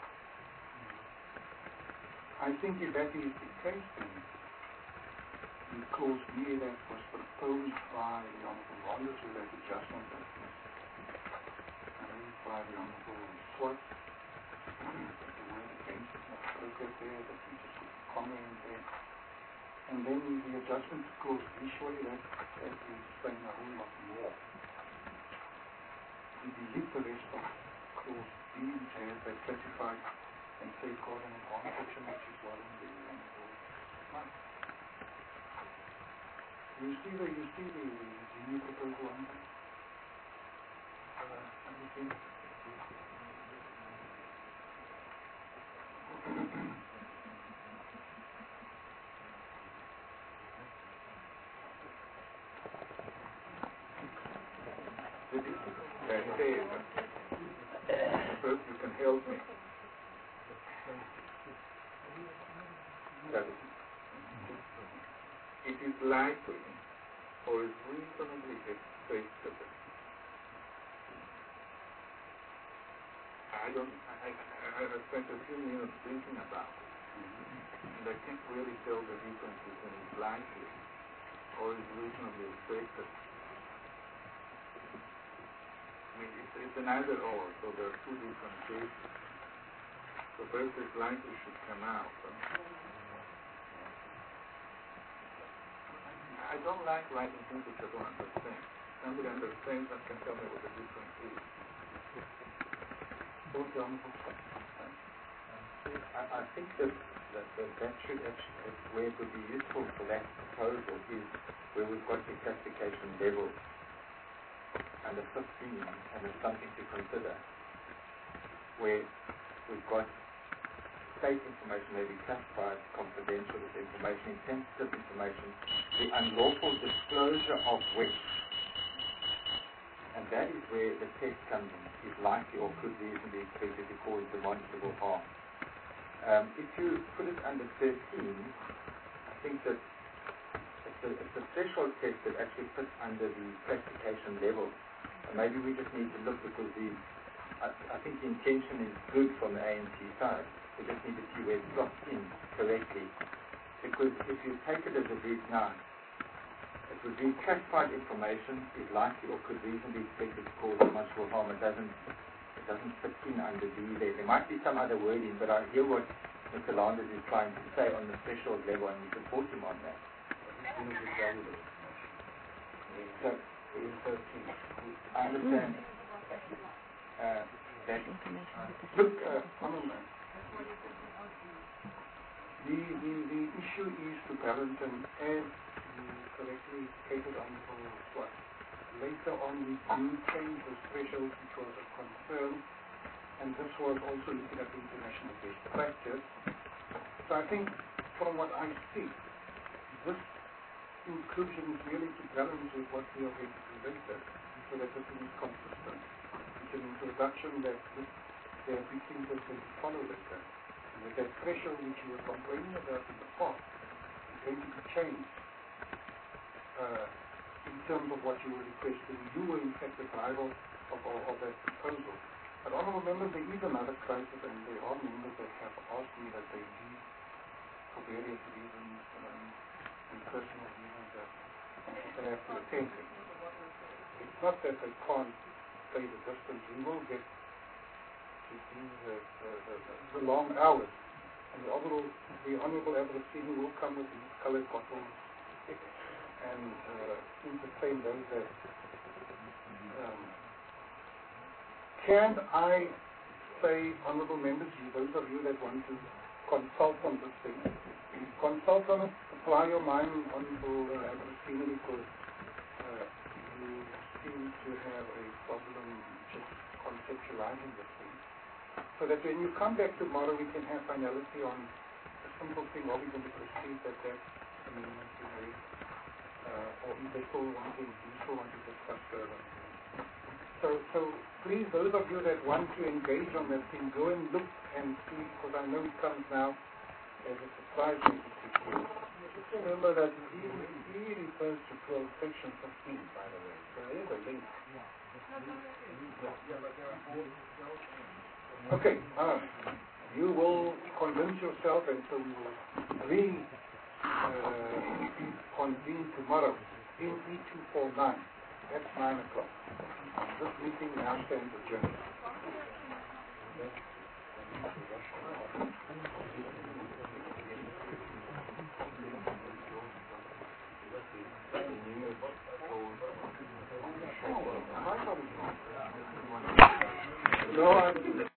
I think if that is the case, then the clause B that was proposed by the honourable lawyers with that adjustment that was raised by the honourable Swart, that the word against is not appropriate there, that we just put a comma in there. And then the adjustment to clause B, surely that, that will explain a whole lot more. We delete the rest of clause B, which has that specified and safeguarding advantage, which is well in the honourable mark. You see the, you see the, the new proposal on that? Uh, anything? The difficulty I have, first you can help me. That it is likely or is reasonably expected. I don't, I, I, I spent a few minutes thinking about it, and I can't really tell the difference between is likely or is reasonably expected. I mean, it's, it's an either or, so there are two different cases. So first it's likely should come out. Huh? I don't like writing things which I don't understand. Somebody understands and can tell me what the difference is. What's the honourable Swart? I, I think that, that, that that should actually, where it would be useful for that proposal is where we've got the classification level under fifteen, and it's something to consider, where we've got state information may be classified confidential as information, sensitive information, the unlawful disclosure of which, and that is where the test comes in, is likely or could reasonably expected to cause demonstrable harm. Um, if you put it under thirteen, I think that it's a, it's a threshold test that actually fits under the classification level. And maybe we just need to look, because the I, I think the intention is good from the A N C side. We just need to see where it slots in correctly. Because if you take it as a route nine, it would be classified information is likely or could reasonably expected to cause demonstrable harm. It doesn't, it doesn't fit in under D there. There might be some other wording, but I hear what Mister Landers is trying to say on the threshold level, and we support him on that. So, I understand uh, that. Look, uh, Honourable, the, the, the issue is to balance, and as you correctly stated on what later on we do change the threshold, which was a concern, and this was also looking at the international best practice. So I think from what I see, this inclusion is really to balance with what we already presented, so that the thing is consistent. It's an introduction that this, there are big things that will follow later. And that that threshold which you were complaining about in the past is going to be changed uh, in terms of what you were requesting. You were in fact the driver of, of, of that proposal. But honourable members, there is another crisis, and there are members that have asked me that they need, for various reasons, um, and personal reasons, that they have to attend it. It's not that they can't pay the distance. We will get to do the, the, the, the long hours, and the honourable, the honourable Abrasini will come with these coloured bottles and uh, entertain those that. Um, can I say, honourable members, you, those of you that want to consult on this thing, consult on it, apply your mind, honourable uh, Abrasini, because uh, you seem to have a problem just conceptualizing this thing. So that when you come back tomorrow, we can have finality on a simple thing, are we going to proceed that that amendment is made, uh, or if they still want to, you still want to discuss further. So, so please, those of you that want to engage on that thing, go and look and see, because I know it comes now as a surprise to you. Just remember that he, he refers to twelve, section fifteen, by the way. So there is a link. Okay, uh, you will convince yourself, and so we will re uh, convene tomorrow in E two forty-nine at nine o'clock. This meeting now stands adjourned. No, I'm